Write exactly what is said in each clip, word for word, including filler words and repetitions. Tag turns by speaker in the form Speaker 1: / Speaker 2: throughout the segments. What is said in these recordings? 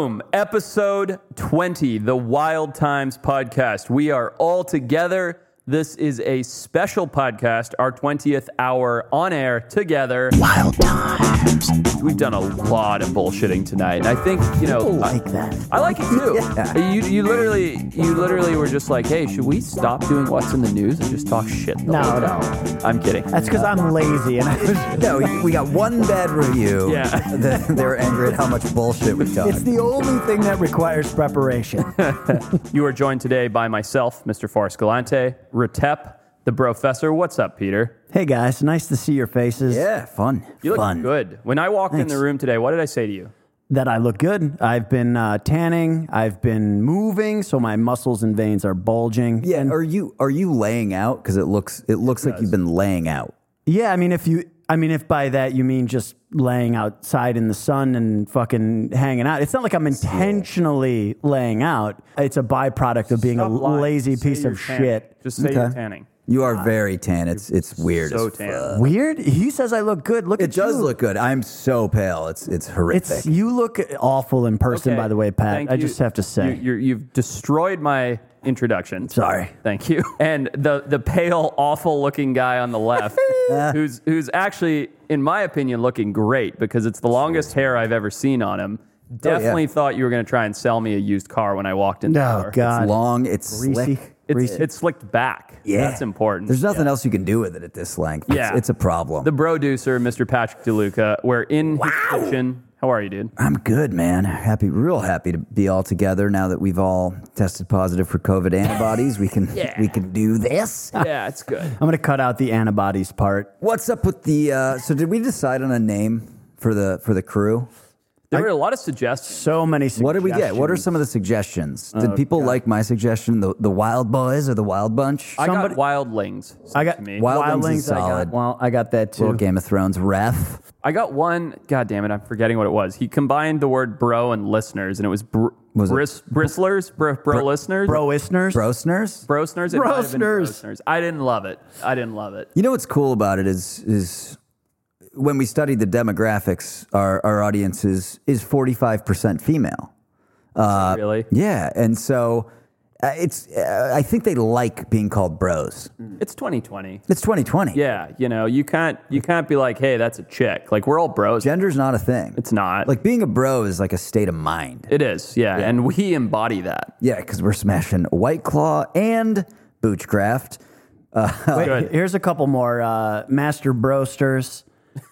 Speaker 1: Boom. Episode twenty, the Wild Times podcast. We are all together. This is a special podcast, our twentieth hour on air together.
Speaker 2: Wild Times.
Speaker 1: We've done a lot of bullshitting tonight. And I think, you know,
Speaker 2: People like that.
Speaker 1: I like it too.
Speaker 2: Yeah.
Speaker 1: You, you literally you literally were just like, hey, should we stop doing what's in the news and just talk shit? the
Speaker 2: No,
Speaker 1: whole
Speaker 2: no.
Speaker 1: time? I'm kidding.
Speaker 2: That's because I'm lazy. And I was,
Speaker 3: No, we got one bad review.
Speaker 1: Yeah.
Speaker 3: That they were angry at how much bullshit we talked.
Speaker 2: it's the only thing that requires preparation.
Speaker 1: You are joined today by myself, Mister Forrest Galante, Retep, the Brofessor. What's up, Peter?
Speaker 2: Hey, guys. Nice to see your faces.
Speaker 3: Yeah, fun.
Speaker 1: You look
Speaker 2: Fun.
Speaker 1: good. When I walked in
Speaker 2: Thanks.
Speaker 1: the room today, what did I say to you?
Speaker 2: That I look good. I've been uh, tanning. I've been moving, so my muscles and veins are bulging.
Speaker 3: Yeah,
Speaker 2: And
Speaker 3: are you are you laying out? Because it looks it looks like you've been laying out.
Speaker 2: yeah, I mean, if you, I mean, if by that you mean just laying outside in the sun and fucking hanging out, it's not like I'm intentionally laying out. It's a byproduct of being
Speaker 1: Stop
Speaker 2: a
Speaker 1: lying.
Speaker 2: lazy
Speaker 1: Say
Speaker 2: piece
Speaker 1: you're
Speaker 2: of
Speaker 1: tanning.
Speaker 2: shit.
Speaker 1: Just say
Speaker 3: Okay.
Speaker 1: you're tanning.
Speaker 3: You are very tan. It's it's weird.
Speaker 1: So
Speaker 3: as
Speaker 1: tan.
Speaker 3: fuck.
Speaker 2: Weird. He says I look good. Look
Speaker 3: It
Speaker 2: at
Speaker 3: does
Speaker 2: you.
Speaker 3: look good. I'm so pale. It's it's horrific.
Speaker 2: It's you look awful in person,
Speaker 1: Okay.
Speaker 2: by the way, Pat.
Speaker 1: Thank
Speaker 2: I
Speaker 1: you.
Speaker 2: just have to say.
Speaker 1: You, you're, you've destroyed my introduction.
Speaker 2: Sorry.
Speaker 1: Thank you. And the the pale, awful-looking guy on the left, who's who's actually, in my opinion, looking great because it's the longest hair I've ever seen on him. Definitely thought you were going to try and sell me a used car when I walked in the
Speaker 2: Oh
Speaker 1: door.
Speaker 2: God.
Speaker 3: It's long. It's
Speaker 2: Greasy.
Speaker 3: slick.
Speaker 1: It's,
Speaker 2: Greasy.
Speaker 1: it's slicked back.
Speaker 3: Yeah,
Speaker 1: That's important.
Speaker 3: There's nothing else you can do with it at this length. It's,
Speaker 1: Yeah.
Speaker 3: it's a problem.
Speaker 1: The producer, Mister Patrick DeLuca. We're in his kitchen. How are you, dude?
Speaker 3: I'm good, man. Happy, real happy to be all together now that we've all tested positive for COVID antibodies. We can
Speaker 1: Yeah.
Speaker 3: we can do this.
Speaker 1: Yeah, it's good.
Speaker 2: I'm going to cut out the antibodies part.
Speaker 3: What's up with the? Uh, so did we decide on a name for the for the crew?
Speaker 1: There were a lot of suggestions.
Speaker 2: So many suggestions.
Speaker 3: What did we get? What are some of the suggestions? Did
Speaker 2: Oh,
Speaker 3: people
Speaker 2: God.
Speaker 3: like my suggestion, the the Wild Boys or the Wild Bunch?
Speaker 1: I
Speaker 2: Somebody-
Speaker 1: got wildlings.
Speaker 2: I got
Speaker 1: to me.
Speaker 3: Wild-
Speaker 2: Wildlings.
Speaker 3: Wildlings is
Speaker 2: I got,
Speaker 3: solid.
Speaker 2: well, I got that too.
Speaker 3: Little Game of Thrones ref.
Speaker 1: I got one. God damn it! I'm forgetting what it was. He combined the word "bro" and "listeners," and it was br-
Speaker 3: Was it-
Speaker 1: bris- bristlers, bro, bro, listeners,
Speaker 2: Bro listeners.
Speaker 3: Brosners?
Speaker 1: brosners, It might have been
Speaker 2: Brosners.
Speaker 1: brosners. I didn't love it. I didn't love it.
Speaker 3: You know what's cool about it is is when we studied the demographics, our our audience is is forty-five percent female. Uh,
Speaker 1: really,
Speaker 3: Yeah, and so uh, it's uh, I think they like being called bros.
Speaker 1: it's twenty twenty.
Speaker 3: It's twenty twenty.
Speaker 1: Yeah, you know, you can't you can't be like, hey, that's a chick. Like we're all bros.
Speaker 3: Gender's not a thing.
Speaker 1: It's not.
Speaker 3: Like being a bro is like a state of mind.
Speaker 1: it is. Yeah, and we embody that.
Speaker 3: Yeah, because we're smashing White Claw and Boochcraft.
Speaker 2: Wait,
Speaker 1: Good.
Speaker 2: here's a couple more. Uh, Master Brosters.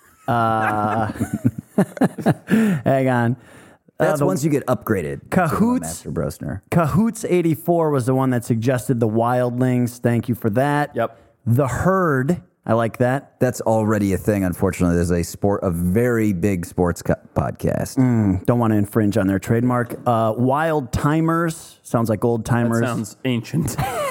Speaker 2: Uh, hang on.
Speaker 3: That's
Speaker 2: the-
Speaker 3: once you get upgraded.
Speaker 2: Cahoots.
Speaker 3: Master Brosner.
Speaker 2: Cahoots eighty-four was the one that suggested the Wildlings. Thank you for that.
Speaker 1: Yep.
Speaker 2: The Herd. I like that.
Speaker 3: That's already a thing. Unfortunately, there's a sport, a very big sports co- podcast.
Speaker 2: Don't want to infringe on their trademark. Uh, Wild Timers. Sounds like old
Speaker 1: That
Speaker 2: timers.
Speaker 1: sounds ancient.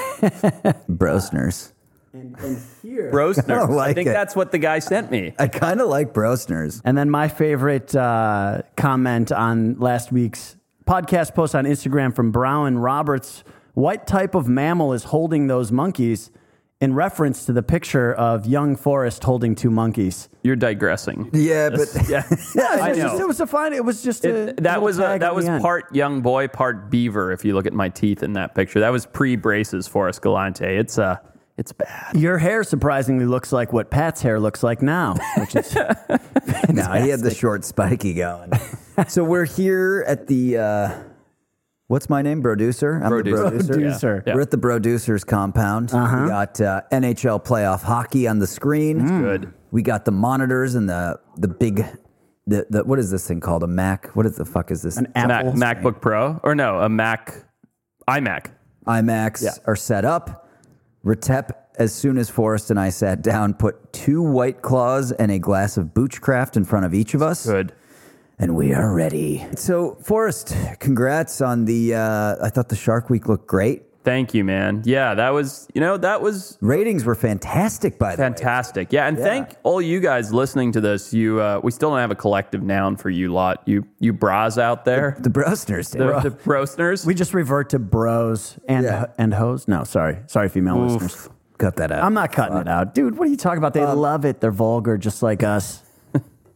Speaker 3: Brosners.
Speaker 1: Brosners.
Speaker 3: I like
Speaker 1: I think
Speaker 3: it.
Speaker 1: that's what the guy sent me.
Speaker 3: I kind of like Brosners.
Speaker 2: And then my favorite uh, comment on last week's podcast post on Instagram from Brown Roberts. What type of mammal is holding those monkeys? In reference to the picture of young Forrest holding two monkeys.
Speaker 1: You're digressing.
Speaker 3: Yeah, but
Speaker 1: Yeah,
Speaker 2: Yeah,
Speaker 1: I
Speaker 2: it was, just,
Speaker 1: know.
Speaker 2: it was a fine. It was just a,
Speaker 1: It- that
Speaker 2: little
Speaker 1: was a,
Speaker 2: tag
Speaker 1: that
Speaker 2: at
Speaker 1: was
Speaker 2: the end.
Speaker 1: part young boy, part beaver. If you look at my teeth in that picture, that was pre braces. Forrest Galante. It's uh, it's bad.
Speaker 2: Your hair surprisingly looks like what Pat's hair looks like now, which is
Speaker 3: no, he had the short spiky going. So we're here at the, uh, what's my name? Broducer? I'm
Speaker 1: Broducer.
Speaker 3: the Broducer.
Speaker 2: Broducer.
Speaker 1: Yeah.
Speaker 3: We're at the Broducer's compound. We got uh, N H L playoff hockey on the screen.
Speaker 1: Good.
Speaker 3: We got the monitors and the the big, the, the what is this thing called? A Mac? What is the fuck is this?
Speaker 2: an
Speaker 1: Mac,
Speaker 2: apple.
Speaker 1: MacBook Pro or no, a Mac, iMac.
Speaker 3: IMAX
Speaker 1: Yeah.
Speaker 3: are set up. Retep, as soon as Forrest and I sat down, put two White Claws and a glass of Boochcraft in front of each of us.
Speaker 1: Good.
Speaker 3: And we are ready. So, Forrest, congrats on the, uh, I thought the Shark Week looked great.
Speaker 1: Thank you, man. Yeah, that was you know that was
Speaker 3: Ratings were fantastic, by the way.
Speaker 1: fantastic. Yeah, and thank all you guys listening to this. You, uh, we still don't have a collective noun for you lot. You, you bras out there,
Speaker 3: The Brosners did.
Speaker 1: the, the brosners.
Speaker 2: We just revert to bros and
Speaker 3: Yeah.
Speaker 2: and hoes. No, sorry, sorry, female listeners.
Speaker 3: Cut that out.
Speaker 2: I'm not cutting it out, dude. What are you talking about? They
Speaker 3: Um,
Speaker 2: love it. They're vulgar, just like us.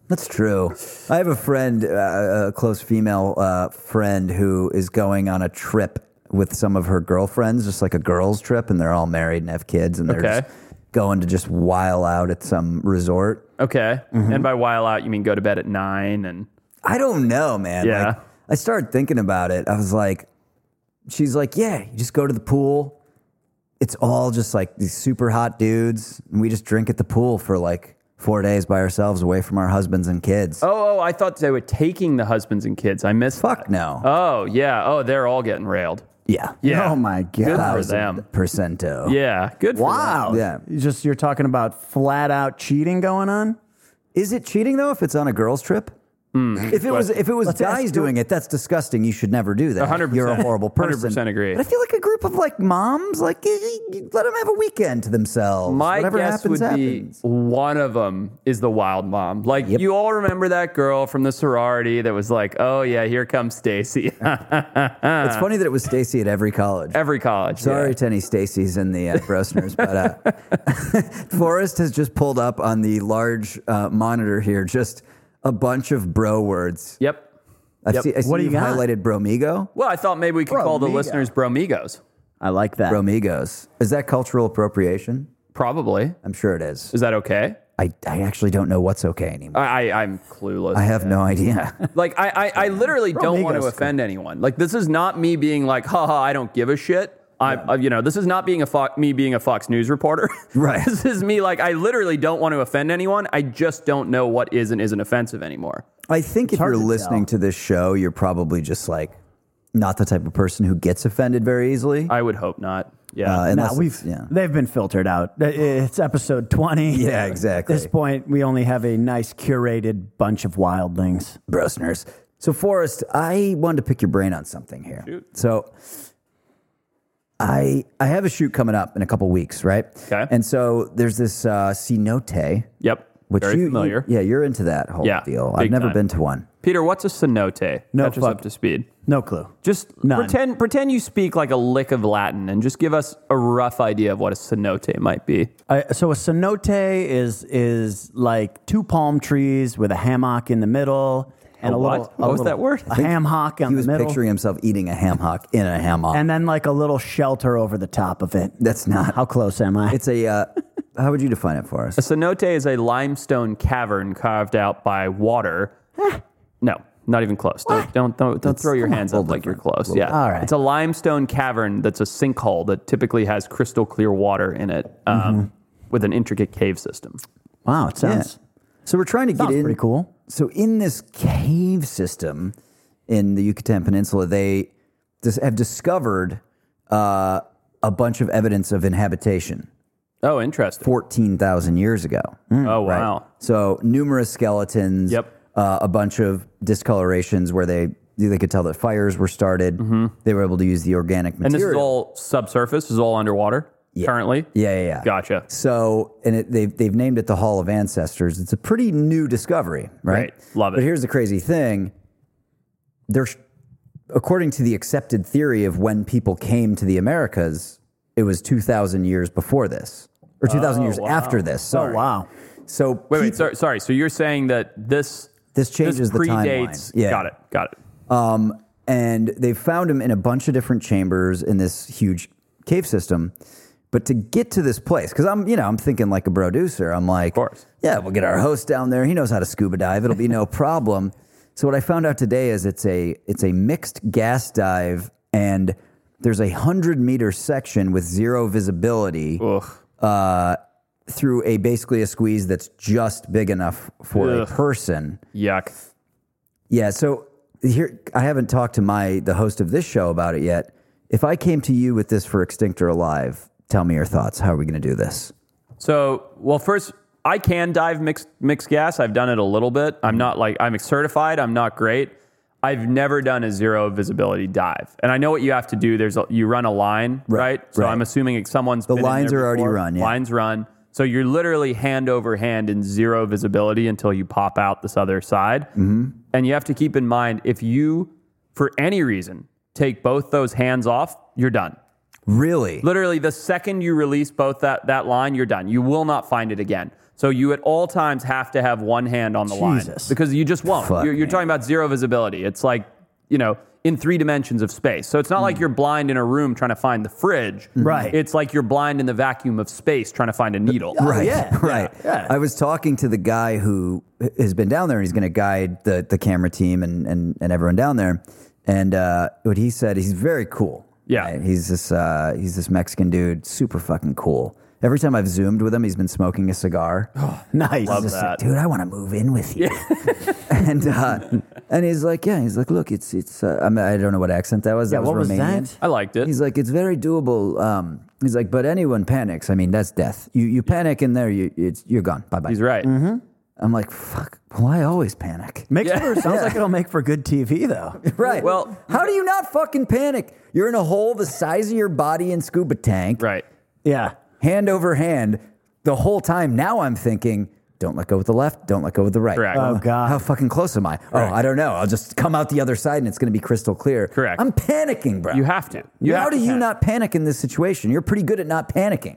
Speaker 3: That's true. I have a friend, uh, a close female uh, friend, who is going on a trip with some of her girlfriends, just like a girls' trip, and they're all married and have kids, and they're
Speaker 1: Okay.
Speaker 3: just going to just while out at some resort.
Speaker 1: Okay.
Speaker 3: Mm-hmm.
Speaker 1: And by while out, you mean go to bed at nine and
Speaker 3: I don't know, man.
Speaker 1: Yeah.
Speaker 3: Like, I started thinking about it. I was like, she's like, yeah, you just go to the pool. It's all just like these super hot dudes, and we just drink at the pool for like four days by ourselves away from our husbands and kids.
Speaker 1: Oh, oh, I thought they were taking the husbands and kids. I missed
Speaker 3: Fuck
Speaker 1: that.
Speaker 3: no.
Speaker 1: Oh, yeah. Oh, they're all getting railed.
Speaker 3: Yeah.
Speaker 1: Yeah.
Speaker 2: Oh my
Speaker 1: Good for
Speaker 2: god!
Speaker 1: them.
Speaker 3: Percento.
Speaker 1: Yeah. Good for
Speaker 2: Wow.
Speaker 1: them.
Speaker 3: Yeah.
Speaker 2: You just you're talking about flat out cheating going on.
Speaker 3: Is it cheating though if it's on a girls' trip? If it was if it was
Speaker 2: Let's
Speaker 3: guys
Speaker 2: ask-
Speaker 3: doing it, that's disgusting. You should never do that.
Speaker 1: one hundred percent.
Speaker 3: You're a horrible person.
Speaker 1: one hundred percent agree.
Speaker 3: But I feel like a group of like moms, like y- y- let them have a weekend to themselves.
Speaker 1: My
Speaker 3: Whatever
Speaker 1: guess
Speaker 3: happens,
Speaker 1: would
Speaker 3: happens.
Speaker 1: be one of them is the wild mom. Like
Speaker 3: Yep.
Speaker 1: you all remember that girl from the sorority that was like, "Oh yeah, here comes Stacy."
Speaker 3: It's funny that it was Stacy at every college.
Speaker 1: Every college.
Speaker 3: Sorry
Speaker 1: yeah.
Speaker 3: to any Stacy's in the uh, Brosners, but uh, Forrest has just pulled up on the large uh, monitor here just a bunch of bro words.
Speaker 1: Yep.
Speaker 3: I
Speaker 1: Yep.
Speaker 3: see, I see
Speaker 2: What do you
Speaker 3: you've
Speaker 2: got?
Speaker 3: highlighted Bromigo.
Speaker 1: Well, I thought maybe we could call the
Speaker 2: Bromigo.
Speaker 1: listeners Bromigos.
Speaker 2: I like that.
Speaker 3: Bromigos. Is that cultural appropriation?
Speaker 1: Probably.
Speaker 3: I'm sure it is.
Speaker 1: Is that okay?
Speaker 3: I, I actually don't know what's okay anymore.
Speaker 1: I, I I'm clueless.
Speaker 3: I have no idea.
Speaker 1: Like I, I, I literally don't want to
Speaker 2: Bromigos.
Speaker 1: offend anyone. Like this is not me being like, haha, I don't give a shit. I, uh, you know, this is not being a Fo- me being a Fox News reporter.
Speaker 3: Right.
Speaker 1: This is me like I literally don't want to offend anyone. I just don't know what is and isn't offensive anymore.
Speaker 3: I think if
Speaker 2: hard
Speaker 3: you're
Speaker 2: to
Speaker 3: listening
Speaker 2: tell.
Speaker 3: to this show, you're probably just like not the type of person who gets offended very easily.
Speaker 1: I would hope not. Yeah.
Speaker 3: Uh,
Speaker 2: Now
Speaker 3: unless
Speaker 2: we've
Speaker 3: it's- yeah.
Speaker 2: they've been filtered out. It's episode twenty.
Speaker 3: Yeah, exactly.
Speaker 2: At this point, we only have a nice curated bunch of wildlings.
Speaker 3: Brosners. So, Forrest, I wanted to pick your brain on something here.
Speaker 1: Shoot.
Speaker 3: So, I I have a shoot coming up in a couple weeks, right?
Speaker 1: Okay.
Speaker 3: And so there's this uh, cenote,
Speaker 1: Yep.
Speaker 3: which
Speaker 1: Very
Speaker 3: you,
Speaker 1: familiar.
Speaker 3: you- yeah, you're into that whole
Speaker 1: Yeah,
Speaker 3: deal. I've
Speaker 1: big
Speaker 3: never
Speaker 1: time.
Speaker 3: been to one.
Speaker 1: Peter, what's a cenote?
Speaker 2: No
Speaker 1: Catch us
Speaker 2: fuck.
Speaker 1: up to speed.
Speaker 2: No clue.
Speaker 1: Just
Speaker 2: None.
Speaker 1: pretend pretend you speak like a lick of Latin and just give us a rough idea of what a cenote might be.
Speaker 2: I, so a cenote is is like two palm trees with a hammock in the middle and
Speaker 1: A
Speaker 2: a,
Speaker 1: what?
Speaker 2: little.
Speaker 1: What
Speaker 2: a
Speaker 1: was
Speaker 2: little-
Speaker 1: that word?
Speaker 2: A ham hock on
Speaker 3: He
Speaker 2: the
Speaker 3: was
Speaker 2: middle,
Speaker 3: picturing himself eating a ham hock in a hammock.
Speaker 2: and then like a little shelter over the top of it.
Speaker 3: That's not.
Speaker 2: How close am I?
Speaker 3: It's a. Uh, how would you define it for us?
Speaker 1: A cenote is a limestone cavern carved out by water. No, not even close. Don't don't don't, don't throw your
Speaker 3: come on,
Speaker 1: hands
Speaker 3: a
Speaker 1: up
Speaker 3: little
Speaker 1: like you're
Speaker 3: different.
Speaker 1: close.
Speaker 3: A little
Speaker 1: Yeah,
Speaker 2: All right.
Speaker 1: It's a limestone cavern that's a sinkhole that typically has crystal clear water in it, um,
Speaker 3: Mm-hmm.
Speaker 1: with an intricate cave system.
Speaker 2: Wow, it sounds
Speaker 3: So we're trying to
Speaker 2: sounds
Speaker 3: get in.
Speaker 2: pretty cool.
Speaker 3: So in this cave system in the Yucatan Peninsula, they dis- have discovered uh, a bunch of evidence of inhabitation
Speaker 1: Oh, interesting.
Speaker 3: fourteen thousand years ago.
Speaker 1: oh,
Speaker 3: Right.
Speaker 1: wow.
Speaker 3: So numerous skeletons.
Speaker 1: Yep.
Speaker 3: Uh, a bunch of discolorations where they they could tell that fires were started. They were able to use the organic
Speaker 1: Mm-hmm. And
Speaker 3: material.
Speaker 1: this is all subsurface. This is all underwater currently.
Speaker 3: Yeah, yeah, yeah.
Speaker 1: Gotcha.
Speaker 3: So, and it, they've they've named it the Hall of Ancestors. It's a pretty new discovery, right?
Speaker 1: Right. Love it.
Speaker 3: But here's the crazy thing: there's, according to the accepted theory of when people came to the Americas, it was two thousand years before this, or two thousand years
Speaker 1: wow.
Speaker 3: after this. Sorry.
Speaker 2: Oh wow.
Speaker 3: So
Speaker 1: Wait, wait.
Speaker 3: people-
Speaker 1: Sorry, sorry. So you're saying that this
Speaker 3: This changes the
Speaker 1: predates?
Speaker 3: timeline. Yeah.
Speaker 1: Got it. Got it.
Speaker 3: Um, and they found him in a bunch of different chambers in this huge cave system. But to get to this place, because I'm, you know, I'm thinking like a producer. I'm like,
Speaker 1: Of course.
Speaker 3: yeah, we'll get our host down there. He knows how to scuba dive. It'll be no problem. So what I found out today is it's a it's a mixed gas dive, and there's a hundred meter section with zero visibility
Speaker 1: Ugh.
Speaker 3: uh, through a basically a squeeze that's just big enough for a
Speaker 1: Ugh.
Speaker 3: person.
Speaker 1: Yuck.
Speaker 3: Yeah, so here I haven't talked to my the host of this show about it yet. If I came to you with this for Extinct or Alive, tell me your thoughts. How are we going to do this?
Speaker 1: So, well, first, I can dive mixed mixed gas. I've done it a little bit. I'm not like I'm certified. I'm not great. I've never done a zero visibility dive, and I know what you have to do. There's a, you run a line, right?
Speaker 3: Right,
Speaker 1: So
Speaker 3: right.
Speaker 1: I'm assuming someone's
Speaker 3: The
Speaker 1: been in
Speaker 3: lines
Speaker 1: there
Speaker 3: are already
Speaker 1: before.
Speaker 3: run, yeah.
Speaker 1: Lines run. So you're literally hand over hand in zero visibility until you pop out this other side. Mm-hmm. And you have to keep in mind if you, for any reason, take both those hands off, you're done.
Speaker 3: Really?
Speaker 1: Literally, the second you release both that, that line, you're done. You will not find it again. So you at all times have to have one hand on the line
Speaker 2: Jesus.
Speaker 1: because you just won't.
Speaker 3: Fuck
Speaker 1: You're, you're
Speaker 3: me.
Speaker 1: talking about zero visibility. It's like, you know, in three dimensions of space. So it's not like you're blind in a room trying to find the fridge.
Speaker 2: Right.
Speaker 1: It's like you're blind in the vacuum of space trying to find a needle.
Speaker 3: Right,
Speaker 2: yeah,
Speaker 3: right.
Speaker 2: yeah.
Speaker 3: I was talking to the guy who has been down there, and he's going to guide the, the camera team and, and, and everyone down there. And uh, what he said, he's very cool.
Speaker 1: Yeah.
Speaker 3: right? He's this uh, he's this Mexican dude, super fucking cool. Every time I've zoomed with him, he's been smoking a cigar.
Speaker 2: Nice.
Speaker 1: Love
Speaker 3: Just
Speaker 1: that.
Speaker 3: like, dude, I want to move in with you. and uh, and he's like, yeah, he's like, look, it's it's. Uh, I, mean, I don't know what accent that was.
Speaker 2: Yeah,
Speaker 3: that was
Speaker 2: what was
Speaker 3: Romanian.
Speaker 2: that?
Speaker 1: I liked it.
Speaker 3: He's like, it's very doable. Um, he's like, but anyone panics. I mean, that's death. You you panic in there, you it's you're gone. Bye bye.
Speaker 1: He's right.
Speaker 3: I'm like, fuck. Well, I always panic.
Speaker 2: Makes
Speaker 1: Yeah.
Speaker 2: for, sounds like it'll make for good T V though.
Speaker 3: Right.
Speaker 1: Well-
Speaker 3: how do you not fucking panic? You're in a hole the size of your body in scuba tank,
Speaker 1: Right.
Speaker 2: Yeah.
Speaker 3: hand over hand, the whole time. Now I'm thinking, don't let go with the left, don't let go with the right.
Speaker 1: Correct.
Speaker 2: Oh, God.
Speaker 3: How fucking close am I? Oh, I don't know. I'll just come out the other side and it's going to be crystal clear.
Speaker 1: Correct.
Speaker 3: I'm panicking, bro.
Speaker 1: You have to. You
Speaker 3: How
Speaker 1: have
Speaker 3: do
Speaker 1: to
Speaker 3: you
Speaker 1: panic.
Speaker 3: not panic in this situation? You're pretty good at not panicking.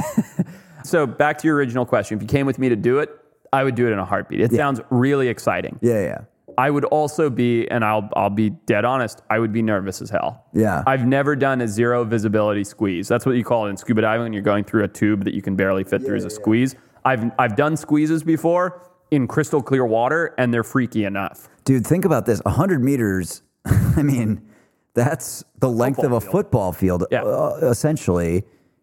Speaker 1: So back to your original question. If you came with me to do it, I would do it in a heartbeat. It sounds really exciting.
Speaker 3: yeah, yeah.
Speaker 1: I would also be, and I'll I'll be dead honest, I would be nervous as hell.
Speaker 3: Yeah.
Speaker 1: I've never done a zero visibility squeeze. That's what you call it in scuba diving when you're going through a tube that you can barely fit through as a squeeze. I've I've done squeezes before in crystal clear water, and they're freaky enough.
Speaker 3: Dude, think about this. one hundred meters, I mean, that's the length
Speaker 1: Football
Speaker 3: of a
Speaker 1: field.
Speaker 3: football field,
Speaker 1: Yeah.
Speaker 3: uh, essentially.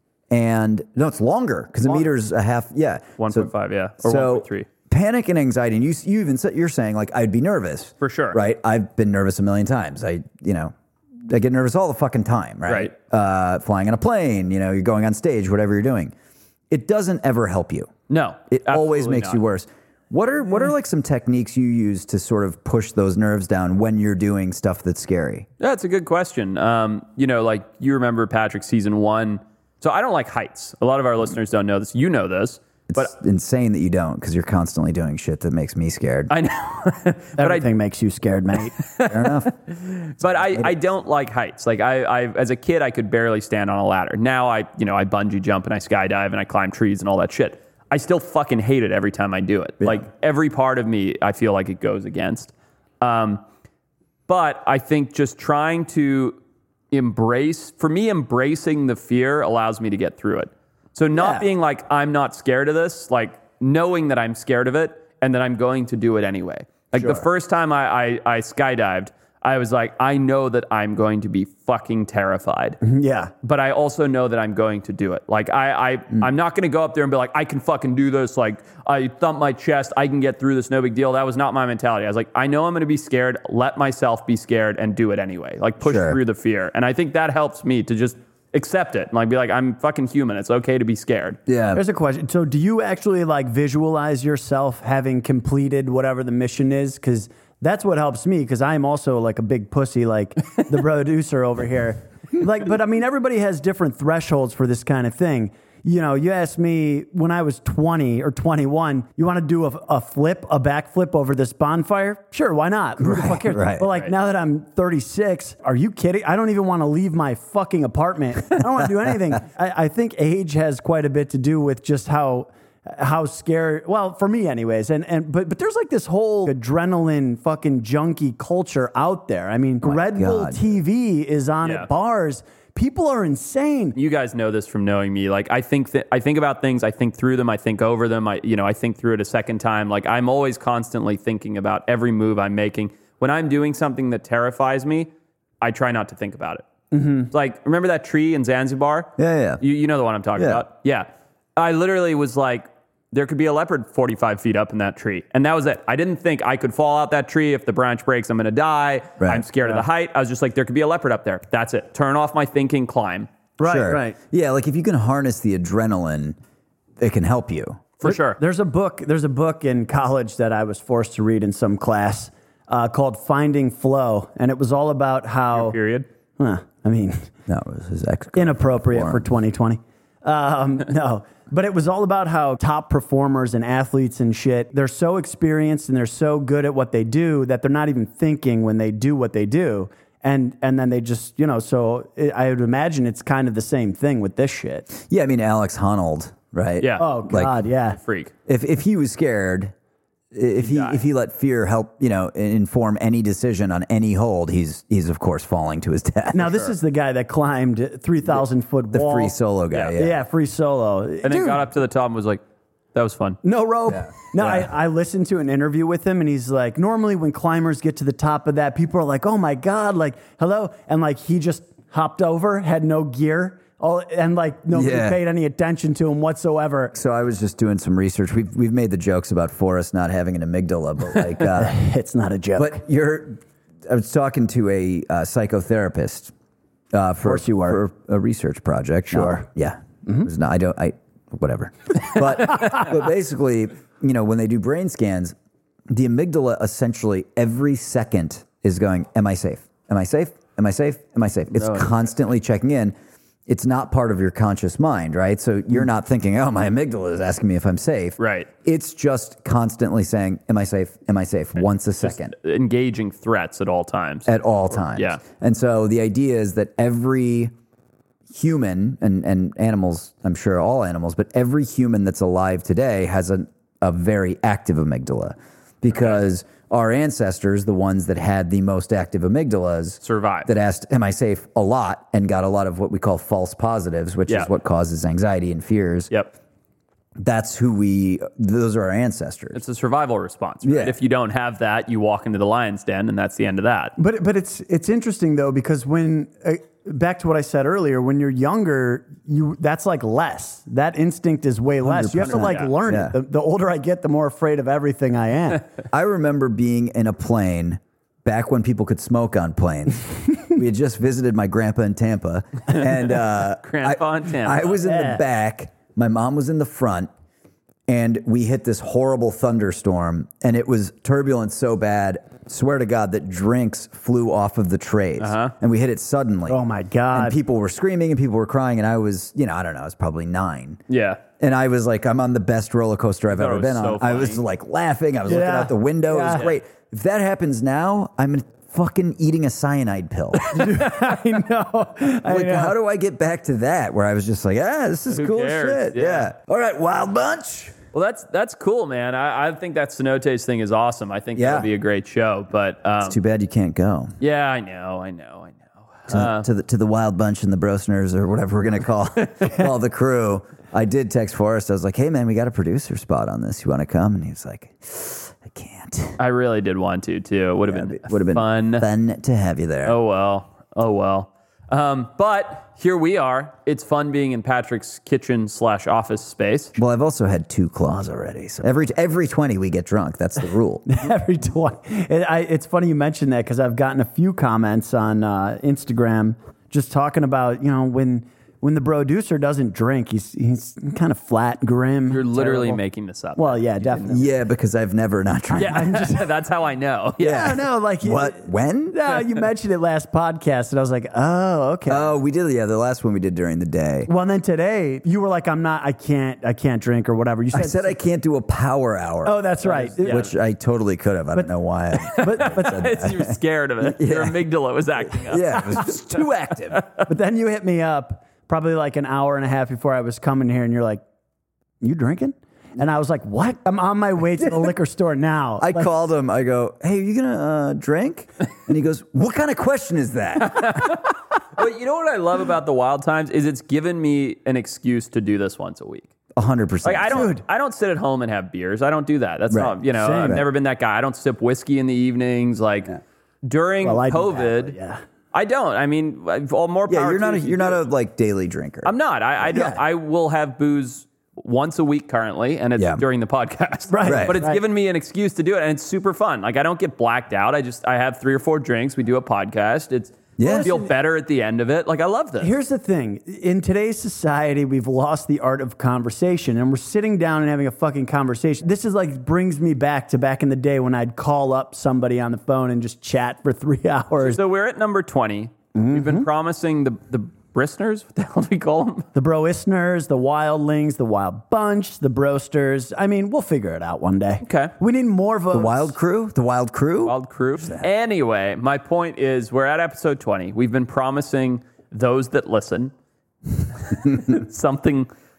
Speaker 3: And no, it's longer because a
Speaker 1: Longer.
Speaker 3: meter's a half. Yeah.
Speaker 1: one point five, yeah, or
Speaker 3: so
Speaker 1: one point three.
Speaker 3: panic and anxiety, and you, you even said, you're saying, like, I'd be nervous.
Speaker 1: For sure.
Speaker 3: Right? I've been nervous a million times. I, you know, I get nervous all the fucking time, right?
Speaker 1: Right.
Speaker 3: Uh, flying on a plane, you know, you're going on stage, whatever you're doing. It doesn't ever help you.
Speaker 1: No,
Speaker 3: It always
Speaker 1: absolutely
Speaker 3: makes
Speaker 1: not.
Speaker 3: you worse. What are what are like some techniques you use to sort of push those nerves down when you're doing stuff that's scary?
Speaker 1: That's a good question. Um, you know, like you remember Patrick season one. So I don't like heights. A lot of our listeners don't know this. You know this,
Speaker 3: It's
Speaker 1: but
Speaker 3: insane that you don't, because you're constantly doing shit that makes me scared.
Speaker 1: I know. but I
Speaker 2: Everything makes you scared, mate.
Speaker 3: Fair enough.
Speaker 1: But I, I don't like heights. Like I, I, as a kid, I could barely stand on a ladder. Now I, you know, I bungee jump and I skydive and I climb trees and all that shit. I still fucking hate it every time I do it. Like every part of me, I feel like it goes against. Um, but I think just trying to embrace, for me, embracing the fear allows me to get through it. So not
Speaker 2: Yeah.
Speaker 1: being like, I'm not scared of this, like knowing that I'm scared of it and that I'm going to do it anyway. Like the first time I, I, I skydived, I was like, I know that I'm going to be fucking terrified,
Speaker 2: Yeah.
Speaker 1: but I also know that I'm going to do it. Like I, I I'm not going to go up there and be like, I can fucking do this. Like I thump my chest, I can get through this, no big deal. That was not my mentality. I was like, I know I'm going to be scared. Let myself be scared and do it anyway. Like push
Speaker 3: Sure.
Speaker 1: through the fear. And I think that helps me to just accept it and like be like, I'm fucking human. It's okay to be scared.
Speaker 3: Yeah.
Speaker 2: There's a question. So, do you actually like visualize yourself having completed whatever the mission is? Because that's what helps me. Because I'm also like a big pussy, like the producer over here. Like, but I mean, everybody has different thresholds for this kind of thing. You know, you asked me when I was twenty or twenty-one, you want to do a, a flip, a backflip over this bonfire? Sure, why not? Who the fuck cares?
Speaker 3: right,
Speaker 2: but like
Speaker 1: right.
Speaker 2: now that I'm thirty-six, are you kidding? I don't even want to leave my fucking apartment. I don't want to do anything. I, I think age has quite a bit to do with just how how scared. Well, for me, anyways. And and but but there's like this whole adrenaline fucking junkie culture out there. I mean, Red Bull
Speaker 3: God.
Speaker 2: T V is on
Speaker 1: Yeah.
Speaker 2: at bars. People are insane.
Speaker 1: You guys know this from knowing me. Like I think that I think about things, I think through them, I think over them. I you know, I think through it a second time. Like I'm always constantly thinking about every move I'm making. When I'm doing something that terrifies me, I try not to think about it. Mm-hmm. Like remember that tree in Zanzibar?
Speaker 3: Yeah, yeah.
Speaker 1: You you know the one I'm talking
Speaker 3: Yeah.
Speaker 1: about? Yeah. I literally was like, there could be a leopard forty-five feet up in that tree. And that was it. I didn't think I could fall out that tree. If the branch breaks, I'm going to die.
Speaker 3: Right.
Speaker 1: I'm scared of the height. I was just like, there could be a leopard up there. That's it. Turn off my thinking, climb.
Speaker 2: Right,
Speaker 3: Sure.
Speaker 2: right.
Speaker 3: Yeah, like if you can harness the adrenaline, it can help you.
Speaker 1: For sure.
Speaker 2: There's a book. There's a book in college that I was forced to read in some class uh, called Finding Flow, and it was all about how.
Speaker 1: Period.
Speaker 2: Huh, I mean,
Speaker 3: That was his ex.
Speaker 2: inappropriate for twenty twenty. Um, no, but it was all about how top performers and athletes and shit, they're so experienced and they're so good at what they do that they're not even thinking when they do what they do. And and then they just, you know, so it, I would imagine it's kind of the same thing with this shit.
Speaker 3: Yeah, I mean, Alex Honnold right?
Speaker 1: Yeah.
Speaker 2: Oh
Speaker 3: Like,
Speaker 2: God, yeah.
Speaker 1: Freak.
Speaker 3: If if he was scared, if he
Speaker 1: die.
Speaker 3: if he let fear help, you know, inform any decision on any hold, he's he's of course falling to his death.
Speaker 2: Now this is the guy that climbed three thousand foot
Speaker 3: the
Speaker 2: wall.
Speaker 3: free solo guy.
Speaker 1: Yeah.
Speaker 3: Yeah.
Speaker 2: Yeah, free solo.
Speaker 1: And then
Speaker 2: Dude,
Speaker 1: got up to the top and was like, that was fun.
Speaker 2: no rope.
Speaker 3: Yeah.
Speaker 2: No,
Speaker 3: Yeah.
Speaker 2: I, I listened to an interview with him, and he's like, normally when climbers get to the top of that, people are like, oh my God, like, hello. And like, he just hopped over, had no gear, all, and like, nobody
Speaker 3: Yeah.
Speaker 2: paid any attention to him whatsoever.
Speaker 3: So I was just doing some research. We've we've made the jokes about Forrest not having an amygdala, but like, uh,
Speaker 2: It's not a joke.
Speaker 3: but you're. I was talking to a uh, psychotherapist uh, for,
Speaker 2: course you were.
Speaker 3: for a research project.
Speaker 2: Sure.
Speaker 3: No, yeah. It was not, I don't. I whatever. But but basically, you know, when they do brain scans, the amygdala essentially every second is going, "Am I safe? Am I safe? Am I safe? Am I safe?" It's constantly checking in. It's not part of your conscious mind, right? So you're not thinking, "Oh, my amygdala is asking me if I'm safe."
Speaker 1: Right.
Speaker 3: It's just constantly saying, "Am I safe? Am I safe?" Once a second
Speaker 1: Engaging threats at all times.
Speaker 3: at all times.
Speaker 1: Yeah.
Speaker 3: And so the idea is that every human and, and animals, I'm sure all animals, but every human that's alive today has a, a very active amygdala because our ancestors, the ones that had the most active amygdalas,
Speaker 1: Survived.
Speaker 3: that asked, "Am I safe?" a lot and got a lot of what we call false positives, which
Speaker 1: Yeah.
Speaker 3: is what causes anxiety and fears.
Speaker 1: Yep.
Speaker 3: That's who we, those are our ancestors.
Speaker 1: It's a survival response, right?
Speaker 3: Yeah.
Speaker 1: If you don't have that, you walk into the lion's den, and that's the end of that.
Speaker 2: But but it's it's interesting though, because when uh, back to what I said earlier, when you're younger, you that's like less. That instinct is way less. You have to like
Speaker 1: Yeah.
Speaker 2: learn
Speaker 3: Yeah.
Speaker 2: it. The, the older I get, the more afraid of everything I am.
Speaker 3: I remember being in a plane back when people could smoke on planes. We had just visited my grandpa in Tampa, and uh,
Speaker 1: Grandpa
Speaker 3: I,
Speaker 1: in Tampa.
Speaker 3: I was in
Speaker 2: Yeah.
Speaker 3: the back. My mom was in the front, and we hit this horrible thunderstorm, and it was turbulent so bad. Swear to God that drinks flew off of the trays,
Speaker 1: Uh-huh.
Speaker 3: and we hit it suddenly.
Speaker 2: Oh, my God.
Speaker 3: And people were screaming, and people were crying, and I was, you know, I don't know, I was probably nine.
Speaker 1: Yeah.
Speaker 3: And I was like, I'm on the best roller coaster I've
Speaker 1: thought
Speaker 3: ever
Speaker 1: it was
Speaker 3: been
Speaker 1: so
Speaker 3: on. I was
Speaker 1: funny.
Speaker 3: like laughing. I was looking
Speaker 2: Yeah.
Speaker 3: out the window. It
Speaker 2: Yeah.
Speaker 3: was great. If that happens now, I'm fucking eating a cyanide pill.
Speaker 2: I know. I
Speaker 3: Like,
Speaker 2: know.
Speaker 3: how do I get back to that? Where I was just like, ah, this is
Speaker 1: Who
Speaker 3: cool
Speaker 1: cares?
Speaker 3: shit.
Speaker 1: Yeah.
Speaker 3: Yeah. All right, Wild Bunch.
Speaker 1: Well, that's that's cool, man. I, I think that Cenotes thing is awesome. I think
Speaker 3: Yeah.
Speaker 1: that'll be a great show. But um,
Speaker 3: Too bad you can't go
Speaker 1: yeah, I know, I know, I know.
Speaker 3: to,
Speaker 1: Uh,
Speaker 3: to the to the Wild Bunch and the Brosners or whatever we're gonna call call the crew. I did text Forrest. I was like, hey man, we got a producer spot on this. You want to come? And he was like, I can't.
Speaker 1: I really did want to too. It would have been
Speaker 3: Would have been
Speaker 1: fun.
Speaker 3: fun to have you there.
Speaker 1: Oh well. Oh well. Um, but here we are. It's fun being in Patrick's kitchen slash office space.
Speaker 3: Well, I've also had two claws already. So every every twenty we get drunk. That's the rule.
Speaker 2: Every twenty. It, I, it's funny you mentioned that because I've gotten a few comments on uh, Instagram just talking about, you know, when when the producer doesn't drink, he's he's kind of flat, grim.
Speaker 1: You're literally
Speaker 2: terrible.
Speaker 1: making this up.
Speaker 2: Well, yeah, definitely.
Speaker 3: Yeah, because I've never not drank.
Speaker 1: yeah, I'm just, that's how I know. Yeah.
Speaker 2: Yeah, no, like you-
Speaker 3: What? When?
Speaker 2: No, you mentioned it last podcast, and I was like, oh, okay.
Speaker 3: Oh, we did. Yeah, the last one we did during the day.
Speaker 2: well, and then today you were like, I'm not, I can't, I can't drink or whatever. You said,
Speaker 3: I said I can't do a power hour.
Speaker 2: oh, that's right.
Speaker 1: Yeah.
Speaker 3: Which I totally could have. I don't know why. I,
Speaker 2: But but
Speaker 1: you were scared of it. Your amygdala was acting up.
Speaker 3: yeah, it was just too active.
Speaker 2: but then you hit me up probably like an hour and a half before I was coming here, and you're like, you drinking? And I was like, what? I'm on my way to the liquor store now.
Speaker 3: I
Speaker 2: Like,
Speaker 3: called him. I go, hey, are you going to uh, drink? And he goes, what kind of question is that?
Speaker 1: But you know what I love about the Wild Times is it's given me an excuse to do this once a week.
Speaker 3: one hundred percent.
Speaker 1: Like I don't,
Speaker 2: Dude.
Speaker 1: I don't sit at home and have beers. I don't do that. That's
Speaker 3: Right.
Speaker 1: not, you know,
Speaker 2: Same.
Speaker 1: I've
Speaker 2: Right.
Speaker 1: never been that guy. I don't sip whiskey in the evenings. Like during
Speaker 2: Well, I do
Speaker 1: COVID,
Speaker 2: that, yeah.
Speaker 1: I don't. I mean, I've- all more
Speaker 3: Yeah,
Speaker 1: power
Speaker 3: you're
Speaker 1: to
Speaker 3: not a,
Speaker 1: you if you
Speaker 3: you're not
Speaker 1: do
Speaker 3: a
Speaker 1: it.
Speaker 3: like daily drinker.
Speaker 1: I'm not. I I, don't,
Speaker 3: Yeah.
Speaker 1: I will have booze once a week currently, and it's
Speaker 3: Yeah.
Speaker 1: during the podcast.
Speaker 2: Right,
Speaker 3: Right.
Speaker 1: But it's
Speaker 2: right.
Speaker 1: given me an excuse to do it, and it's super fun. Like I don't get blacked out. I just I have three or four drinks. We do a podcast. It's
Speaker 3: Yeah.
Speaker 1: I feel better at the end of it. Like I love this.
Speaker 2: Here's the thing. In today's society, we've lost the art of conversation, and we're sitting down and having a fucking conversation. This is like brings me back to back in the day when I'd call up somebody on the phone and just chat for three hours.
Speaker 1: So we're at number twenty. We've been promising the the Bristners. What the hell do we call them?
Speaker 2: The Broisners, the Wildlings, the Wild Bunch, the Brosters. I mean, we'll figure it out one day.
Speaker 1: Okay.
Speaker 2: We need more votes.
Speaker 3: the Wild Crew? The Wild Crew?
Speaker 1: Wild Crew. Anyway, my point is we're at episode twenty. We've been promising those that listen something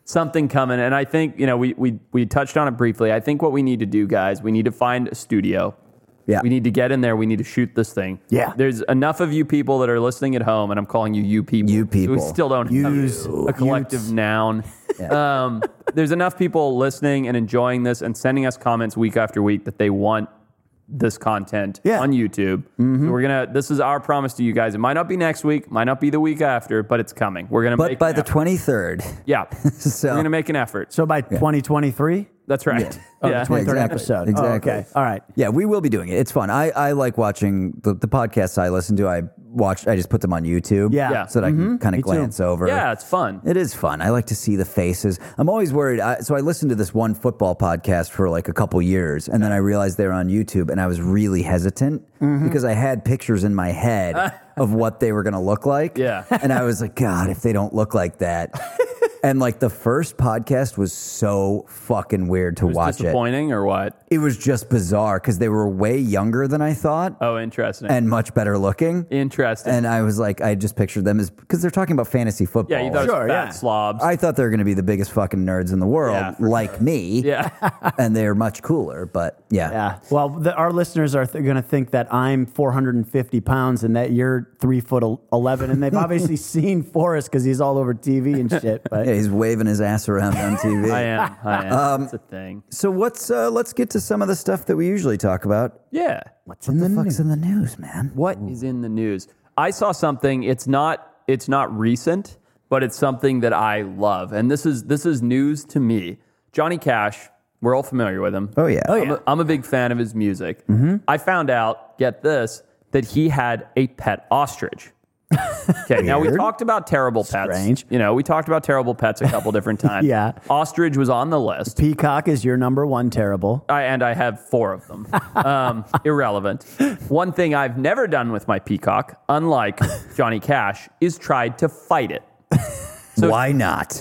Speaker 1: something coming. And I think, you know, we, we, we touched on it briefly. I think what we need to do, guys, we need to find a studio.
Speaker 3: Yeah.
Speaker 1: We need to get in there. We need to shoot this thing.
Speaker 2: Yeah.
Speaker 1: There's enough of you people that are listening at home, and I'm calling you you people.
Speaker 3: You people.
Speaker 1: We still don't
Speaker 2: Use.
Speaker 1: have a collective
Speaker 2: Utes.
Speaker 1: noun. Um, there's enough people listening and enjoying this and sending us comments week after week that they want this content
Speaker 2: Yeah.
Speaker 1: on YouTube.
Speaker 3: Mm-hmm.
Speaker 1: So we're gonna. This is our promise to you guys. It might not be next week, might not be the week after, but it's coming. We're gonna.
Speaker 3: But
Speaker 1: make
Speaker 3: by
Speaker 1: an
Speaker 3: the
Speaker 1: effort.
Speaker 3: twenty-third.
Speaker 1: yeah,
Speaker 3: So-
Speaker 1: we're gonna make an effort.
Speaker 2: So by twenty twenty-three?
Speaker 1: That's right.
Speaker 2: Oh,
Speaker 1: Yeah.
Speaker 2: the twenty-third
Speaker 3: exactly.
Speaker 2: episode.
Speaker 3: Exactly.
Speaker 2: Oh, okay. All right.
Speaker 3: Yeah, we will be doing it. It's fun. I, I like watching the, the podcasts I listen to. I watch. I just put them on YouTube.
Speaker 2: Yeah.
Speaker 1: Yeah.
Speaker 3: So that I can kind
Speaker 2: Me
Speaker 3: of
Speaker 2: too.
Speaker 3: glance over.
Speaker 1: Yeah, it's fun.
Speaker 3: It is fun. I like to see the faces. I'm always worried. I, so I listened to this one football podcast for like a couple years, and then I realized they were on YouTube, and I was really hesitant because I had pictures in my head of what they were going to look like.
Speaker 1: Yeah.
Speaker 3: And I was like, God, if they don't look like that. And like the first podcast was so fucking weird to watch it.
Speaker 1: Disappointing or what?
Speaker 3: It was just bizarre because they were way younger than I thought
Speaker 1: Oh, interesting.
Speaker 3: and much better looking.
Speaker 1: interesting.
Speaker 3: And I was like, I just pictured them as because they're talking about fantasy football.
Speaker 1: yeah, you thought
Speaker 2: Sure,
Speaker 1: it was fat
Speaker 2: yeah.
Speaker 1: slobs.
Speaker 3: I thought they were going to be the biggest fucking nerds in the world,
Speaker 1: Yeah, for
Speaker 3: like me.
Speaker 1: yeah.
Speaker 3: And they're much cooler, but yeah.
Speaker 2: Yeah. Well, the, our listeners are th- going to think that I'm four hundred fifty pounds and that you're three foot eleven, and they've obviously seen Forrest because he's all over T V and shit. But
Speaker 3: Yeah, he's waving his ass around on T V.
Speaker 1: I am. I am.
Speaker 3: Um,
Speaker 1: That's a thing.
Speaker 3: So what's uh, let's get to some of the stuff that we usually talk about.
Speaker 1: Yeah.
Speaker 2: what's
Speaker 3: What
Speaker 2: in
Speaker 3: the
Speaker 2: the
Speaker 3: fuck's
Speaker 2: news?
Speaker 3: in the news, man?
Speaker 1: What is in the news? I saw something. It's not. It's not recent, but it's something that I love, and this is this is news to me. Johnny Cash. We're all familiar with him.
Speaker 3: Oh yeah. Oh
Speaker 1: I'm, a, I'm a big fan of his music. I found out. Get this. That he had a pet ostrich. Okay, now we
Speaker 3: Weird.
Speaker 1: talked about terrible pets.
Speaker 2: Strange.
Speaker 1: You know, we talked about terrible pets a couple different times.
Speaker 2: Yeah.
Speaker 1: Ostrich was on the list.
Speaker 2: Peacock is your number one terrible.
Speaker 1: I, and I have four of them. Um, irrelevant. One thing I've never done with my peacock, unlike Johnny Cash, is tried to fight it. So-
Speaker 3: Why not?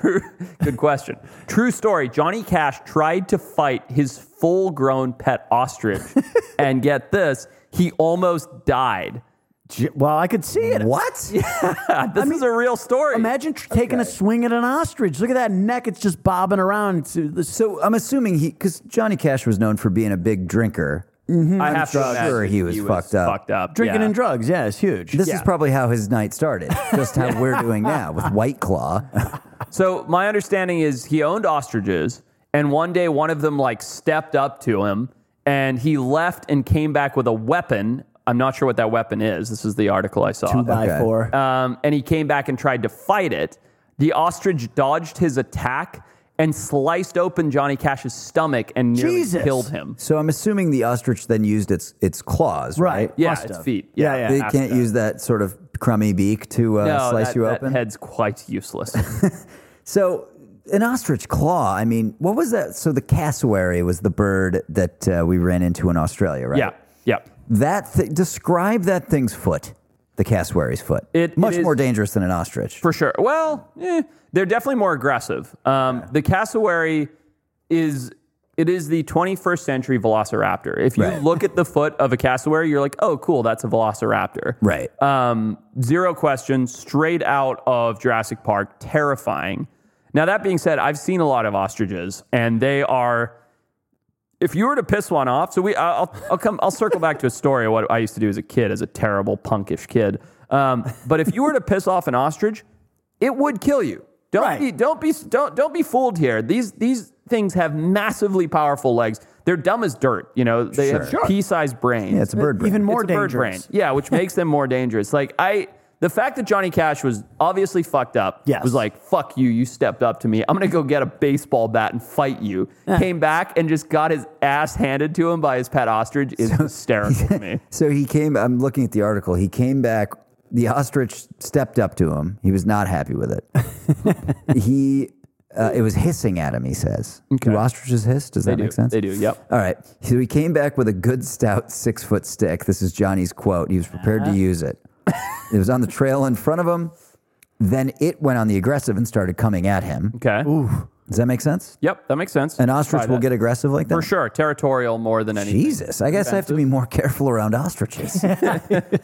Speaker 1: Good question. True story. Johnny Cash tried to fight his full-grown pet ostrich, and get this, he almost died.
Speaker 2: J- Well, I could see it.
Speaker 3: What?
Speaker 1: This is a real story.
Speaker 2: Imagine tr- taking a swing at an ostrich. Look at that neck; it's just bobbing around. It's, uh, this-
Speaker 3: So I'm assuming he, because Johnny Cash was known for being a big drinker.
Speaker 1: I have to
Speaker 3: sure
Speaker 1: imagine
Speaker 3: he was fucked up.
Speaker 1: Fucked up.
Speaker 2: drinking
Speaker 1: yeah.
Speaker 2: and drugs, yeah, it's huge.
Speaker 3: This
Speaker 1: Yeah.
Speaker 3: is probably how his night started, just how we're doing now with White Claw.
Speaker 1: So my understanding is he owned ostriches, and one day one of them like stepped up to him, and he left and came back with a weapon. I'm not sure what that weapon is. This is the article I saw.
Speaker 2: Two by
Speaker 3: Okay.
Speaker 2: four.
Speaker 1: Um, and he came back and tried to fight it. The ostrich dodged his attack and sliced open Johnny Cash's stomach and nearly
Speaker 2: Jesus.
Speaker 1: killed him.
Speaker 3: So I'm assuming the ostrich then used its its claws, right?
Speaker 2: Right.
Speaker 1: Yeah,
Speaker 2: Must
Speaker 1: its
Speaker 2: have.
Speaker 1: feet.
Speaker 2: Yeah, yeah.
Speaker 3: They
Speaker 1: has
Speaker 3: can't
Speaker 1: to.
Speaker 3: use that sort of crummy beak to uh,
Speaker 1: No,
Speaker 3: slice
Speaker 1: that,
Speaker 3: you
Speaker 1: that
Speaker 3: open.
Speaker 1: head's quite useless.
Speaker 3: So an ostrich claw. I mean, what was that? So the cassowary was the bird that uh, we ran into in Australia, right?
Speaker 1: Yeah, yeah.
Speaker 3: That th- describe that thing's foot. The cassowary's foot.
Speaker 1: It-
Speaker 3: Much
Speaker 1: it is-
Speaker 3: more dangerous than an ostrich.
Speaker 1: For sure. Well, eh, they're definitely more aggressive. Um, The cassowary is it is the twenty-first century velociraptor. If you
Speaker 3: Right.
Speaker 1: look at the foot of a cassowary, you're like, oh, cool, that's a velociraptor.
Speaker 3: Right.
Speaker 1: Um, zero question, straight out of Jurassic Park, terrifying. Now, that being said, I've seen a lot of ostriches, and they are. If you were to piss one off, so we, I'll, I'll come, I'll circle back to a story of what I used to do as a kid, as a terrible punkish kid. Um, but if you were to piss off an ostrich, it would kill you. Don't
Speaker 2: Right.
Speaker 1: be, don't be, don't, don't be fooled here. These, these things have massively powerful legs. They're dumb as dirt. You know, they have
Speaker 3: Sure.
Speaker 1: pea-sized brains.
Speaker 3: Yeah, it's a bird brain.
Speaker 2: Even more
Speaker 1: It's a bird
Speaker 2: dangerous.
Speaker 1: brain. Yeah, which makes them more dangerous. Like I, the fact that Johnny Cash was obviously fucked up.
Speaker 2: Yes.
Speaker 1: Was like, fuck you. You stepped up to me. I'm gonna go get a baseball bat and fight you. Came back and just got his ass handed to him by his pet ostrich is hysterical to me.
Speaker 3: So he came, I'm looking at the article. He came back. The ostrich stepped up to him. He was not happy with it. he, uh, it was hissing at him, he says.
Speaker 1: Okay.
Speaker 3: Do ostriches hiss? Does
Speaker 1: They
Speaker 3: that
Speaker 1: do.
Speaker 3: make sense?
Speaker 1: They do. Yep.
Speaker 3: All right. So he came back with a good stout six foot stick. This is Johnny's quote. He was prepared to use it. It was on the trail in front of him. Then it went on the aggressive and started coming at him.
Speaker 1: Okay.
Speaker 3: Does that make sense?
Speaker 1: Yep. That makes sense.
Speaker 3: An ostrich
Speaker 1: Try
Speaker 3: will
Speaker 1: that.
Speaker 3: get aggressive like that?
Speaker 1: for sure territorial more than anything.
Speaker 3: Jesus. I guess I have to be more careful around ostriches.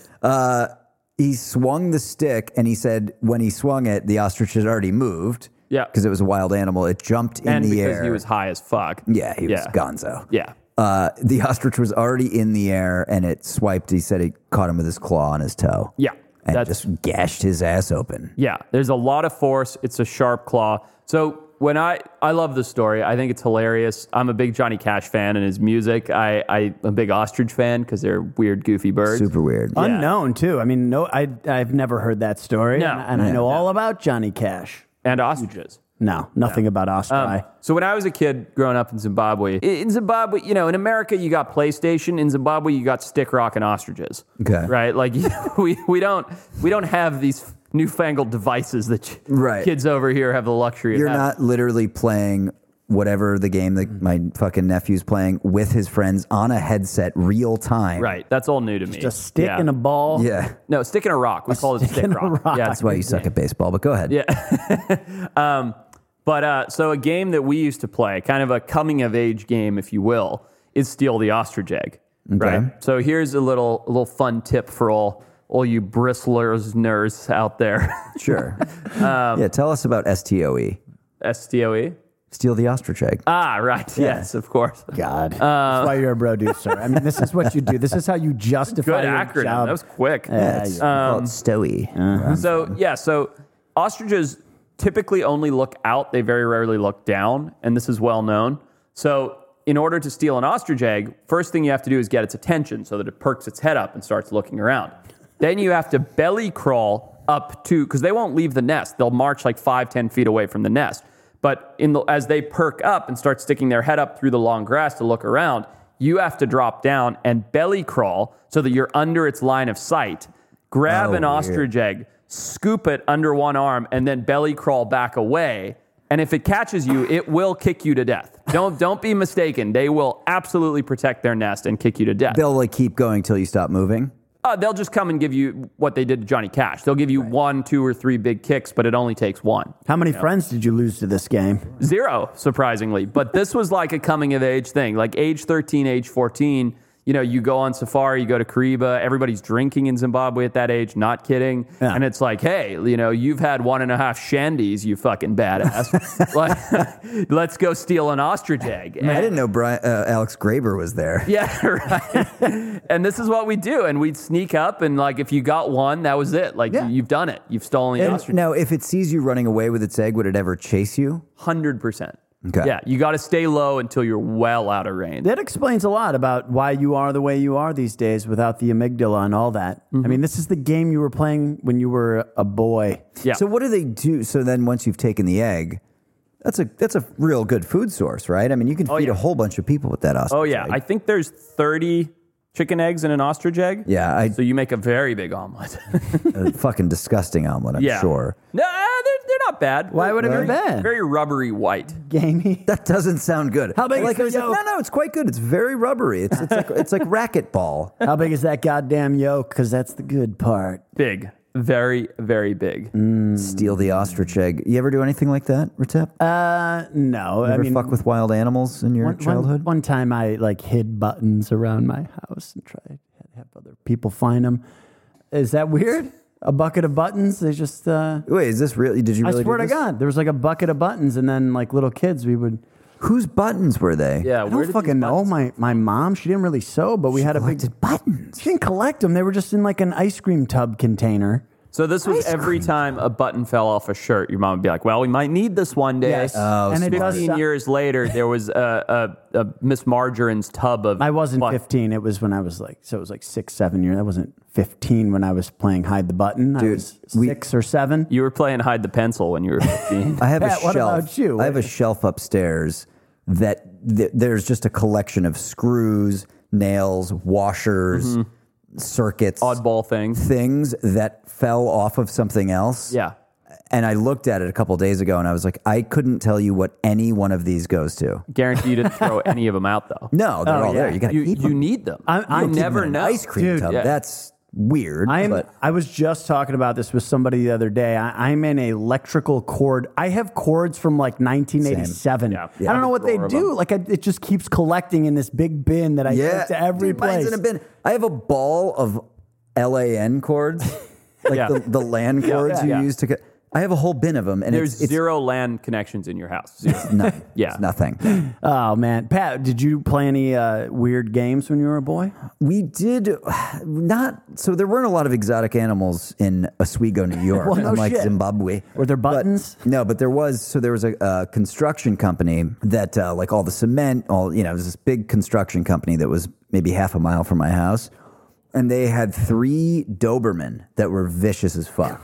Speaker 3: uh, he swung the stick, and he said when he swung it, the ostrich had already moved.
Speaker 1: Yep. Yeah.
Speaker 3: Because it was a wild animal. It jumped in
Speaker 1: and
Speaker 3: the
Speaker 1: because
Speaker 3: air.
Speaker 1: he was high as fuck.
Speaker 3: Yeah, he was
Speaker 1: Yeah.
Speaker 3: gonzo.
Speaker 1: Yeah.
Speaker 3: Uh, the ostrich was already in the air, and it swiped. He said he caught him with his claw on his toe.
Speaker 1: Yeah.
Speaker 3: And
Speaker 1: That's
Speaker 3: just gashed his ass open.
Speaker 1: Yeah, there's a lot of force. It's a sharp claw. So when I, I love the story. I think it's hilarious. I'm a big Johnny Cash fan and his music. I, I'm a big ostrich fan because they're weird, goofy birds.
Speaker 3: Super weird.
Speaker 1: Yeah.
Speaker 2: Unknown too. I mean, no, I I've never heard that story,
Speaker 1: No.
Speaker 2: and, and I know all about Johnny Cash.
Speaker 1: And ostriches.
Speaker 2: No, nothing about Osprey.
Speaker 1: Um, so when I was a kid growing up in Zimbabwe, in Zimbabwe, you know, in America you got PlayStation. In Zimbabwe you got stick rock and ostriches.
Speaker 3: Okay.
Speaker 1: Right? Like we we don't we don't have these newfangled devices that ch-
Speaker 3: Right.
Speaker 1: kids over here have the luxury of
Speaker 3: You're
Speaker 1: having.
Speaker 3: not literally playing whatever the game that my fucking nephew's playing with his friends on a headset, real time.
Speaker 1: Right. That's all new to me.
Speaker 2: Just stick
Speaker 1: Yeah.
Speaker 2: in a ball.
Speaker 3: Yeah.
Speaker 1: No, stick in a rock. We call it
Speaker 2: stick
Speaker 1: stick
Speaker 2: in a
Speaker 1: rock.
Speaker 2: rock.
Speaker 1: Yeah,
Speaker 3: That's why you suck at baseball, but go ahead.
Speaker 1: Yeah. um, but uh, so a game that we used to play, kind of a coming of age game, if you will, is Steal the Ostrich Egg.
Speaker 3: Okay.
Speaker 1: Right. So here's a little a little fun tip for all all you bristlers nerds out there.
Speaker 3: Sure.
Speaker 1: Um,
Speaker 3: yeah, tell us about S T O E.
Speaker 1: S T O E.
Speaker 3: Steal the ostrich egg.
Speaker 1: Ah, right. Yes, of course.
Speaker 2: God, that's why you're a producer. I mean, this is what you do. This is how you justify
Speaker 1: Good
Speaker 2: your
Speaker 1: acronym.
Speaker 2: job.
Speaker 1: That was quick.
Speaker 2: Yeah,
Speaker 3: It's
Speaker 2: you-
Speaker 3: called Stoey.
Speaker 1: Uh-huh. So yeah, so ostriches typically only look out. They very rarely look down, and this is well known. So in order to steal an ostrich egg, first thing you have to do is get its attention so that it perks its head up and starts looking around. Then you have to belly crawl up to, because they won't leave the nest. They'll march like five, ten feet away from the nest. But in the, as they perk up and start sticking their head up through the long grass to look around, you have to drop down and belly crawl so that you're under its line of sight. Grab
Speaker 3: Oh,
Speaker 1: an
Speaker 3: weird.
Speaker 1: ostrich egg, scoop it under one arm, and then belly crawl back away. And if it catches you, it will kick you to death. Don't don't be mistaken. They will absolutely protect their nest and kick you to death.
Speaker 3: They'll like keep going till you stop moving.
Speaker 1: Uh, they'll just come and give you what they did to Johnny Cash. They'll give you one, two, or three big kicks, but it only takes one.
Speaker 2: How many friends did you lose to this game?
Speaker 1: Zero, surprisingly. But this was like a coming of age thing. Like age thirteen, age fourteen, you know, you go on safari, you go to Kariba, everybody's drinking in Zimbabwe at that age, not kidding.
Speaker 2: Yeah.
Speaker 1: And it's like, hey, you know, you've had one and a half shandies, you fucking badass. Like, let's go steal an ostrich egg.
Speaker 3: I didn't know Brian, uh, Alex Graber was there.
Speaker 1: Yeah, right. And this is what we do. And we'd sneak up, and like, if you got one, that was it. Like,
Speaker 2: Yeah.
Speaker 1: you've done it. You've stolen the
Speaker 3: And
Speaker 1: ostrich.
Speaker 3: now, if it sees you running away with its egg, would it ever chase you?
Speaker 1: one hundred percent.
Speaker 3: Okay.
Speaker 1: Yeah, you got to stay low until you're well out of range.
Speaker 2: That explains a lot about why you are the way you are these days without the amygdala and all that.
Speaker 1: Mm-hmm.
Speaker 2: I mean, this is the game you were playing when you were a boy.
Speaker 1: Yeah.
Speaker 3: So what do they do? So then once you've taken the egg, that's a that's a real good food source, right? I mean, you can feed
Speaker 1: yeah.
Speaker 3: a whole bunch of people with that ostrich
Speaker 1: Oh, yeah.
Speaker 3: egg.
Speaker 1: I think there's thirty chicken eggs in an ostrich egg.
Speaker 3: Yeah, I-
Speaker 1: So you make a very big omelet.
Speaker 3: a fucking disgusting omelet, I'm
Speaker 1: yeah.
Speaker 3: sure.
Speaker 1: No, they're, they're not bad.
Speaker 2: Why would it be
Speaker 1: Very-
Speaker 2: bad?
Speaker 1: Very rubbery white.
Speaker 2: Gamey.
Speaker 3: That doesn't sound good.
Speaker 2: How big
Speaker 3: like,
Speaker 2: is the
Speaker 3: I was like,
Speaker 2: yolk?
Speaker 3: no, no, it's quite good. It's very rubbery. It's it's like it's like racquetball.
Speaker 2: How big is that goddamn yolk? Because that's the good part.
Speaker 1: Big. Very, very big.
Speaker 3: Steal the ostrich egg. You ever do anything like that, Retep?
Speaker 2: Uh, no.
Speaker 3: Ever
Speaker 2: I mean,
Speaker 3: fuck with wild animals in your
Speaker 2: one,
Speaker 3: childhood?
Speaker 2: One, one time I like hid buttons around my house and tried to have other people find them. Is that weird? A bucket of buttons? They just. Uh,
Speaker 3: Wait, is this really? Did you really?
Speaker 2: I swear
Speaker 3: do
Speaker 2: to
Speaker 3: this?
Speaker 2: God, there was like a bucket of buttons, and then like little kids, we would.
Speaker 3: Whose buttons were they?
Speaker 1: Yeah,
Speaker 2: I
Speaker 1: where
Speaker 2: don't
Speaker 1: did
Speaker 2: fucking
Speaker 1: these
Speaker 2: know.
Speaker 1: buttons-
Speaker 2: My my mom, she didn't really sew, but we had a big.
Speaker 3: Collected buttons.
Speaker 2: She didn't collect them. They were just in like an ice cream tub container.
Speaker 1: So this was
Speaker 3: Ice
Speaker 1: every
Speaker 3: cream.
Speaker 1: time a button fell off a shirt, your mom would be like, well, we might need this one day.
Speaker 2: Yes.
Speaker 3: Oh,
Speaker 2: and it
Speaker 3: smart.
Speaker 2: does.
Speaker 1: fifteen years later, there was a, a, a Miss Margarine's tub of.
Speaker 2: I wasn't
Speaker 1: but-
Speaker 2: fifteen. It was when I was like, so it was like six, seven years. I wasn't fifteen when I was playing hide the button. I
Speaker 3: Dude,
Speaker 2: was
Speaker 3: we-
Speaker 2: six or seven.
Speaker 1: You were playing hide the pencil when you were fifteen.
Speaker 3: I have
Speaker 2: Pat,
Speaker 3: a
Speaker 2: what
Speaker 3: shelf.
Speaker 2: about you?
Speaker 3: I have a shelf upstairs that th- there's just a collection of screws, nails, washers, circuits,
Speaker 1: Oddball thing.
Speaker 3: things that fell off of something else.
Speaker 1: Yeah.
Speaker 3: And I looked at it a couple days ago and I was like, I couldn't tell you what any one of these goes to.
Speaker 1: Guarantee you didn't throw any of them out, though.
Speaker 3: No, they're
Speaker 2: Oh,
Speaker 3: all
Speaker 2: yeah.
Speaker 3: there. You got to
Speaker 1: You,
Speaker 3: keep
Speaker 1: you
Speaker 3: them.
Speaker 1: need them.
Speaker 2: I- I
Speaker 1: you
Speaker 2: keep
Speaker 1: never
Speaker 3: in an
Speaker 1: know.
Speaker 3: ice cream
Speaker 2: Dude,
Speaker 3: tub.
Speaker 1: yeah.
Speaker 3: That's weird.
Speaker 2: I'm.
Speaker 3: but
Speaker 2: I was just talking about this with somebody the other day. I, I'm in a electrical cord. I have cords from like nineteen eighty-seven.
Speaker 1: Yeah.
Speaker 2: I don't know what they
Speaker 1: Drawer of
Speaker 2: do.
Speaker 1: them.
Speaker 2: Like I, it just keeps collecting in this big bin that I
Speaker 3: yeah,
Speaker 2: take to every
Speaker 3: dude, mine's
Speaker 2: place.
Speaker 3: in a bin. I have a ball of L A N cords, like
Speaker 1: Yeah.
Speaker 3: the, the LAN cords you
Speaker 1: yeah.
Speaker 3: use to. co- I have a whole bin of them, and
Speaker 1: There's
Speaker 3: it's, it's
Speaker 1: zero LAN connections in your house. Zero.
Speaker 3: none.
Speaker 1: Yeah.
Speaker 3: It's nothing.
Speaker 2: Oh man, Pat, did you play any uh, weird games when you were a boy?
Speaker 3: We did not. So there weren't a lot of exotic animals in Oswego, New York,
Speaker 2: Well, no
Speaker 3: unlike
Speaker 2: shit.
Speaker 3: Zimbabwe.
Speaker 2: Were there
Speaker 3: But-
Speaker 2: buttons?
Speaker 3: no, but there was. So there was a, a construction company that, uh, like all the cement, all you know, it was this big construction company that was maybe half a mile from my house, and they had three Doberman that were vicious as fuck.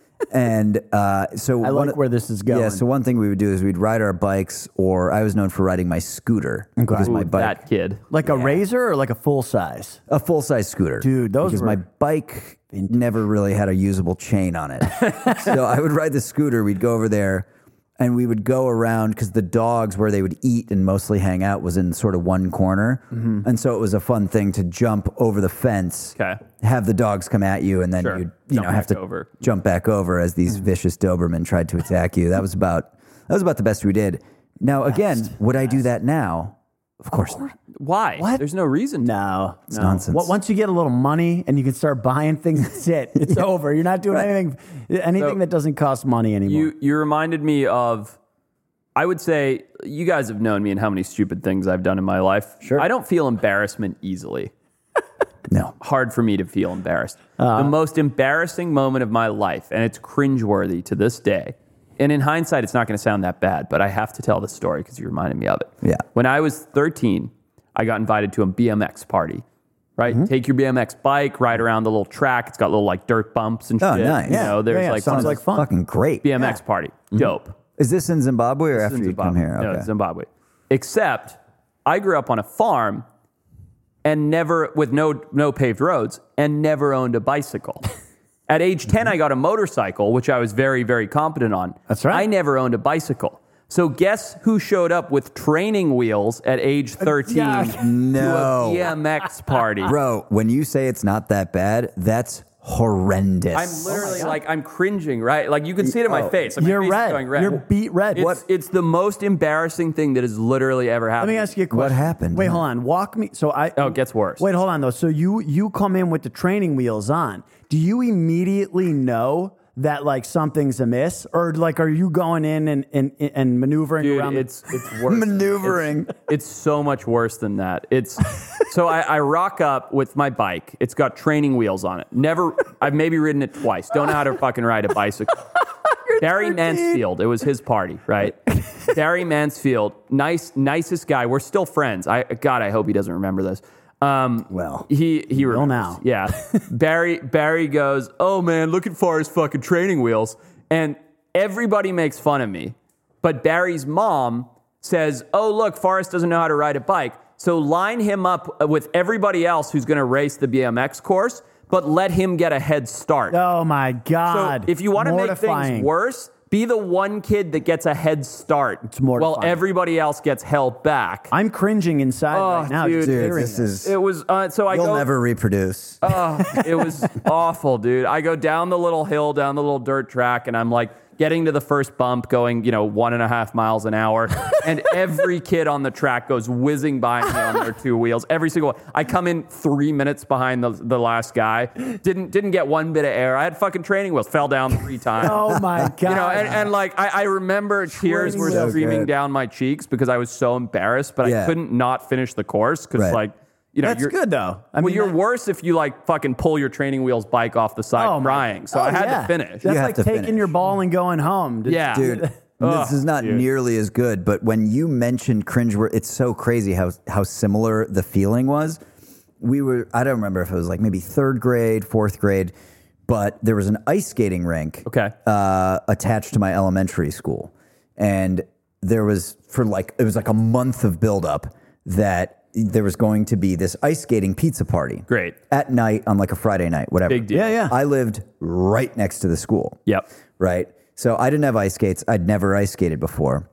Speaker 3: And uh, so
Speaker 2: I
Speaker 3: one
Speaker 2: like
Speaker 3: of-
Speaker 2: where this is going.
Speaker 3: Yeah, so one thing we would do is we'd ride our bikes, or I was known for riding my scooter because my
Speaker 1: Ooh,
Speaker 3: bike,
Speaker 1: that kid.
Speaker 2: Like a razor or like a full size?
Speaker 3: a full size scooter,
Speaker 2: Dude, those
Speaker 3: because
Speaker 2: were-
Speaker 3: my bike never really had a usable chain on it. So I would ride the scooter. We'd go over there, and we would go around because the dogs where they would eat and mostly hang out was in sort of one corner,
Speaker 2: Mm-hmm.
Speaker 3: and so it was a fun thing to jump over the fence,
Speaker 1: Okay.
Speaker 3: have the dogs come at you, and then
Speaker 1: Sure.
Speaker 3: you'd you
Speaker 1: Jump
Speaker 3: know have
Speaker 1: back
Speaker 3: to
Speaker 1: over.
Speaker 3: jump back over as these vicious Doberman tried to attack you. That was about that was about the best we did. Now again, would I do that now? Of course not.
Speaker 1: Why?
Speaker 2: What?
Speaker 1: There's no reason. to.
Speaker 2: No,
Speaker 3: It's
Speaker 2: no.
Speaker 3: nonsense.
Speaker 2: Well, once you get a little money and you can start buying things, that's it. It's over. You're not doing anything anything
Speaker 1: So-
Speaker 2: that doesn't cost money anymore.
Speaker 1: You you reminded me of. I would say you guys have known me and how many stupid things I've done in my life.
Speaker 3: Sure.
Speaker 1: I don't feel embarrassment easily.
Speaker 3: No.
Speaker 1: Hard for me to feel embarrassed.
Speaker 3: Uh-huh.
Speaker 1: the most embarrassing moment of my life, and it's cringeworthy to this day. And in hindsight, it's not going to sound that bad, but I have to tell this story because you reminded me of it.
Speaker 3: Yeah.
Speaker 1: When I was thirteen, I got invited to a B M X party. Right,
Speaker 3: Mm-hmm.
Speaker 1: take your B M X bike, ride around the little track. It's got little like dirt bumps and
Speaker 3: Oh,
Speaker 1: shit.
Speaker 3: nice.
Speaker 1: You
Speaker 3: Yeah.
Speaker 1: know, there's
Speaker 2: Yeah, yeah,
Speaker 1: like
Speaker 2: sounds
Speaker 1: one of
Speaker 2: like
Speaker 1: those
Speaker 2: fun.
Speaker 3: Fucking great.
Speaker 1: B M X party. Dope.
Speaker 3: Is this in Zimbabwe or after
Speaker 1: in
Speaker 3: you come
Speaker 1: Zimbabwe.
Speaker 3: here?
Speaker 1: No,
Speaker 3: Okay.
Speaker 1: it's Zimbabwe. Except I grew up on a farm and never, with no no paved roads, and never owned a bicycle. At age ten, I got a motorcycle, which I was very, very competent on.
Speaker 2: That's right.
Speaker 1: I never owned a bicycle. So guess who showed up with training wheels at age thirteen
Speaker 2: Yeah.
Speaker 3: No.
Speaker 1: to a B M X party?
Speaker 3: Bro, when you say it's not that bad, that's horrendous.
Speaker 1: I'm literally like, I'm cringing, right? Like, you can see it in my
Speaker 3: Oh.
Speaker 1: face. Like, my
Speaker 2: You're
Speaker 1: face is
Speaker 2: red.
Speaker 1: going red.
Speaker 2: You're beat red.
Speaker 1: It's,
Speaker 2: What-
Speaker 1: it's the most embarrassing thing that has literally ever
Speaker 2: Let
Speaker 1: happened.
Speaker 2: me ask you a question.
Speaker 3: What happened?
Speaker 2: Wait, hold on. Walk me. So I.
Speaker 1: Oh, it gets worse.
Speaker 2: Wait, hold on though. So you you come in with the training wheels on. Do you immediately know that like something's amiss, or like are you going in and and, and maneuvering
Speaker 1: Dude,
Speaker 2: around? the-
Speaker 1: it's it's worse.
Speaker 3: Maneuvering.
Speaker 1: It's, it's so much worse than that. It's so I, I rock up with my bike. It's got training wheels on it. Never. I've maybe ridden it twice. Don't know how to fucking ride a bicycle. Barry Mansfield. It was his party, right? Barry Mansfield, nice, nicest guy. We're still friends. I God, I hope he doesn't remember this. Um,
Speaker 2: Well,
Speaker 1: he he
Speaker 2: will
Speaker 1: remembers.
Speaker 2: now.
Speaker 1: Yeah. Barry Barry goes, "Oh man, looking for his fucking training wheels." And everybody makes fun of me. But Barry's mom says, "Oh, look, Forrest doesn't know how to ride a bike. So line him up with everybody else who's going to race the B M X course, but let him get a head start."
Speaker 2: oh my
Speaker 1: So
Speaker 2: god!
Speaker 1: if you want to make
Speaker 2: Mortifying.
Speaker 1: things worse, be the one kid that gets a head start
Speaker 2: It's mortifying.
Speaker 1: while everybody else gets held back.
Speaker 2: I'm cringing inside
Speaker 1: Oh,
Speaker 2: right now.
Speaker 1: dude.
Speaker 2: just
Speaker 3: Dude,
Speaker 2: hearing
Speaker 3: this
Speaker 2: it.
Speaker 3: is.
Speaker 1: It was uh, so I
Speaker 3: You'll
Speaker 1: go.
Speaker 3: never reproduce.
Speaker 1: Oh, it was awful, dude. I go down the little hill, down the little dirt track, and I'm like getting to the first bump, going, you know, one and a half miles an hour. And every kid on the track goes whizzing by me on their two wheels. Every single one. I come in three minutes behind the, the last guy. Didn't didn't get one bit of air. I had fucking training wheels. Fell down three times.
Speaker 2: Oh my god!
Speaker 1: You know, and, and like I, I remember tears were
Speaker 3: So
Speaker 1: streaming
Speaker 3: good.
Speaker 1: down my cheeks because I was so embarrassed, but
Speaker 3: Yeah.
Speaker 1: I couldn't not finish the course because
Speaker 3: Right.
Speaker 1: like, you know,
Speaker 2: That's
Speaker 1: you're,
Speaker 2: good though. I
Speaker 1: well,
Speaker 2: mean,
Speaker 1: you're
Speaker 2: that-
Speaker 1: worse if you like fucking pull your training wheels bike off the side
Speaker 2: Oh, my-
Speaker 1: crying. So
Speaker 2: oh,
Speaker 1: I had
Speaker 2: yeah.
Speaker 1: to finish.
Speaker 2: That's
Speaker 3: You have
Speaker 2: like
Speaker 3: to
Speaker 2: taking
Speaker 3: finish.
Speaker 2: your ball and going home.
Speaker 1: Yeah.
Speaker 3: Dude,
Speaker 1: Ugh,
Speaker 3: this is not
Speaker 1: dude.
Speaker 3: nearly as good, but when you mentioned cringe, it's so crazy how how similar the feeling was. We were, I don't remember if it was like maybe third grade, fourth grade, but there was an ice skating rink
Speaker 1: Okay.
Speaker 3: uh, attached to my elementary school. And there was, for like, it was like a month of buildup that there was going to be this ice skating pizza party.
Speaker 1: Great.
Speaker 3: At night on like a Friday night, whatever.
Speaker 1: Big deal.
Speaker 2: Yeah, yeah.
Speaker 3: I lived right next to the school.
Speaker 1: Yep.
Speaker 3: Right. So I didn't have ice skates. I'd never ice skated before.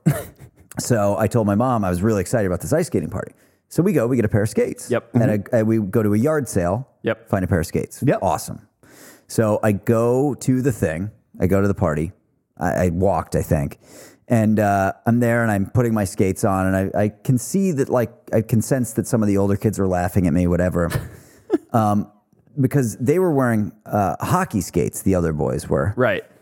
Speaker 3: So I told my mom I was really excited about this ice skating party. So we go, we get a pair of skates.
Speaker 1: Yep.
Speaker 3: And I, I, we go to a yard sale.
Speaker 1: Yep.
Speaker 3: Find a pair of skates.
Speaker 2: Yep.
Speaker 3: Awesome. So I go to the thing. I go to the party. I, I walked, I think. And uh, I'm there and I'm putting my skates on. And I, I can see that, like, I can sense that some of the older kids are laughing at me, whatever. um, because they were wearing uh, hockey skates, the other boys were.
Speaker 1: Right.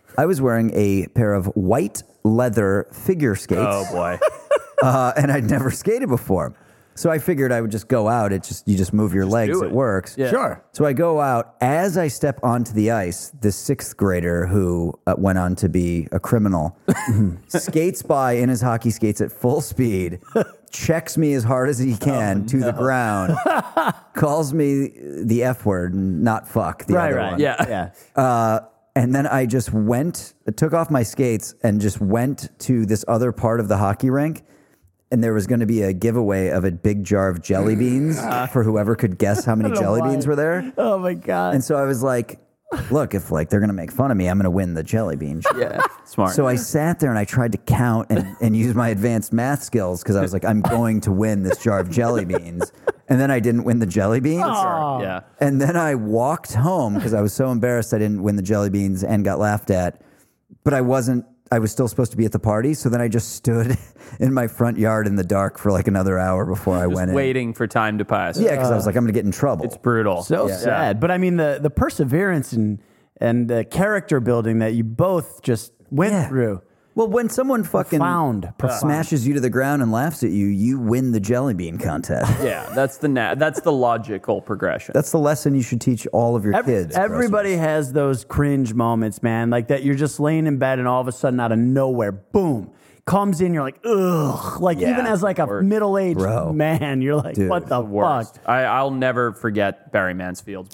Speaker 3: I was wearing a pair of white leather figure skates.
Speaker 1: Oh boy.
Speaker 3: uh, and I'd never skated before. So I figured I would just go out. It just you just move your legs.
Speaker 1: do
Speaker 3: It.
Speaker 1: it.
Speaker 3: works.
Speaker 1: Yeah.
Speaker 2: Sure.
Speaker 3: So I go out. As I step onto the ice, this sixth grader who uh, went on to be a criminal skates by in his hockey skates at full speed, checks me as hard as he can
Speaker 1: Oh,
Speaker 3: to the ground, calls me the F word, not fuck, the
Speaker 2: Right,
Speaker 3: other
Speaker 2: right.
Speaker 3: one.
Speaker 1: Yeah.
Speaker 2: Yeah.
Speaker 3: Uh, and then I just went, took off my skates and just went to this other part of the hockey rink. And there was going to be a giveaway of a big jar of jelly beans for whoever could guess how many
Speaker 2: I don't know
Speaker 3: jelly
Speaker 2: why.
Speaker 3: beans were there.
Speaker 2: Oh my God.
Speaker 3: And so I was like, look, if like they're going to make fun of me, I'm going to win the jelly bean jar.
Speaker 1: Yeah. Smart.
Speaker 3: So I sat there and I tried to count and, and use my advanced math skills because I was like, I'm going to win this jar of jelly beans. And then I didn't win the jelly beans.
Speaker 2: Oh.
Speaker 1: yeah.
Speaker 3: And then I walked home because I was so embarrassed I didn't win the jelly beans and got laughed at. But I wasn't, I was still supposed to be at the party. So then I just stood in my front yard in the dark for like another hour before I
Speaker 1: Just
Speaker 3: went
Speaker 1: waiting for time to pass.
Speaker 3: in. Yeah, because I was like, I'm going to get in trouble.
Speaker 1: It's brutal.
Speaker 2: So
Speaker 1: Yeah.
Speaker 2: sad. But I mean, the the perseverance and and the character building that you both just went
Speaker 3: Yeah.
Speaker 2: through.
Speaker 3: Well, when someone fucking
Speaker 2: Profound. Profound.
Speaker 3: smashes you to the ground and laughs at you, you win the jelly bean contest.
Speaker 1: Yeah, that's the na- that's the logical progression.
Speaker 3: That's the lesson you should teach all of your
Speaker 2: Every-
Speaker 3: kids.
Speaker 2: everybody has those cringe moments, man. Like that you're just laying in bed and all of a sudden out of nowhere, boom, comes in. You're like, ugh. Like
Speaker 3: Yeah,
Speaker 2: even as like a
Speaker 1: worst.
Speaker 2: middle-aged
Speaker 3: Bro.
Speaker 2: man, you're like,
Speaker 3: Dude,
Speaker 2: what the
Speaker 1: Worst.
Speaker 2: fuck?
Speaker 1: I, I'll never forget Barry Mansfield's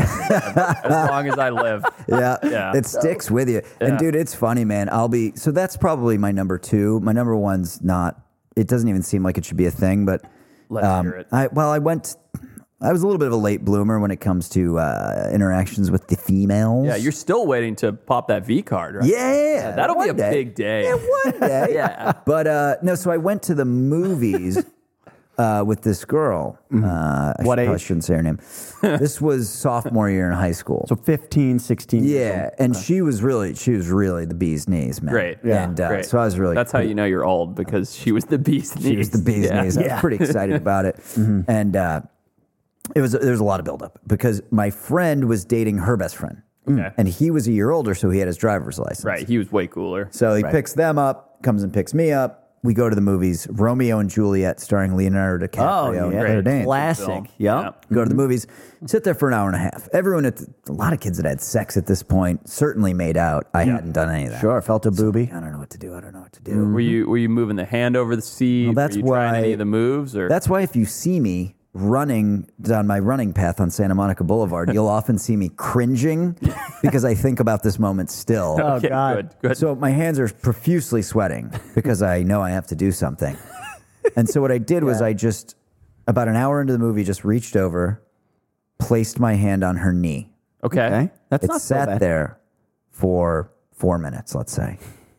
Speaker 1: as long as I live.
Speaker 3: Yeah,
Speaker 1: Yeah.
Speaker 3: it sticks with you. And
Speaker 1: Yeah.
Speaker 3: dude, it's funny, man. I'll be so that's probably my number two. My number one's not. It doesn't even seem like it should be a thing, but
Speaker 1: Let's
Speaker 3: um,
Speaker 1: hear it.
Speaker 3: I well, I went. I was a little bit of a late bloomer when it comes to uh, interactions with the females.
Speaker 1: Yeah, you're still waiting to pop that V card, right?
Speaker 3: Yeah,
Speaker 1: that'll be
Speaker 3: one
Speaker 1: a
Speaker 3: day.
Speaker 1: big day.
Speaker 3: Yeah, one day.
Speaker 1: Yeah.
Speaker 3: But uh, no, so I went to the movies uh, with this girl. Uh, I
Speaker 2: What
Speaker 3: should, probably
Speaker 2: age?
Speaker 3: shouldn't say her name. This was sophomore year in high school.
Speaker 2: So fifteen, sixteen years
Speaker 3: yeah,
Speaker 2: old.
Speaker 3: and she was really, she was really the bee's knees, man.
Speaker 1: Great.
Speaker 2: Yeah.
Speaker 3: and uh,
Speaker 1: Great.
Speaker 3: so I was really.
Speaker 1: That's how you know you're old, because she was the bee's knees.
Speaker 3: She was the bee's
Speaker 1: Yeah.
Speaker 3: knees. I was
Speaker 2: Yeah.
Speaker 3: pretty excited about it, and uh, it was there was a lot of buildup because my friend was dating her best friend,
Speaker 1: Okay.
Speaker 3: and he was a year older, so he had his driver's license.
Speaker 1: Right, he was way cooler.
Speaker 3: So he
Speaker 2: Right.
Speaker 3: picks them up, comes and picks me up. We go to the movies, Romeo and Juliet, starring Leonardo
Speaker 2: Oh,
Speaker 3: DiCaprio and
Speaker 2: yeah.
Speaker 3: Claire Danes.
Speaker 2: Classic.
Speaker 1: Film.
Speaker 2: Yep.
Speaker 3: Go to the movies, sit there for an hour and a half. Everyone, at the, a lot of kids that had sex at this point certainly made out. I hadn't done any of that.
Speaker 2: Sure. Felt a booby.
Speaker 3: I don't know what to do. I don't know what to do.
Speaker 1: Were you were you moving the hand over the seat?
Speaker 3: Well, that's
Speaker 1: were you trying
Speaker 3: why-
Speaker 1: any of the moves, or
Speaker 3: That's why if you see me running down my running path on Santa Monica Boulevard, you'll often see me cringing because I think about this moment still.
Speaker 2: Oh,
Speaker 1: okay,
Speaker 2: God.
Speaker 1: good, good.
Speaker 3: So my hands are profusely sweating because I know I have to do something. And so what I did was
Speaker 2: Yeah.
Speaker 3: I just, about an hour into the movie, just reached over, placed my hand on her knee.
Speaker 1: okay.
Speaker 2: Okay. That's
Speaker 3: It
Speaker 2: not so
Speaker 3: sat
Speaker 2: bad.
Speaker 3: there for four minutes, let's say,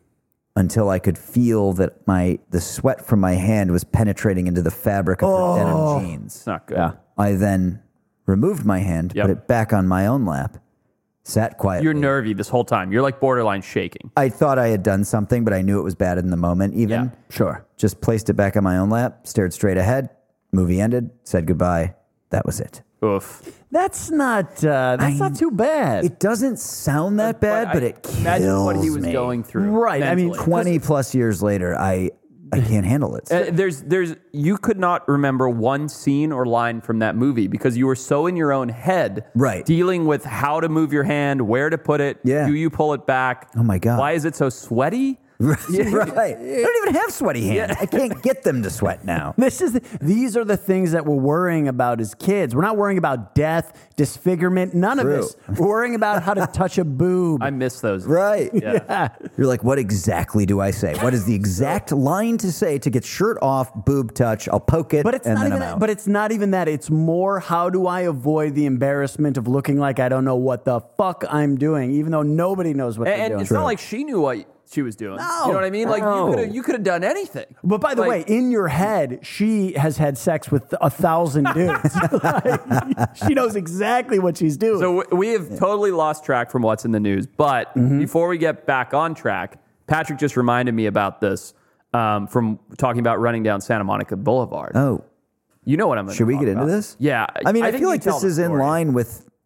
Speaker 3: until I could feel that my the sweat from my hand was penetrating into the fabric of her denim jeans.
Speaker 1: It's not good.
Speaker 2: Yeah.
Speaker 3: I then removed my hand,
Speaker 1: Yep.
Speaker 3: put it back on my own lap, sat quietly.
Speaker 1: You're nervy this whole time. You're like borderline shaking.
Speaker 3: I thought I had done something, but I knew it was bad in the moment even.
Speaker 1: Yeah.
Speaker 2: Sure.
Speaker 3: Just placed it back on my own lap, stared straight ahead, movie ended, said goodbye. That was it.
Speaker 1: Oof.
Speaker 2: That's not. Uh, that's
Speaker 3: I-
Speaker 2: not too bad.
Speaker 3: It doesn't sound that bad, but,
Speaker 1: I-
Speaker 3: it kills
Speaker 1: imagine what he was
Speaker 3: me.
Speaker 1: going through.
Speaker 2: Right, I mean,
Speaker 1: mentally.
Speaker 3: twenty plus years later, I I can't handle it.
Speaker 1: Uh, there's, there's, you could not remember one scene or line from that movie because you were so in your own head,
Speaker 3: Right.
Speaker 1: Dealing with how to move your hand, where to put it,
Speaker 3: Yeah.
Speaker 1: do you pull it back?
Speaker 3: Oh, my God.
Speaker 1: Why is it so sweaty?
Speaker 3: right. I don't even have sweaty hands. I can't get them to sweat now.
Speaker 2: This is the, these are the things that we're worrying about as kids. We're not worrying about death, disfigurement, none
Speaker 3: True.
Speaker 2: of this. We're worrying about how to touch a boob.
Speaker 1: I miss those.
Speaker 3: Right.
Speaker 1: Yeah.
Speaker 3: You're like, what exactly do I say? What is the exact line to say to get shirt off, boob touch? I'll poke it,
Speaker 2: But it's
Speaker 3: and
Speaker 2: not
Speaker 3: then
Speaker 2: even.
Speaker 3: I'm out.
Speaker 2: But it's not even that. It's more how do I avoid the embarrassment of looking like I don't know what the fuck I'm doing, even though nobody knows what
Speaker 1: And,
Speaker 2: they're
Speaker 1: and
Speaker 2: doing.
Speaker 1: it's not like she knew what she was doing.
Speaker 2: No.
Speaker 1: You know what I mean? Like
Speaker 2: No.
Speaker 1: you could have, you could have done anything.
Speaker 2: But by the
Speaker 1: Like-
Speaker 2: way, in your head, she has had sex with a thousand dudes. Like, she knows exactly what she's doing.
Speaker 1: So w- we have totally lost track from what's in the news. But
Speaker 3: Mm-hmm.
Speaker 1: before we get back on track, Patrick just reminded me about this um, from talking about running down Santa Monica Boulevard.
Speaker 3: oh,
Speaker 1: You know what I'm going to
Speaker 3: should we get into this?
Speaker 1: Yeah.
Speaker 3: I mean, I,
Speaker 1: think
Speaker 3: feel
Speaker 1: you
Speaker 3: like
Speaker 1: tell
Speaker 3: this
Speaker 1: the
Speaker 3: is in
Speaker 1: story.
Speaker 3: line with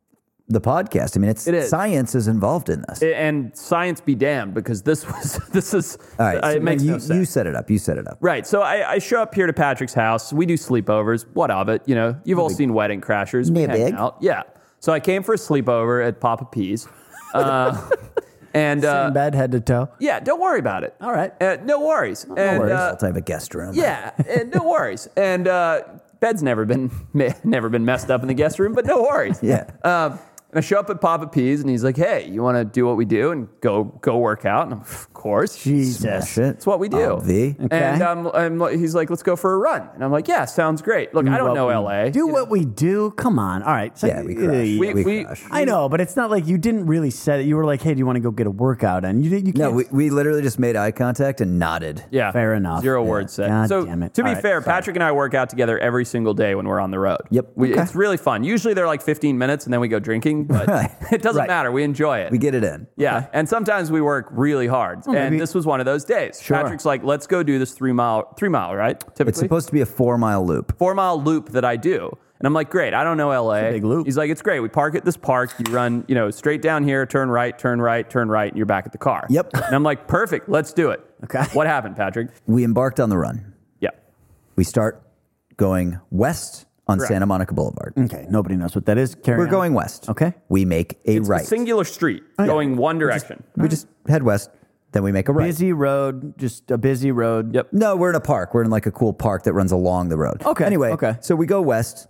Speaker 3: the podcast. I mean, it's
Speaker 1: It is.
Speaker 3: science is involved in this.
Speaker 1: And science be damned, because this was this is
Speaker 3: All right,
Speaker 1: uh,
Speaker 3: so
Speaker 1: it makes
Speaker 3: you,
Speaker 1: no sense.
Speaker 3: you set it up. You set it up.
Speaker 1: Right. So I, I show up here to Patrick's house. We do sleepovers. What of it? You know, you've all seen Wedding Crashers. We
Speaker 3: Yeah,
Speaker 1: hang
Speaker 3: big.
Speaker 1: out. Yeah. So I came for a sleepover at Papa P's. Uh, and
Speaker 2: Same
Speaker 1: uh,
Speaker 2: bed, head to toe.
Speaker 1: yeah, don't worry about it.
Speaker 2: All right.
Speaker 1: Uh, no worries.
Speaker 3: No
Speaker 1: and,
Speaker 3: worries.
Speaker 1: uh,
Speaker 3: I'll type a guest room.
Speaker 1: yeah, and no worries. And uh, bed's never been never been messed up in the guest room, but no worries.
Speaker 3: Yeah.
Speaker 1: Um, and I show up at Papa P's, and he's like, "Hey, you want to do what we do and go go work out?" And I'm, of course,
Speaker 2: Jesus.
Speaker 3: Smash it.
Speaker 1: it's what we do.
Speaker 3: V.
Speaker 2: Okay.
Speaker 1: And um, I'm, like- he's like, "Let's go for a run." And I'm like, "Yeah, sounds great." Look, I don't
Speaker 2: What
Speaker 1: know
Speaker 2: we
Speaker 1: L A.
Speaker 2: Do
Speaker 1: you
Speaker 2: what we do. Come on. All right. So-
Speaker 3: Yeah, we crush.
Speaker 2: Uh,
Speaker 1: We-
Speaker 3: we,
Speaker 1: we-
Speaker 3: crush.
Speaker 2: I know, but it's not like you didn't really say it. You were like, "Hey, do you want to go get a workout?" And you you can't.
Speaker 3: No, we, we literally just made eye contact and nodded.
Speaker 1: Yeah,
Speaker 2: Fair enough.
Speaker 1: Zero
Speaker 2: Yeah.
Speaker 1: words said.
Speaker 2: God
Speaker 1: so
Speaker 2: damn it.
Speaker 1: to be
Speaker 2: All right,
Speaker 1: fair,
Speaker 2: sorry.
Speaker 1: Patrick and I work out together every single day when we're on the road.
Speaker 3: Yep.
Speaker 1: We,
Speaker 3: Okay.
Speaker 1: It's really fun. Usually they're like fifteen minutes, and then we go drinking, but
Speaker 3: Right.
Speaker 1: it doesn't
Speaker 3: Right.
Speaker 1: matter. We enjoy it.
Speaker 3: We get it in.
Speaker 1: Yeah, and sometimes we work really hard, and
Speaker 2: maybe-
Speaker 1: this was one of those days.
Speaker 2: Sure.
Speaker 1: Patrick's like, "Let's go do this three mile, three mile, right? Typically,
Speaker 3: It's supposed to be a four mile loop.
Speaker 1: four mile loop that I do." And I'm like, "Great, I don't know L A."
Speaker 2: a big loop.
Speaker 1: He's like, "It's great. We park at this park. You run, you know, straight down here, turn right, turn right, turn right, and you're back at the car."
Speaker 3: Yep.
Speaker 1: And I'm like, "Perfect. Let's do it."
Speaker 2: Okay.
Speaker 1: What happened, Patrick?
Speaker 3: We embarked on the run.
Speaker 1: Yeah.
Speaker 3: We start going west on
Speaker 1: Correct.
Speaker 3: Santa Monica Boulevard.
Speaker 2: Okay. Nobody knows what that is. Carry
Speaker 3: We're
Speaker 2: on.
Speaker 3: going west.
Speaker 2: Okay.
Speaker 3: We make a
Speaker 1: It's
Speaker 3: right.
Speaker 1: a singular street going one direction.
Speaker 3: we just head west, then we make a right.
Speaker 2: Busy road. Just a busy road.
Speaker 1: Yep.
Speaker 3: No, we're in a park. We're in like a cool park that runs along the road.
Speaker 2: Okay,
Speaker 3: Anyway,
Speaker 2: okay.
Speaker 3: so we go west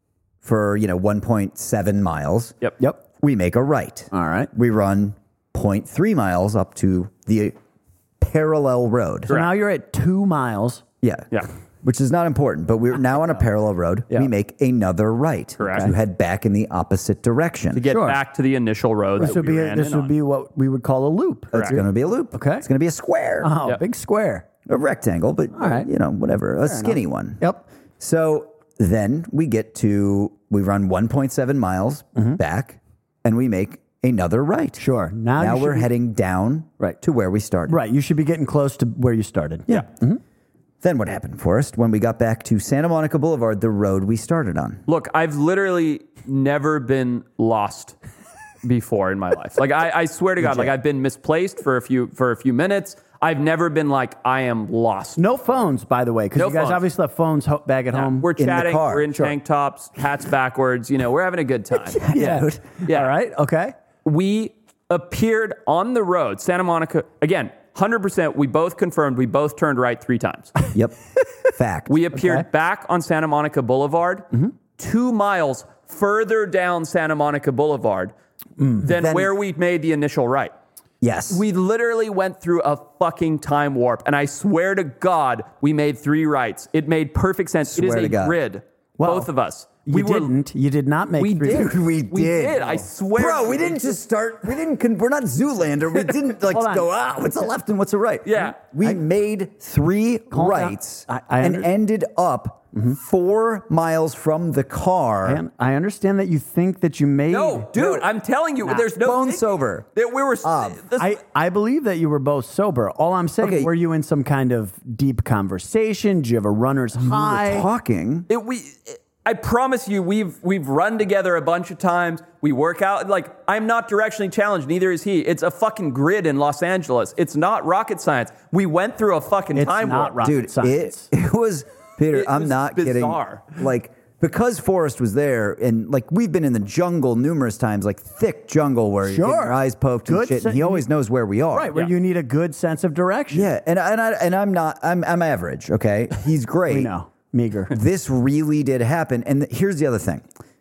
Speaker 3: for, you know, one point seven miles.
Speaker 1: Yep.
Speaker 2: Yep.
Speaker 3: We make a right.
Speaker 2: All right.
Speaker 3: We run zero point three miles up to the parallel road.
Speaker 2: So now you're at two miles.
Speaker 3: Yeah.
Speaker 1: Yeah.
Speaker 3: Which is not important, but we're now on a parallel road.
Speaker 1: Yeah.
Speaker 3: We make another right.
Speaker 1: Correct.
Speaker 3: To head back in the opposite direction.
Speaker 1: To get
Speaker 2: Sure.
Speaker 1: back to the initial road.
Speaker 2: This
Speaker 1: that
Speaker 2: would
Speaker 1: we
Speaker 2: be a,
Speaker 1: ran
Speaker 2: this
Speaker 1: in
Speaker 2: would
Speaker 1: on.
Speaker 2: be what we would call a loop.
Speaker 3: It's going to be a loop.
Speaker 2: Okay.
Speaker 3: It's going to be a square.
Speaker 2: Oh,
Speaker 1: Yep.
Speaker 2: big square.
Speaker 3: A rectangle, but,
Speaker 2: right.
Speaker 3: you know, whatever. A skinny one.
Speaker 2: Yep.
Speaker 3: So then we get to, we run one point seven miles back and we make another right.
Speaker 2: Mm-hmm. Sure. Now,
Speaker 3: Now
Speaker 2: you
Speaker 3: we're
Speaker 2: should be-
Speaker 3: heading down
Speaker 2: Right.
Speaker 3: to where we started.
Speaker 2: Right. You should be getting close to where you started.
Speaker 1: Yeah.
Speaker 3: Then what happened, Forrest? When we got back to Santa Monica Boulevard, the road we started on.
Speaker 1: Look, I've literally never been lost before in my life. Like I, I swear to God, like I've been misplaced for a few for a few minutes. I've never been like I am lost.
Speaker 2: No phones, by the way, because
Speaker 1: No
Speaker 2: you guys
Speaker 1: phones.
Speaker 2: obviously have phones ho- back at
Speaker 1: Yeah,
Speaker 2: home.
Speaker 1: we're
Speaker 3: in the
Speaker 1: chatting.
Speaker 3: car,
Speaker 1: We're in
Speaker 3: sure.
Speaker 1: tank tops, hats backwards. You know, we're having a good time.
Speaker 2: yeah.
Speaker 1: Yeah.
Speaker 2: Yeah. All right. Okay.
Speaker 1: We appeared on the road, Santa Monica. Again, one hundred percent. We both confirmed. We both turned right three times.
Speaker 3: Yep. Fact.
Speaker 1: We appeared
Speaker 2: Okay.
Speaker 1: back on Santa Monica Boulevard, two miles further down Santa Monica Boulevard than
Speaker 3: Then-
Speaker 1: where we made the initial right.
Speaker 3: yes.
Speaker 1: We literally went through a fucking time warp, and I swear to God, we made three rights. It made perfect sense. it is
Speaker 3: Swear
Speaker 1: a
Speaker 3: to God.
Speaker 1: grid.
Speaker 2: Well,
Speaker 1: both of us.
Speaker 2: You
Speaker 1: we were.
Speaker 2: didn't. You did not make
Speaker 1: We
Speaker 2: three.
Speaker 1: did.
Speaker 3: we
Speaker 1: We
Speaker 3: did.
Speaker 1: did. I swear.
Speaker 3: Bro, we didn't just start. We didn't. Con- we're not Zoolander. We didn't like
Speaker 2: Hold on.
Speaker 3: go. Ah, what's a left and what's a right?
Speaker 1: Yeah.
Speaker 3: we made three
Speaker 2: Calm down.
Speaker 3: rights
Speaker 2: I- I
Speaker 3: and
Speaker 2: under-
Speaker 3: ended up four miles from the car.
Speaker 2: And I understand that you think that you made.
Speaker 1: No, dude, I'm telling you, there's no
Speaker 3: Bone
Speaker 1: thinking.
Speaker 3: sober.
Speaker 1: That we were.
Speaker 3: Ob.
Speaker 1: this-
Speaker 2: I, I believe that you were both sober. All I'm saying,
Speaker 3: Okay.
Speaker 2: were you in some kind of deep conversation? Did you have a runner's
Speaker 3: We were
Speaker 2: high?
Speaker 3: talking.
Speaker 1: It, we, I promise you, we've we've run together a bunch of times. We work out. Like I'm not directionally challenged. Neither is he. It's a fucking grid in Los Angeles. It's not rocket science. We went through a fucking
Speaker 2: It's
Speaker 1: time
Speaker 2: not
Speaker 1: warp.
Speaker 2: rocket
Speaker 3: Dude,
Speaker 2: science.
Speaker 3: it, it was Peter.
Speaker 1: It
Speaker 3: I'm
Speaker 1: was
Speaker 3: not
Speaker 1: bizarre.
Speaker 3: kidding. Like because Forrest was there, and like we've been in the jungle numerous times, like thick jungle where you get
Speaker 2: Sure.
Speaker 3: your eyes poked and
Speaker 2: Good
Speaker 3: shit.
Speaker 2: sen-
Speaker 3: And he always knows where we are.
Speaker 2: Right, where
Speaker 1: Yeah.
Speaker 2: you need a good sense of direction.
Speaker 3: Yeah, and and I and I'm not. I'm I'm average. Okay, he's great.
Speaker 2: We know. Meager.
Speaker 3: This really did happen. And th- here's the other thing.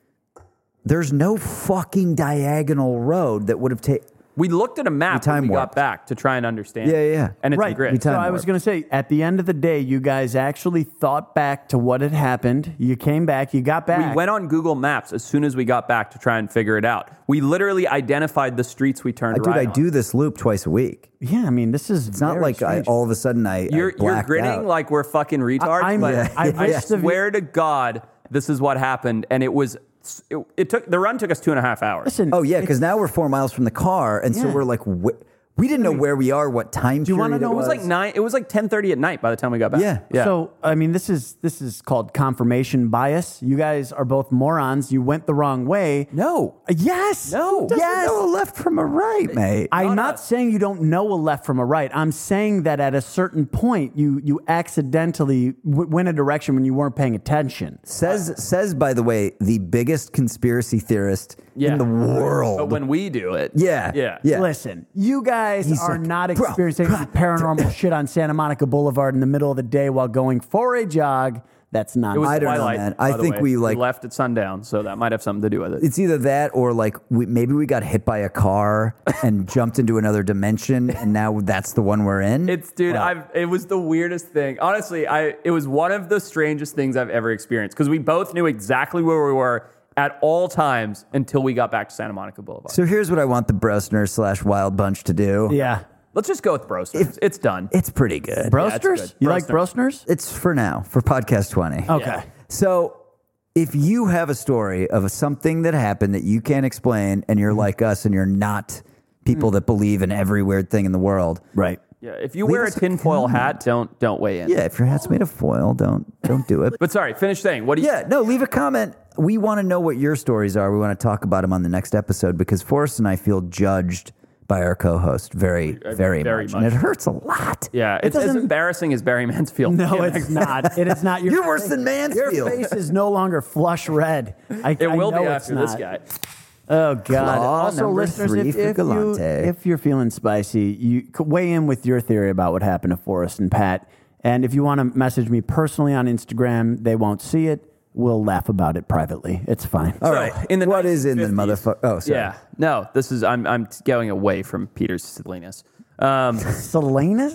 Speaker 3: There's no fucking diagonal road that would have taken.
Speaker 1: We looked at a map
Speaker 3: We time
Speaker 1: when we
Speaker 3: warped.
Speaker 1: got back to try and understand.
Speaker 3: Yeah, yeah, yeah.
Speaker 1: And it's a
Speaker 2: Right.
Speaker 1: grid.
Speaker 3: We
Speaker 2: So
Speaker 3: time
Speaker 2: I was
Speaker 3: warped.
Speaker 2: going to say, at the end of the day, you guys actually thought back to what had happened. You came back. You got back.
Speaker 1: We went on Google Maps as soon as we got back to try and figure it out. We literally identified the streets we turned
Speaker 3: Dude,
Speaker 1: right
Speaker 3: I
Speaker 1: on.
Speaker 3: do this loop twice a week.
Speaker 2: Yeah, I mean, this is.
Speaker 3: It's not like I, all of a sudden I, I
Speaker 1: You're, you're
Speaker 3: blacked
Speaker 1: grinning
Speaker 3: out.
Speaker 1: like we're fucking retards,
Speaker 2: I'm-
Speaker 1: but
Speaker 2: Yeah. I
Speaker 1: I,
Speaker 2: wish the-
Speaker 1: swear to God, this is what happened, and it was. It, it took the run took us two and a half hours.
Speaker 2: Listen.
Speaker 3: Oh yeah, because now we're four miles from the car, and so
Speaker 2: Yeah.
Speaker 3: we're like, wh- We didn't know where we are, what time
Speaker 2: you wanna
Speaker 3: period
Speaker 2: know-
Speaker 3: it
Speaker 1: It
Speaker 3: was.
Speaker 1: was like nine. It was like ten thirty at night by the time we got back.
Speaker 3: Yeah.
Speaker 1: yeah.
Speaker 2: So, I mean, this is this is called confirmation bias. You guys are both morons. You went the wrong way.
Speaker 1: no,
Speaker 2: Yes.
Speaker 1: No.
Speaker 3: Doesn't
Speaker 2: Yes.
Speaker 3: know a left from a right, mate.
Speaker 2: I'm
Speaker 1: Not
Speaker 2: not
Speaker 1: us.
Speaker 2: saying you don't know a left from a right. I'm saying that at a certain point, you you accidentally w- went a direction when you weren't paying attention.
Speaker 3: Says says by the way, the biggest conspiracy theorist
Speaker 1: yeah.
Speaker 3: in the world.
Speaker 1: But when we do it,
Speaker 3: Yeah.
Speaker 1: yeah,
Speaker 3: Yeah.
Speaker 2: Listen, you guys
Speaker 3: He's
Speaker 2: are
Speaker 3: like,
Speaker 2: not
Speaker 3: "Bro,
Speaker 2: experiencing
Speaker 3: bro,
Speaker 2: paranormal shit on Santa Monica Boulevard in the middle of the day while going for a jog. That's not.
Speaker 1: It was
Speaker 3: I don't know,
Speaker 1: twilight,
Speaker 3: man.
Speaker 1: by
Speaker 3: I
Speaker 1: the
Speaker 3: think
Speaker 1: way.
Speaker 3: we, like-
Speaker 1: left at sundown, so that might have something to do with it.
Speaker 3: It's either that or like we, maybe we got hit by a car and jumped into another dimension, and now that's the one we're in.
Speaker 1: It's dude, I've it was the weirdest thing. Honestly, I it was one of the strangest things I've ever experienced because we both knew exactly where we were at all times until we got back to Santa Monica Boulevard.
Speaker 3: so here's what I want the Brosner slash Wild Bunch to do.
Speaker 2: Yeah.
Speaker 1: Let's just go with Brosners. It's done.
Speaker 3: It's pretty good.
Speaker 2: Brosters?
Speaker 1: good.
Speaker 2: You like
Speaker 1: Brosters.
Speaker 2: Brosters?
Speaker 3: It's for now, for podcast twenty.
Speaker 2: Okay.
Speaker 1: Yeah.
Speaker 3: So if you have a story of something that happened that you can't explain and you're like us and you're not people that believe in every weird thing in the world.
Speaker 2: Right.
Speaker 1: Yeah, if you
Speaker 3: Leave
Speaker 1: wear a
Speaker 3: us a
Speaker 1: tinfoil
Speaker 3: comment.
Speaker 1: hat, don't don't weigh in.
Speaker 3: Yeah, if your hat's made of foil, don't don't do it.
Speaker 1: But sorry, finish saying. What do you?
Speaker 3: Yeah, no, leave a comment. We want to know what your stories are. We want to talk about them on the next episode because Forrest and I feel judged by our co-host very, very,
Speaker 1: very
Speaker 3: much.
Speaker 1: much.
Speaker 3: And it hurts a lot.
Speaker 1: Yeah, it's as
Speaker 2: doesn't-
Speaker 1: embarrassing as Barry Mansfield.
Speaker 2: No,
Speaker 1: Yeah,
Speaker 2: it's not. It is not. Your
Speaker 3: You're worse
Speaker 2: face-
Speaker 3: than Mansfield.
Speaker 2: Your face is no longer flush red. I,
Speaker 1: It
Speaker 2: I
Speaker 1: will be
Speaker 2: know it's
Speaker 1: after this
Speaker 2: not.
Speaker 1: guy.
Speaker 2: Oh God!
Speaker 3: Claw
Speaker 2: Also,
Speaker 3: number
Speaker 2: listeners,
Speaker 3: three
Speaker 2: if,
Speaker 3: for
Speaker 2: if, you,
Speaker 3: Galante.
Speaker 2: if you're feeling spicy, you could weigh in with your theory about what happened to Forrest and Pat. And if you want to message me personally on Instagram, they won't see it. We'll laugh about it privately. It's fine.
Speaker 3: All
Speaker 1: So,
Speaker 3: right.
Speaker 1: in the
Speaker 3: what is in the
Speaker 1: nineteen fifties
Speaker 3: motherfucker? Oh, sorry.
Speaker 1: Yeah, no, this is I'm I'm going away from Peter's silliness. Um,
Speaker 2: Selena's?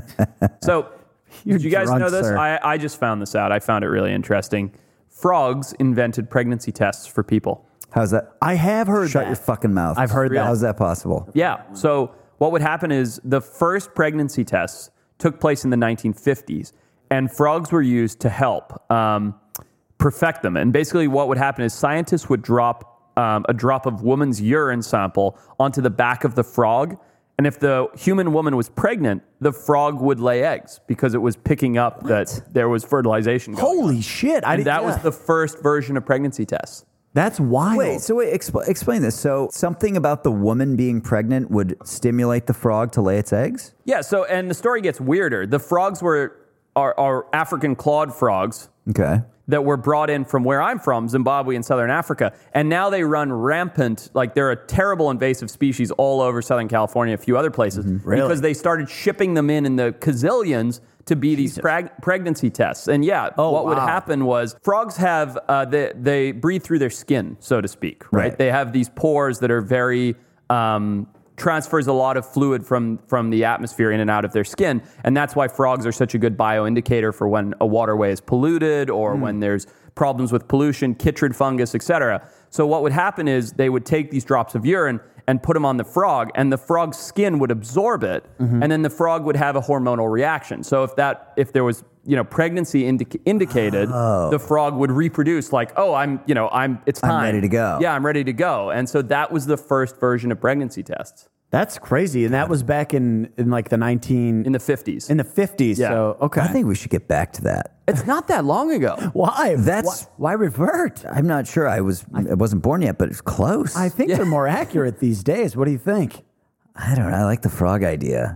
Speaker 1: so,
Speaker 2: You're
Speaker 1: did you guys
Speaker 2: drunk,
Speaker 1: know this?
Speaker 2: sir.
Speaker 1: I, I just found this out. I found it really interesting. Frogs invented pregnancy tests for people.
Speaker 3: How's that?
Speaker 2: I have heard
Speaker 3: Shut
Speaker 2: that.
Speaker 3: your fucking mouth.
Speaker 2: I've heard that.
Speaker 3: How's that possible?
Speaker 1: Yeah. So what would happen is the first pregnancy tests took place in the nineteen fifties, and frogs were used to help um, perfect them. And basically, what would happen is scientists would drop um, a drop of woman's urine sample onto the back of the frog. And if the human woman was pregnant, the frog would lay eggs because it was picking up that there was fertilization going on.
Speaker 2: Holy shit! I
Speaker 1: And
Speaker 2: didn't-
Speaker 1: that
Speaker 2: yeah.
Speaker 1: was the first version of pregnancy tests.
Speaker 2: That's wild.
Speaker 3: Wait, so wait, expl- explain this. So something about the woman being pregnant would stimulate the frog to lay its eggs?
Speaker 1: Yeah, so, and the story gets weirder. The frogs were are, are African clawed frogs
Speaker 3: Okay.
Speaker 1: that were brought in from where I'm from, Zimbabwe and Southern Africa. And now they run rampant, like they're a terrible invasive species all over Southern California, a few other places,
Speaker 2: Really?
Speaker 1: because they started shipping them in in the gazillions to be these preg- pregnancy tests. And yeah,
Speaker 2: Oh,
Speaker 1: what would
Speaker 2: wow.
Speaker 1: happen was frogs have, uh, they, they breathe through their skin, so to speak, right?
Speaker 3: Right.
Speaker 1: They have these pores that are very, um, transfers a lot of fluid from, from the atmosphere in and out of their skin. And that's why frogs are such a good bioindicator for when a waterway is polluted or when there's problems with pollution, chytrid fungus, et cetera. So what would happen is they would take these drops of urine and put them on the frog, and the frog's skin would absorb it, and then the frog would have a hormonal reaction. So if that, if there was, you know, pregnancy indic- indicated, the frog would reproduce like, oh, I'm, you know, I'm, it's time.
Speaker 3: I'm ready to go.
Speaker 1: Yeah, I'm ready to go. And so that was the first version of pregnancy tests
Speaker 2: That's crazy, and that was back in, in like the nineteen
Speaker 1: in the fifties.
Speaker 2: in the fifties.
Speaker 1: Yeah.
Speaker 2: So okay,
Speaker 3: I think we should get back to that.
Speaker 1: It's not that long ago.
Speaker 2: why?
Speaker 3: That's-
Speaker 2: why, why revert?
Speaker 3: I'm not sure. I was I wasn't born yet, but it's close.
Speaker 2: I think they're more accurate these days. What do you think?
Speaker 3: I don't know. I like the frog idea.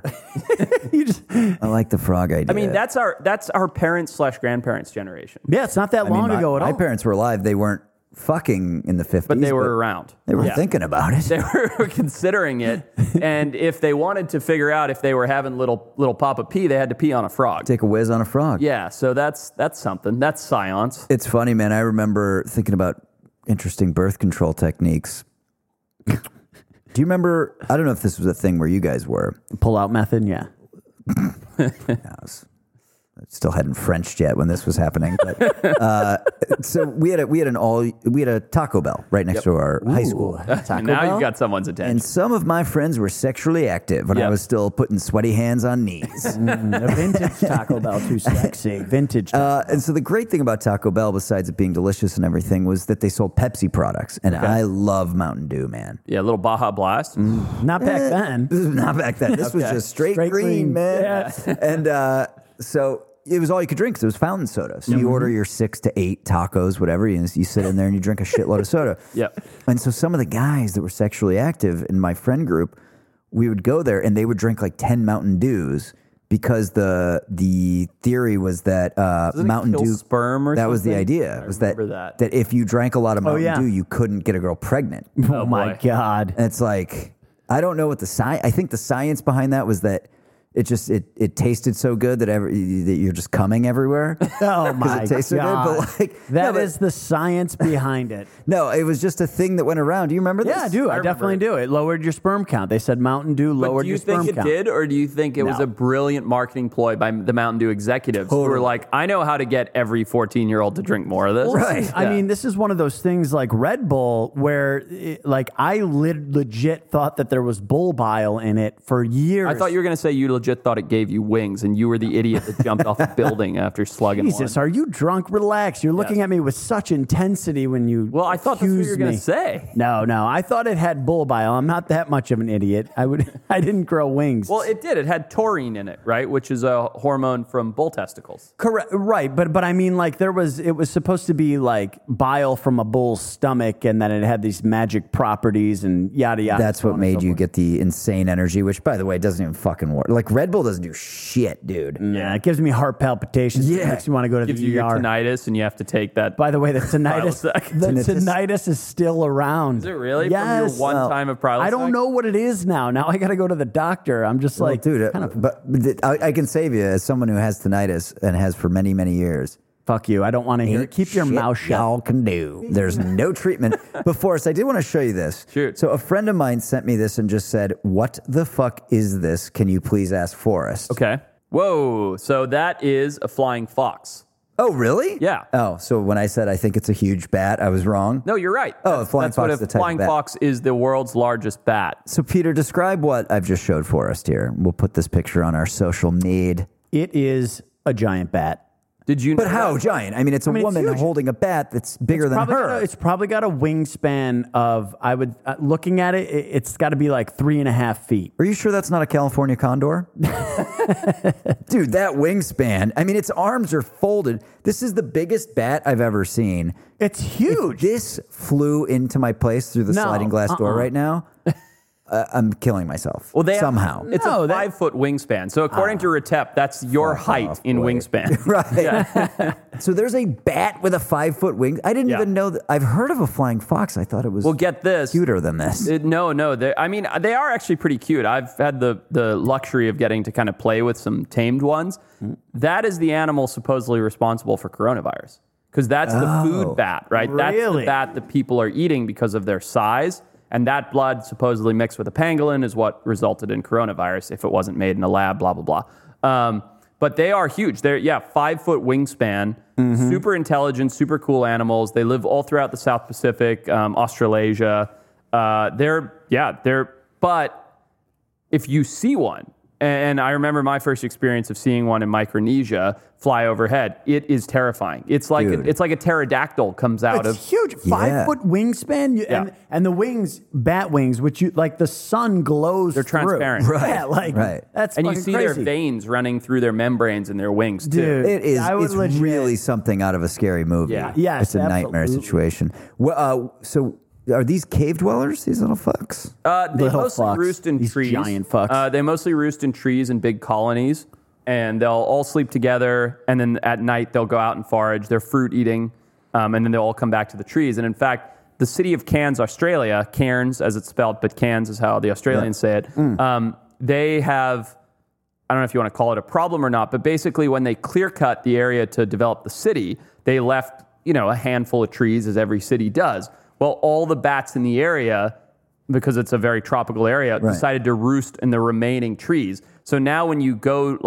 Speaker 2: You just
Speaker 3: I like the frog idea.
Speaker 1: I mean, that's our that's our parents slash grandparents generation,
Speaker 2: yeah, it's not that
Speaker 3: I mean,
Speaker 2: long
Speaker 3: my,
Speaker 2: ago at
Speaker 3: my
Speaker 2: all.
Speaker 3: parents were alive. They weren't fucking in the fifties.
Speaker 1: but they were around.
Speaker 3: They were
Speaker 1: Yeah.
Speaker 3: thinking about it.
Speaker 1: They were considering it, and if they wanted to figure out if they were having little little papa pee, they had to pee on a frog.
Speaker 3: Take a whiz on a frog.
Speaker 1: Yeah, so that's that's something. That's science.
Speaker 3: It's funny, man. I remember thinking about interesting birth control techniques. Do you remember? I don't know if this was a thing where you guys were.
Speaker 2: Pull out method, yeah.
Speaker 3: That was, still hadn't Frenched yet when this was happening. But, uh, so we had a, we had an all we had a Taco Bell right next yep. to our Ooh, high school.
Speaker 2: Taco
Speaker 1: now
Speaker 2: Bell?
Speaker 1: You've got someone's attention.
Speaker 3: And some of my friends were sexually active when yep. I was still putting sweaty hands on knees.
Speaker 2: mm, a vintage Taco Bell, too sexy. Vintage. Taco
Speaker 3: Uh,
Speaker 2: Bell.
Speaker 3: and so the great thing about Taco Bell, besides it being delicious and everything, was that they sold Pepsi products, and okay. I love Mountain Dew, man.
Speaker 1: Yeah, a little Baja Blast.
Speaker 2: Mm. Not back
Speaker 3: eh,
Speaker 2: then.
Speaker 3: This was not back then. This okay. was just straight, straight green, green, man. Yeah. And uh, so it was all you could drink because it was fountain soda. So mm-hmm. you order your six to eight tacos, whatever. You, you sit in there and you drink a shitload of soda.
Speaker 1: Yep.
Speaker 3: And so some of the guys that were sexually active in my friend group, we would go there and they would drink like ten Mountain Dews because the the theory was that uh, Mountain
Speaker 1: kill
Speaker 3: Dew
Speaker 1: sperm or
Speaker 3: that
Speaker 1: something?
Speaker 3: was the idea.
Speaker 1: I
Speaker 3: was that,
Speaker 1: that
Speaker 3: that if you drank a lot of Mountain
Speaker 2: oh, yeah.
Speaker 3: Dew, you couldn't get a girl pregnant.
Speaker 2: Oh,
Speaker 1: oh
Speaker 2: my
Speaker 1: boy.
Speaker 2: God.
Speaker 3: And it's like, I don't know what the science, I think the science behind that was that it just, it, it tasted so good that every, that you're just coming everywhere.
Speaker 2: Oh my
Speaker 3: it tasted
Speaker 2: God.
Speaker 3: Good, but like,
Speaker 2: that
Speaker 3: no,
Speaker 2: is the science behind it.
Speaker 3: No, it was just a thing that went around. Do you remember this?
Speaker 2: Yeah, I do. I, I definitely do. It lowered your sperm count. They said Mountain Dew lowered your sperm count.
Speaker 1: Do you think it did, or do you think it
Speaker 2: no.
Speaker 1: was a brilliant marketing ploy by the Mountain Dew executives
Speaker 3: totally.
Speaker 1: who were like, I know how to get every fourteen-year-old to drink more of this?
Speaker 2: Well,
Speaker 3: right.
Speaker 2: I
Speaker 1: yeah.
Speaker 2: mean, this is one of those things like Red Bull where, it, like, I lit, legit thought that there was bull bile in it for years.
Speaker 1: I thought you were going to say you legit thought it gave you wings, and you were the idiot that jumped off a building after slugging
Speaker 2: Jesus,
Speaker 1: one.
Speaker 2: are you drunk? Relax. You're looking
Speaker 1: Yes.
Speaker 2: at me with such intensity when you
Speaker 1: Well, I thought that's what you were going
Speaker 2: me.
Speaker 1: to say.
Speaker 2: No, no. I thought it had bull bile. I'm not that much of an idiot. I would. I didn't grow wings.
Speaker 1: Well, it did. It had taurine in it, right? Which is a hormone from bull testicles.
Speaker 2: Correct. Right. But but I mean, like, there was, it was supposed to be like bile from a bull's stomach, and then it had these magic properties and yada yada.
Speaker 3: That's
Speaker 2: so
Speaker 3: what
Speaker 2: on
Speaker 3: made
Speaker 2: and so
Speaker 3: you
Speaker 2: forth.
Speaker 3: get the insane energy, which, by the way, doesn't even fucking work. Like, Red Bull doesn't do shit, dude.
Speaker 2: Yeah, it gives me heart palpitations.
Speaker 3: Yeah.
Speaker 2: It makes me want to go to
Speaker 1: Gives
Speaker 2: the
Speaker 1: you
Speaker 2: E
Speaker 1: your
Speaker 2: R.
Speaker 1: tinnitus, and you have to take that.
Speaker 2: By the way, the tinnitus,
Speaker 1: Prilosec.
Speaker 2: the
Speaker 3: Tinnitus.
Speaker 2: tinnitus is still around.
Speaker 1: Is it really?
Speaker 2: Yes.
Speaker 1: From your one
Speaker 3: Well,
Speaker 1: time of Prilosec?
Speaker 2: I don't know what it is now. Now I got to go to the doctor. I'm just
Speaker 3: Well,
Speaker 2: like,
Speaker 3: dude, uh,
Speaker 2: kind of,
Speaker 3: but but I, I can save you as someone who has tinnitus and has for many, many years.
Speaker 2: fuck you. I don't want to hear it.
Speaker 3: Ain't
Speaker 2: Keep your
Speaker 3: shit
Speaker 2: mouth shut.
Speaker 3: Y'all can do. There's no treatment. But Forrest, I did want to show you this.
Speaker 1: Shoot.
Speaker 3: So a friend of mine sent me this and just said, "What the fuck is this? Can you please ask Forrest?"
Speaker 1: Okay. Whoa. So that is a flying fox.
Speaker 3: Oh, really?
Speaker 1: Yeah.
Speaker 3: Oh, so when I said I think it's a huge bat, I was wrong.
Speaker 1: No, you're right.
Speaker 3: Oh,
Speaker 1: That's-
Speaker 3: a flying
Speaker 1: that's
Speaker 3: fox
Speaker 1: what
Speaker 3: is the
Speaker 1: a
Speaker 3: type of
Speaker 1: flying
Speaker 3: bat.
Speaker 1: fox is the world's largest bat.
Speaker 3: So Peter, describe what I've just showed Forrest here. We'll put this picture on our social need.
Speaker 2: It is a giant bat.
Speaker 1: Did you?
Speaker 3: But
Speaker 1: know
Speaker 3: how
Speaker 1: that?
Speaker 3: giant? I mean, it's a
Speaker 2: I mean, it's
Speaker 3: woman
Speaker 2: huge.
Speaker 3: holding a bat that's bigger than
Speaker 2: Probably
Speaker 3: her.
Speaker 2: got a- it's probably got a wingspan of, I would, uh, looking at it, it it's got to be like three and a half feet.
Speaker 3: Are you sure that's not a California condor? Dude, that wingspan. I mean, its arms are folded. This is the biggest bat I've ever seen.
Speaker 2: It's huge.
Speaker 3: If this flew into my place through the
Speaker 2: No,
Speaker 3: sliding glass door
Speaker 2: uh-uh.
Speaker 3: right now, uh, I'm killing myself.
Speaker 1: Well, they have-
Speaker 3: somehow.
Speaker 1: it's
Speaker 2: No,
Speaker 1: a
Speaker 2: that-
Speaker 1: five foot wingspan. So according to Retep, that's your
Speaker 3: Fuck
Speaker 1: height
Speaker 3: off,
Speaker 1: in
Speaker 3: boy.
Speaker 1: wingspan.
Speaker 3: Right. So there's a bat with a five foot wing. I didn't
Speaker 1: Yeah.
Speaker 3: even know that. I've heard of a flying fox. I thought it was
Speaker 1: Well, get this.
Speaker 3: cuter than this.
Speaker 1: It- no, no. they- I mean, they are actually pretty cute. I've had the, the luxury of getting to kind of play with some tamed ones. That is the animal supposedly responsible for coronavirus. Because that's the
Speaker 3: Oh,
Speaker 1: food bat, right? That's
Speaker 2: really?
Speaker 1: the bat that people are eating because of their size. And that blood supposedly mixed with a pangolin is what resulted in coronavirus if it wasn't made in a lab, blah, blah, blah. Um, but they are huge. They're, yeah, five foot wingspan, super intelligent, super cool animals. They live all throughout the South Pacific, um, Australasia. Uh, they're, yeah, they're, but if you see one, and I remember my first experience of seeing one in Micronesia fly overhead. It is terrifying. It's like a,
Speaker 3: Dude.
Speaker 1: it's like a pterodactyl comes out
Speaker 2: It's
Speaker 1: of.
Speaker 2: huge, five
Speaker 3: Yeah.
Speaker 2: foot wingspan, you, and
Speaker 1: Yeah.
Speaker 2: and the wings, bat wings, which you like, the sun glows.
Speaker 1: They're
Speaker 2: through.
Speaker 1: transparent.
Speaker 3: Right,
Speaker 2: Yeah, like
Speaker 3: right.
Speaker 2: that's
Speaker 1: And you
Speaker 2: fucking
Speaker 1: see
Speaker 2: crazy.
Speaker 1: their veins running through their membranes in their wings too.
Speaker 2: Dude.
Speaker 3: It is.
Speaker 2: I would
Speaker 3: It's
Speaker 2: legit-
Speaker 3: really something out of a scary movie.
Speaker 1: Yeah.
Speaker 2: Yes,
Speaker 3: it's a nightmare
Speaker 2: absolutely.
Speaker 3: situation. Well, uh, so are these cave dwellers? These little fucks?
Speaker 1: Uh, they
Speaker 2: Little
Speaker 1: mostly
Speaker 2: fucks.
Speaker 1: roost in
Speaker 2: These
Speaker 1: trees.
Speaker 2: giant fucks.
Speaker 1: Uh, they mostly roost in trees in big colonies, and they'll all sleep together. And then at night they'll go out and forage. They're fruit eating, um, and then they'll all come back to the trees. And in fact, the city of Cairns, Australia, Cairns as it's spelled, but Cairns is how the Australians say it. Um, they have, I don't know if you want to call it a problem or not, but basically when they clear cut the area to develop the city, they left, you know, a handful of trees, as every city does. Well, all the bats in the area, because it's a very tropical area,
Speaker 3: Right.
Speaker 1: decided to roost in the remaining trees. So now when you go like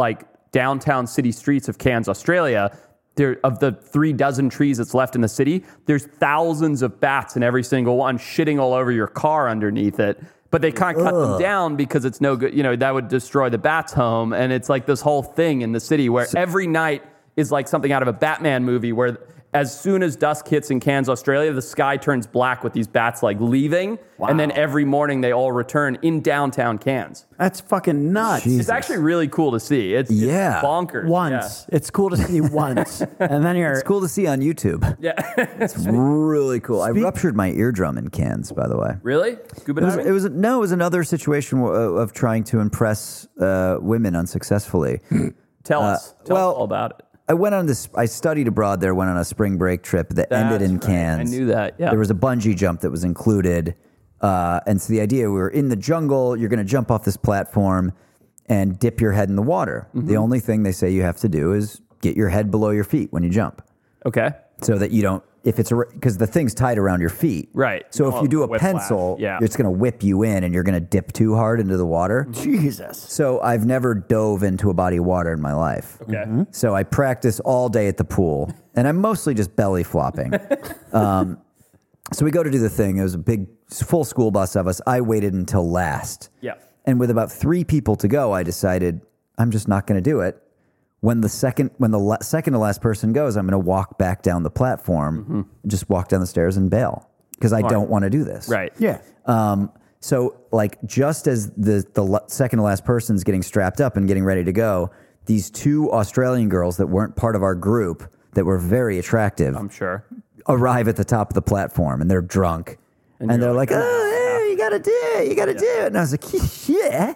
Speaker 1: downtown city streets of Cairns, Australia, there of the three dozen trees that's left in the city, there's thousands of bats in every single one shitting all over your car underneath it. But they can't cut Ugh. them down because it's no good. You know, that would destroy the bats' home. And it's like this whole thing in the city where so, every night is like something out of a Batman movie where as soon as dusk hits in Cairns, Australia, the sky turns black with these bats like leaving. Wow. And then every morning they all return in downtown Cairns.
Speaker 2: That's fucking nuts.
Speaker 1: Jesus. It's actually really cool to see. It's,
Speaker 3: yeah.
Speaker 1: it's bonkers.
Speaker 2: Once.
Speaker 1: Yeah.
Speaker 2: It's cool to see once. And then you're...
Speaker 3: It's cool to see on YouTube.
Speaker 1: Yeah.
Speaker 3: It's really cool. Speak- I ruptured my eardrum in Cairns, by the way.
Speaker 1: Really? Scuba diving?
Speaker 3: It was, it was no, it was another situation of, of trying to impress uh, women unsuccessfully.
Speaker 1: Tell us.
Speaker 3: Uh,
Speaker 1: Tell
Speaker 3: well,
Speaker 1: us all about it.
Speaker 3: I went on this. I studied abroad there. Went on a spring break trip that
Speaker 1: That's
Speaker 3: ended in
Speaker 1: right.
Speaker 3: Cairns.
Speaker 1: I knew that. Yeah.
Speaker 3: There was a bungee jump that was included, uh, and so the idea we were in the jungle. You're going to jump off this platform and dip your head in the water. Mm-hmm. The only thing they say you have to do is get your head below your feet when you jump.
Speaker 1: Okay.
Speaker 3: So that you don't. If it's a because the thing's tied around your feet,
Speaker 1: right?
Speaker 3: So
Speaker 1: oh,
Speaker 3: if you do a
Speaker 1: whiplash.
Speaker 3: pencil,
Speaker 1: yeah.
Speaker 3: it's going to whip you in, and you're going to dip too hard into the water.
Speaker 2: Jesus.
Speaker 3: So I've never dove into a body of water in my life.
Speaker 1: Okay.
Speaker 3: Mm-hmm. So I practice all day at the pool, and I'm mostly just belly flopping. um, so we go to do the thing. It was a big, full school bus of us. I waited until last.
Speaker 1: Yeah.
Speaker 3: And with about three people to go, I decided I'm just not going to do it. When the second when the la- second to last person goes, I'm going to walk back down the platform, mm-hmm. just walk down the stairs and bail because I don't want to do this.
Speaker 1: Right.
Speaker 2: Yeah.
Speaker 3: Um, so like just as the the la- second to last person's getting strapped up and getting ready to go, these two Australian girls that weren't part of our group that were very attractive,
Speaker 1: I'm sure,
Speaker 3: arrive at the top of the platform and they're drunk and, and they're like, like, "Oh, hey, you got to do it, you got to yeah. do it," and I was like, "Yeah."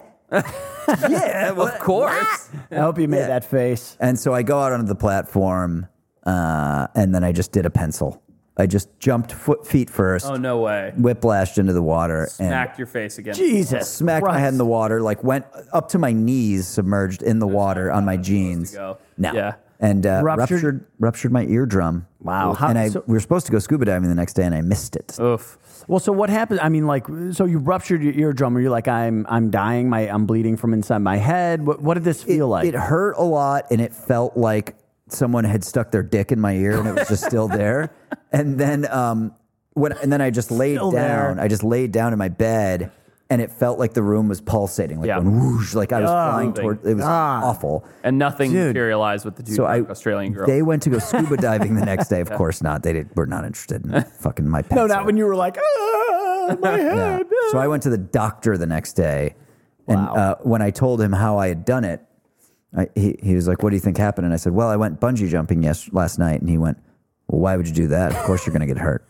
Speaker 3: Yeah,
Speaker 1: of course.
Speaker 2: I hope you made yeah. that face.
Speaker 3: And so I go out onto the platform, uh, and then I just did a pencil. I just jumped foot feet first.
Speaker 1: Oh, no way.
Speaker 3: Whiplashed into the water.
Speaker 1: Smacked
Speaker 3: and
Speaker 1: your face again.
Speaker 2: Jesus.
Speaker 3: Smacked
Speaker 2: Christ.
Speaker 3: my head in the water, like went up to my knees submerged in the water on my jeans.
Speaker 1: Go.
Speaker 3: No.
Speaker 1: Yeah.
Speaker 3: And uh,
Speaker 2: Ruptured?
Speaker 3: ruptured ruptured my eardrum.
Speaker 2: Wow.
Speaker 3: How, and I
Speaker 2: so,
Speaker 3: we were supposed to go scuba diving the next day, and I missed it.
Speaker 1: Oof.
Speaker 2: Well, so what happened? I mean, like, so you ruptured your eardrum, or you're like, I'm, I'm dying. My, I'm bleeding from inside my head. What, what did this feel
Speaker 3: it,
Speaker 2: like?
Speaker 3: It hurt a lot, and it felt like someone had stuck their dick in my ear, and it was just still there. And then, um, when and then I just laid
Speaker 2: Still
Speaker 3: down.
Speaker 2: there.
Speaker 3: I just laid down in my bed, and it felt like the room was pulsating, like
Speaker 1: Yeah.
Speaker 3: going whoosh, like I was
Speaker 2: Oh.
Speaker 3: flying toward. It was
Speaker 2: Ah.
Speaker 3: awful.
Speaker 1: And nothing
Speaker 2: Dude.
Speaker 1: materialized with the two
Speaker 3: So I,
Speaker 1: Australian girls.
Speaker 3: they went to go scuba diving the next day. Of course not. They did, were not interested in fucking my pencil.
Speaker 2: no, not when you were like, ah, my head.
Speaker 3: Yeah. So I went to the doctor the next day, and
Speaker 2: Wow.
Speaker 3: uh, when I told him how I had done it, I, he he was like, "What do you think happened?" And I said, "Well, I went bungee jumping yes last night." And he went, "Well, why would you do that? Of course you're going to get hurt."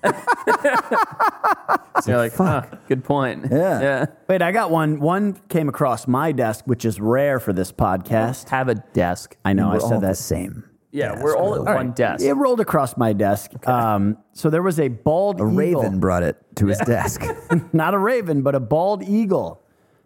Speaker 1: So you're like,
Speaker 3: fuck.
Speaker 1: huh, good point.
Speaker 3: Yeah.
Speaker 1: Yeah.
Speaker 2: Wait, I got one. One came across my desk, which is rare for this podcast.
Speaker 1: Have a desk.
Speaker 2: I know,
Speaker 3: We're
Speaker 2: I
Speaker 3: all
Speaker 2: said
Speaker 3: the
Speaker 2: that.
Speaker 3: same.
Speaker 1: Yeah,
Speaker 3: desk,
Speaker 1: we're all
Speaker 3: really.
Speaker 1: at one desk.
Speaker 2: It rolled across my desk. Um, so there was a bald
Speaker 3: A
Speaker 2: eagle.
Speaker 3: raven brought it to his desk.
Speaker 2: Not a raven, but a bald eagle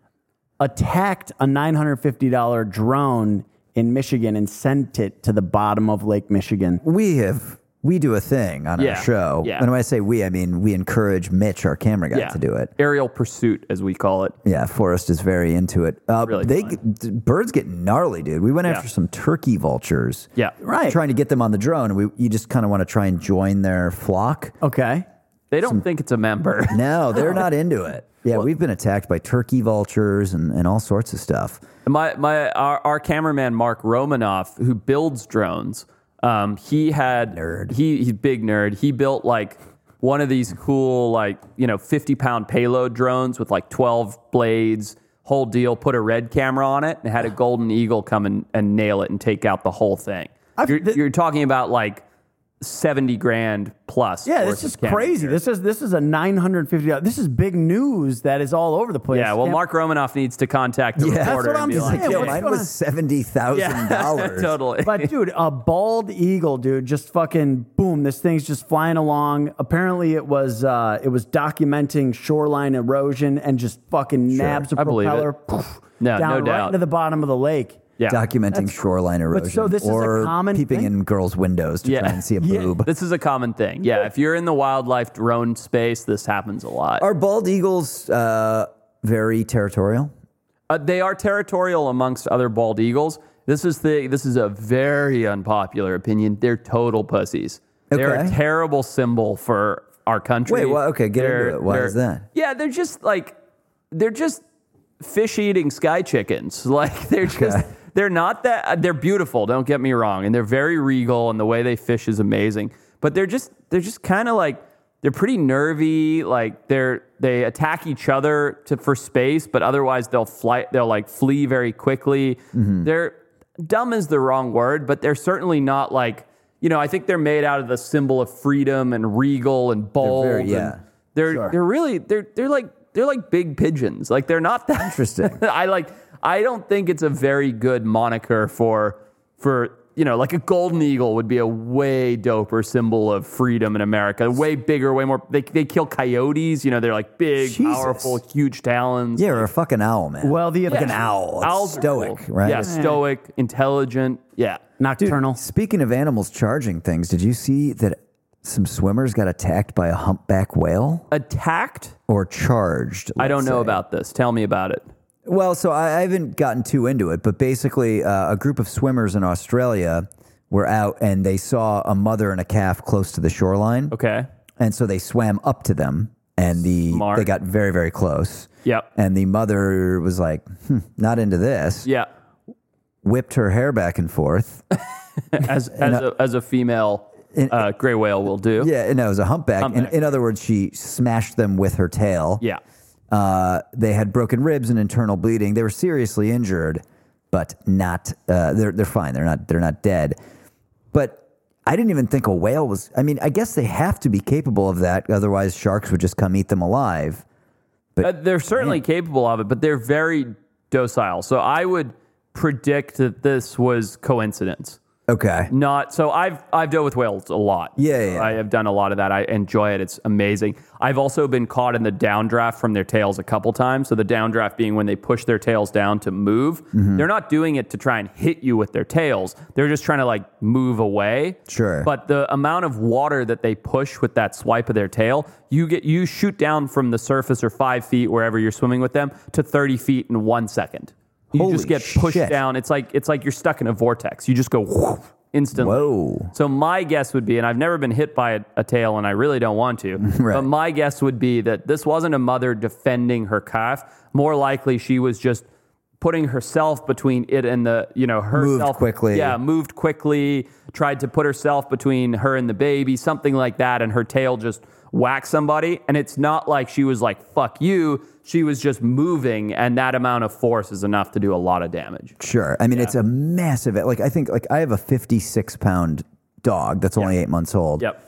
Speaker 2: attacked a nine hundred fifty dollars drone in Michigan and sent it to the bottom of Lake Michigan.
Speaker 3: We have we do a thing on
Speaker 1: Yeah.
Speaker 3: our show.
Speaker 1: Yeah.
Speaker 3: And when I say we, I mean we encourage Mitch, our camera guy,
Speaker 1: Yeah.
Speaker 3: to do it.
Speaker 1: Aerial pursuit, as we call it.
Speaker 3: Yeah, Forrest is very into it. Uh,
Speaker 1: Really
Speaker 3: they
Speaker 1: fun.
Speaker 3: d- birds get gnarly, dude. We went
Speaker 1: Yeah.
Speaker 3: after some turkey vultures.
Speaker 1: Yeah.
Speaker 2: Right.
Speaker 3: Trying to get them on the drone. We you just kind of want to try and join their flock.
Speaker 2: Okay.
Speaker 1: They don't think it's a member.
Speaker 3: No, they're not into it. Yeah, we've been attacked by turkey vultures and, and all sorts of stuff.
Speaker 1: My my our, our cameraman Mark Romanoff, who builds drones, um, he had
Speaker 3: Nerd.
Speaker 1: He he's a big nerd. He built like one of these cool like you know fifty pound payload drones with like twelve blades, whole deal. Put a red camera on it and had a golden eagle come and, and nail it and take out the whole thing.
Speaker 2: I've-
Speaker 1: You're,
Speaker 2: th-
Speaker 1: you're talking about like seventy grand plus.
Speaker 2: Yeah,
Speaker 1: worth
Speaker 2: this is
Speaker 1: of camera
Speaker 2: crazy.
Speaker 1: gear.
Speaker 2: This is this is a nine hundred fifty dollars. This is big news that is all over the place.
Speaker 1: Yeah, well,
Speaker 2: Can't-
Speaker 1: Mark Romanoff needs to contact the
Speaker 3: Yeah. That's
Speaker 1: reporter
Speaker 2: what
Speaker 1: and
Speaker 2: I'm
Speaker 1: be
Speaker 2: saying.
Speaker 1: like,
Speaker 2: Yeah,
Speaker 3: Yo,
Speaker 2: what's
Speaker 3: mine
Speaker 2: going on?
Speaker 3: was seventy thousand dollars.
Speaker 1: totally.
Speaker 2: But dude, a bald eagle, dude, just fucking boom. This thing's just flying along. Apparently, it was uh, it was documenting shoreline erosion and just fucking nabs a
Speaker 1: I believe
Speaker 2: propeller
Speaker 1: it.
Speaker 2: poof,
Speaker 1: No,
Speaker 2: down
Speaker 1: no
Speaker 2: right
Speaker 1: doubt.
Speaker 2: into the bottom of the lake.
Speaker 1: Yeah.
Speaker 3: Documenting shoreline erosion.
Speaker 2: so this is a
Speaker 3: or
Speaker 2: common
Speaker 3: peeping
Speaker 2: thing?
Speaker 3: in girls' windows to
Speaker 1: Yeah.
Speaker 3: try and see a
Speaker 2: Yeah.
Speaker 3: boob.
Speaker 1: This is a common thing. Yeah, if you're in the wildlife drone space, this happens a lot.
Speaker 3: Are bald eagles uh, very territorial?
Speaker 1: Uh, they are territorial amongst other bald eagles. This is the this is a very unpopular opinion. They're total pussies. They're a
Speaker 3: Okay.
Speaker 1: terrible symbol for our country.
Speaker 3: Wait, well, okay, get
Speaker 1: They're-
Speaker 3: into it. Why
Speaker 1: they're-
Speaker 3: is that?
Speaker 1: Yeah, they're just like they're just fish eating sky chickens. Like they're just they're not that they're beautiful, don't get me wrong, and they're very regal and the way they fish is amazing. But they're just they're just kind of like they're pretty nervy, like they're they attack each other to for space, but otherwise they'll fly they'll like flee very quickly.
Speaker 3: Mm-hmm.
Speaker 1: They're dumb is the wrong word, but they're certainly not like, you know, I think they're made out of the symbol of freedom and regal and bold.
Speaker 3: very-
Speaker 1: and
Speaker 3: yeah.
Speaker 1: They're
Speaker 2: Sure.
Speaker 1: they're really they're they're like they're like big pigeons. Like they're not that
Speaker 3: Interesting.
Speaker 1: I like I don't think it's a very good moniker for for you know, like a golden eagle would be a way doper symbol of freedom in America. Way bigger, way more. They they kill coyotes. You know, they're like big,
Speaker 3: Jesus.
Speaker 1: powerful, huge talons.
Speaker 3: Yeah, or a fucking owl, man.
Speaker 2: Well, the
Speaker 3: like an
Speaker 2: yeah.
Speaker 3: owl. It's
Speaker 1: Owls are
Speaker 3: stoic,
Speaker 1: cool.
Speaker 3: right?
Speaker 1: Yeah, stoic, intelligent. Yeah.
Speaker 2: nocturnal.
Speaker 3: Speaking of animals charging things, did you see that some swimmers got attacked by a humpback whale
Speaker 1: Attacked?
Speaker 3: or charged?
Speaker 1: I don't
Speaker 3: let's
Speaker 1: know
Speaker 3: say?
Speaker 1: about this. Tell me about it.
Speaker 3: Well, so I, I haven't gotten too into it, but basically, uh, a group of swimmers in Australia were out and they saw a mother and a calf close to the shoreline.
Speaker 1: Okay.
Speaker 3: And so they swam up to them, and the
Speaker 1: Smart.
Speaker 3: they got very, very close.
Speaker 1: Yep.
Speaker 3: And the mother was like, hmm, "Not into this."
Speaker 1: Yeah.
Speaker 3: Whipped her hair back and forth.
Speaker 1: As as a, as a female uh, gray whale will do.
Speaker 3: Yeah, and it was a humpback.
Speaker 1: Humpback.
Speaker 3: In, in other words, she smashed them with her tail.
Speaker 1: Yeah.
Speaker 3: Uh, they had broken ribs and internal bleeding. They were seriously injured, but not. Uh, they're they're fine. They're not. They're not dead. But I didn't even think a whale was. I mean, I guess they have to be capable of that. Otherwise, sharks would just come eat them alive.
Speaker 1: Uh, they're certainly capable of it, but they're very docile. So I would predict that this was coincidence.
Speaker 3: Okay.
Speaker 1: Not so. I've I've dealt with whales a lot.
Speaker 3: Yeah, yeah, yeah.
Speaker 1: I have done a lot of that. I enjoy it. It's amazing. I've also been caught in the downdraft from their tails a couple times. So the downdraft being when they push their tails down to move.
Speaker 3: Mm-hmm.
Speaker 1: They're not doing it to try and hit you with their tails. They're just trying to like move away.
Speaker 3: Sure.
Speaker 1: But the amount of water that they push with that swipe of their tail, you get you shoot down from the surface or five feet wherever you're swimming with them to thirty feet in one second. You
Speaker 3: Holy
Speaker 1: just get pushed
Speaker 3: shit.
Speaker 1: down. It's like it's like you're stuck in a vortex. You just go whoosh, instantly.
Speaker 3: Whoa.
Speaker 1: So my guess would be, and I've never been hit by a, a tail, and I really don't want to,
Speaker 3: Right.
Speaker 1: but my guess would be that this wasn't a mother defending her calf. More likely, she was just putting herself between it and the, you know, herself.
Speaker 3: Moved quickly.
Speaker 1: Yeah, moved quickly, tried to put herself between her and the baby, something like that, and her tail just whacked somebody. And it's not like she was like, fuck you. She was just moving, and that amount of force is enough to do a lot of damage.
Speaker 3: Sure. I mean, it's a massive. Like I think, like I have a fifty-six pound dog that's only
Speaker 1: Yeah.
Speaker 3: eight months old.
Speaker 1: Yep.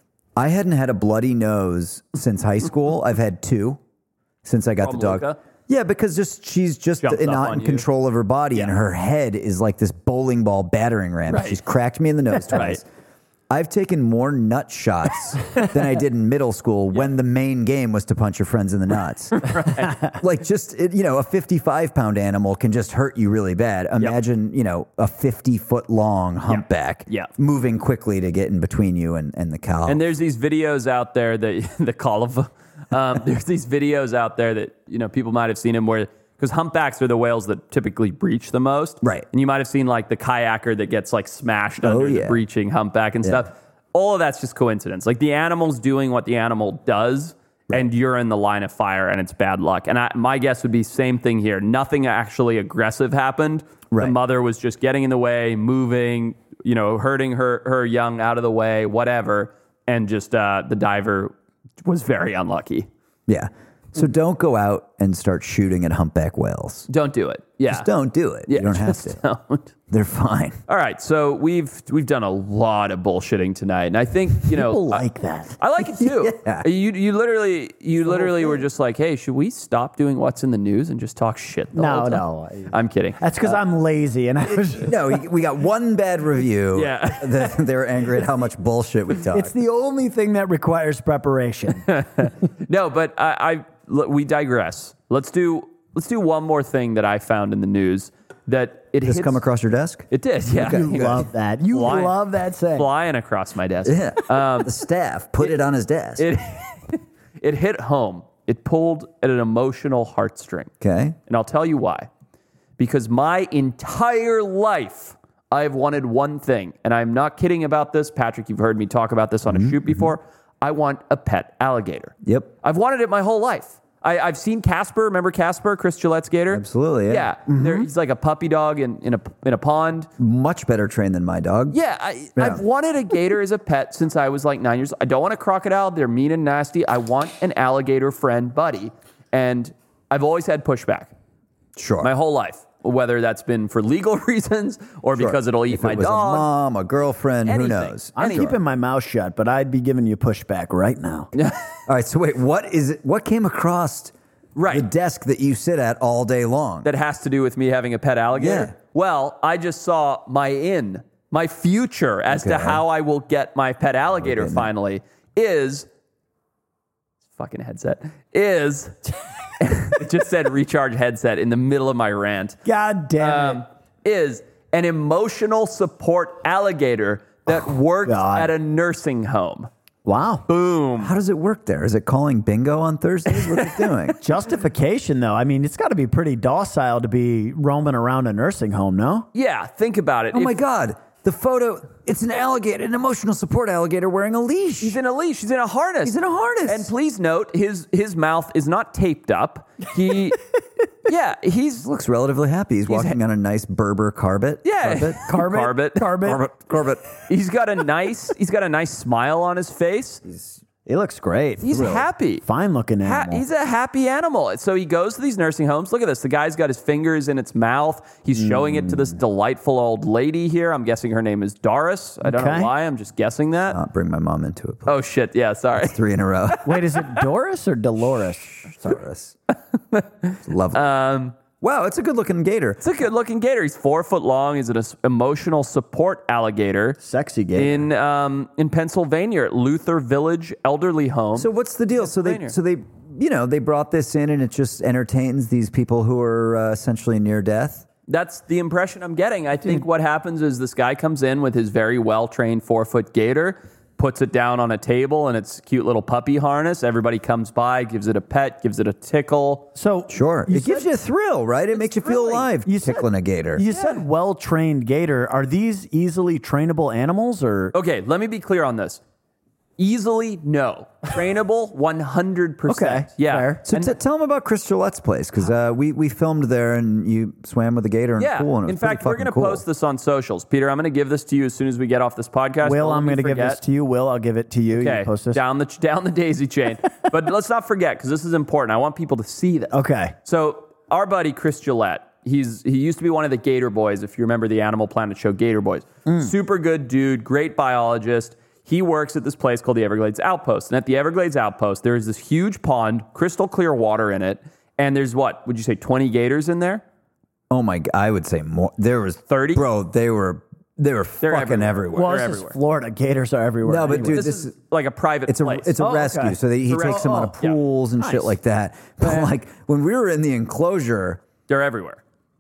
Speaker 3: I hadn't had a bloody nose since high school. I've had two since I got
Speaker 1: From
Speaker 3: the dog.
Speaker 1: Luca?
Speaker 3: Yeah, because just she's just
Speaker 1: Jumps up
Speaker 3: not
Speaker 1: on
Speaker 3: in
Speaker 1: you.
Speaker 3: control of her body, and
Speaker 1: Yeah.
Speaker 3: her head is like this bowling ball battering ram.
Speaker 1: Right.
Speaker 3: She's cracked me in the nose twice.
Speaker 1: Right.
Speaker 3: I've taken more nut shots than I did in middle school when the main game was to punch your friends in the nuts. Like just, it, you know, a fifty-five pound animal can just hurt you really bad. Imagine, you know, a fifty foot long humpback
Speaker 1: Yeah.
Speaker 3: moving quickly to get in between you and, and the cow.
Speaker 1: And there's these videos out there that the call of um, there's these videos out there that you know people might have seen them where because humpbacks are the whales that typically breach the most,
Speaker 3: Right.
Speaker 1: And you might have seen like the kayaker that gets like smashed under
Speaker 3: yeah.
Speaker 1: the breaching humpback and
Speaker 3: Yeah.
Speaker 1: stuff. All of that's just coincidence. Like the animal's doing what the animal does, and you're in the line of fire, and it's bad luck. And I, my guess would be same thing here. Nothing actually aggressive happened.
Speaker 3: Right.
Speaker 1: The mother was just getting in the way, moving, you know, hurting her her young out of the way, whatever, and just uh, the diver was very unlucky.
Speaker 3: yeah. So don't go out and start shooting at humpback whales.
Speaker 1: Don't do it. Yeah,
Speaker 3: Just don't do it.
Speaker 1: Yeah,
Speaker 3: you don't have
Speaker 1: just
Speaker 3: to.
Speaker 1: Don't.
Speaker 3: They're fine.
Speaker 1: All right, so we've we've done a lot of bullshitting tonight, and I think you know
Speaker 2: People
Speaker 1: I-
Speaker 2: like that.
Speaker 1: I like it too.
Speaker 3: Yeah.
Speaker 1: You you literally you literally were just like, hey, should we stop doing what's in the news and just talk shit? The
Speaker 2: No,
Speaker 1: whole time?
Speaker 2: no.
Speaker 1: I'm kidding.
Speaker 2: That's because I'm lazy, and I was.
Speaker 3: No, we- we got one bad review.
Speaker 1: Yeah.
Speaker 3: that they were angry at how much bullshit we talked.
Speaker 2: It's the only thing that requires preparation.
Speaker 1: No, but I, I l- we digress. Let's do let's do one more thing that I found in the news that it
Speaker 3: Just
Speaker 1: hits,
Speaker 3: come across your desk?
Speaker 1: It did, yeah.
Speaker 3: Okay.
Speaker 2: You
Speaker 3: Good.
Speaker 2: love that. You
Speaker 1: Flying.
Speaker 2: love that saying.
Speaker 1: Flying across my desk.
Speaker 3: Yeah. the staff put it, on his desk.
Speaker 1: It it hit home. It pulled at an emotional heartstring.
Speaker 3: okay.
Speaker 1: And I'll tell you why. because my entire life I have wanted one thing, and I'm not kidding about this. Patrick, you've heard me talk about this on a mm-hmm. shoot before. I want a pet alligator.
Speaker 3: Yep.
Speaker 1: I've wanted it my whole life. I, I've seen Casper. Remember Casper, Chris Gillette's gator?
Speaker 3: Absolutely, yeah.
Speaker 1: Yeah, mm-hmm. he's like a puppy dog in, in, a, in a pond.
Speaker 3: Much better trained than my dog.
Speaker 1: Yeah, I,
Speaker 3: yeah,
Speaker 1: I've wanted a gator as a pet since I was like nine years old. I don't want a crocodile. They're mean and nasty. I want an alligator friend buddy. And I've always had pushback.
Speaker 3: Sure.
Speaker 1: My whole life. Whether that's been for legal reasons or sure. because it'll eat
Speaker 3: if
Speaker 1: my
Speaker 3: it was
Speaker 1: dog.
Speaker 3: a mom, a girlfriend,
Speaker 1: anything.
Speaker 3: Who knows?
Speaker 2: I'm
Speaker 1: anything.
Speaker 2: keeping my mouth shut, but I'd be giving you pushback right now.
Speaker 3: All right, so wait, what is it? What came across
Speaker 1: right.
Speaker 3: the desk that you sit at all day long?
Speaker 1: That has to do with me having a pet alligator?
Speaker 3: Yeah.
Speaker 1: Well, I just saw my in, my future as okay. to how I will get my pet alligator okay, finally no. is, fucking headset, is... It just said recharge headset in the middle of my rant.
Speaker 2: God damn
Speaker 1: um, it. Is an emotional support alligator that oh, works God. at a nursing home.
Speaker 2: Wow.
Speaker 1: Boom.
Speaker 3: How does it work there? Is it calling bingo on Thursdays? What's it doing?
Speaker 2: Justification, though. I mean, it's got to be pretty docile to be roaming around a nursing home, no?
Speaker 1: Yeah, think about it.
Speaker 3: Oh,
Speaker 1: if,
Speaker 3: my God. The photo, it's an alligator, an emotional support alligator wearing a leash.
Speaker 1: He's in a leash. He's in a harness.
Speaker 3: He's in a harness.
Speaker 1: And please note, his his mouth is not taped up. He, yeah, he's...
Speaker 3: Looks relatively happy. He's, he's walking ha- on a nice Berber carpet.
Speaker 1: Yeah.
Speaker 3: Carpet.
Speaker 1: Carbet.
Speaker 2: Carbet.
Speaker 3: Carbet. Carbet. Carbet.
Speaker 1: He's got a nice, he's got a nice smile on his face.
Speaker 3: He's...
Speaker 2: He looks great.
Speaker 1: He's
Speaker 2: really
Speaker 1: happy.
Speaker 2: Fine-looking animal.
Speaker 1: Ha- he's a happy animal. So he goes to these nursing homes. Look at this. The guy's got his fingers in its mouth. He's mm. showing it to this delightful old lady here. I'm guessing her name is Doris. I don't
Speaker 2: okay.
Speaker 1: know why. I'm just guessing that.
Speaker 3: I'll bring my mom into it. Please.
Speaker 1: Oh, shit. Yeah, sorry.
Speaker 3: That's three in a row.
Speaker 2: Wait, is it Doris or Dolores?
Speaker 3: Doris. Lovely.
Speaker 1: Um...
Speaker 3: Wow, it's a good-looking gator.
Speaker 1: It's a good-looking gator. He's four foot long. He's an emotional support alligator.
Speaker 2: Sexy gator.
Speaker 1: In um, in Pennsylvania at Luther Village Elderly Home.
Speaker 3: So what's the deal? So they so they you know they brought this in and it just entertains these people who are uh, essentially near death.
Speaker 1: That's the impression I'm getting. I think what happens is this guy comes in with his very well-trained four-foot gator, puts it down on a table in its cute little puppy harness. Everybody comes by, gives it a pet, gives it a tickle.
Speaker 2: So
Speaker 3: sure, it gives you a thrill, right? It makes you feel alive.
Speaker 2: You
Speaker 3: tickling
Speaker 2: said,
Speaker 3: a gator.
Speaker 2: You
Speaker 1: yeah.
Speaker 2: said well-trained gator. Are these easily trainable animals, or
Speaker 1: okay? Let me be clear on this. Easily, no. Trainable, one hundred percent.
Speaker 2: Okay,
Speaker 1: yeah.
Speaker 2: fair.
Speaker 3: So t- tell them about Chris Gillette's place, because uh, we, we filmed there and you swam with a gator in
Speaker 1: yeah.
Speaker 3: a pool. And it was
Speaker 1: in fact, we're going to
Speaker 3: cool.
Speaker 1: post this on socials. Peter, I'm going to give this to you as soon as we get off this podcast.
Speaker 2: Will,
Speaker 1: Don't
Speaker 2: I'm going to give this to you. Will, I'll give it to you.
Speaker 1: Okay,
Speaker 2: you post this.
Speaker 1: down the, down the daisy chain. But let's not forget, because this is important. I want people to see this.
Speaker 2: Okay.
Speaker 1: So our buddy, Chris Gillette, He's he used to be one of the Gator Boys, if you remember the Animal Planet show Gator Boys. Mm. Super good dude, great biologist. He works at this place called the Everglades Outpost. And at the Everglades Outpost, there is this huge pond, crystal clear water in it. And there's what, would you say twenty gators in there?
Speaker 3: Oh my God, I would say more. There was
Speaker 1: thirty?
Speaker 3: Bro, they were they were
Speaker 1: They're
Speaker 3: fucking
Speaker 1: everywhere.
Speaker 3: everywhere.
Speaker 2: Well,
Speaker 1: They're
Speaker 2: this
Speaker 1: everywhere.
Speaker 2: is Florida. Gators are everywhere.
Speaker 3: No, but
Speaker 2: anyway.
Speaker 3: dude,
Speaker 1: This,
Speaker 3: this
Speaker 1: is like a private
Speaker 3: It's a
Speaker 1: place.
Speaker 3: it's a
Speaker 2: Oh,
Speaker 3: rescue,
Speaker 2: okay.
Speaker 3: so they, he
Speaker 1: It's a
Speaker 3: takes them out of
Speaker 1: rescue.
Speaker 3: pools and
Speaker 2: Nice.
Speaker 3: shit like that. But like when we were in the enclosure,
Speaker 1: They're everywhere.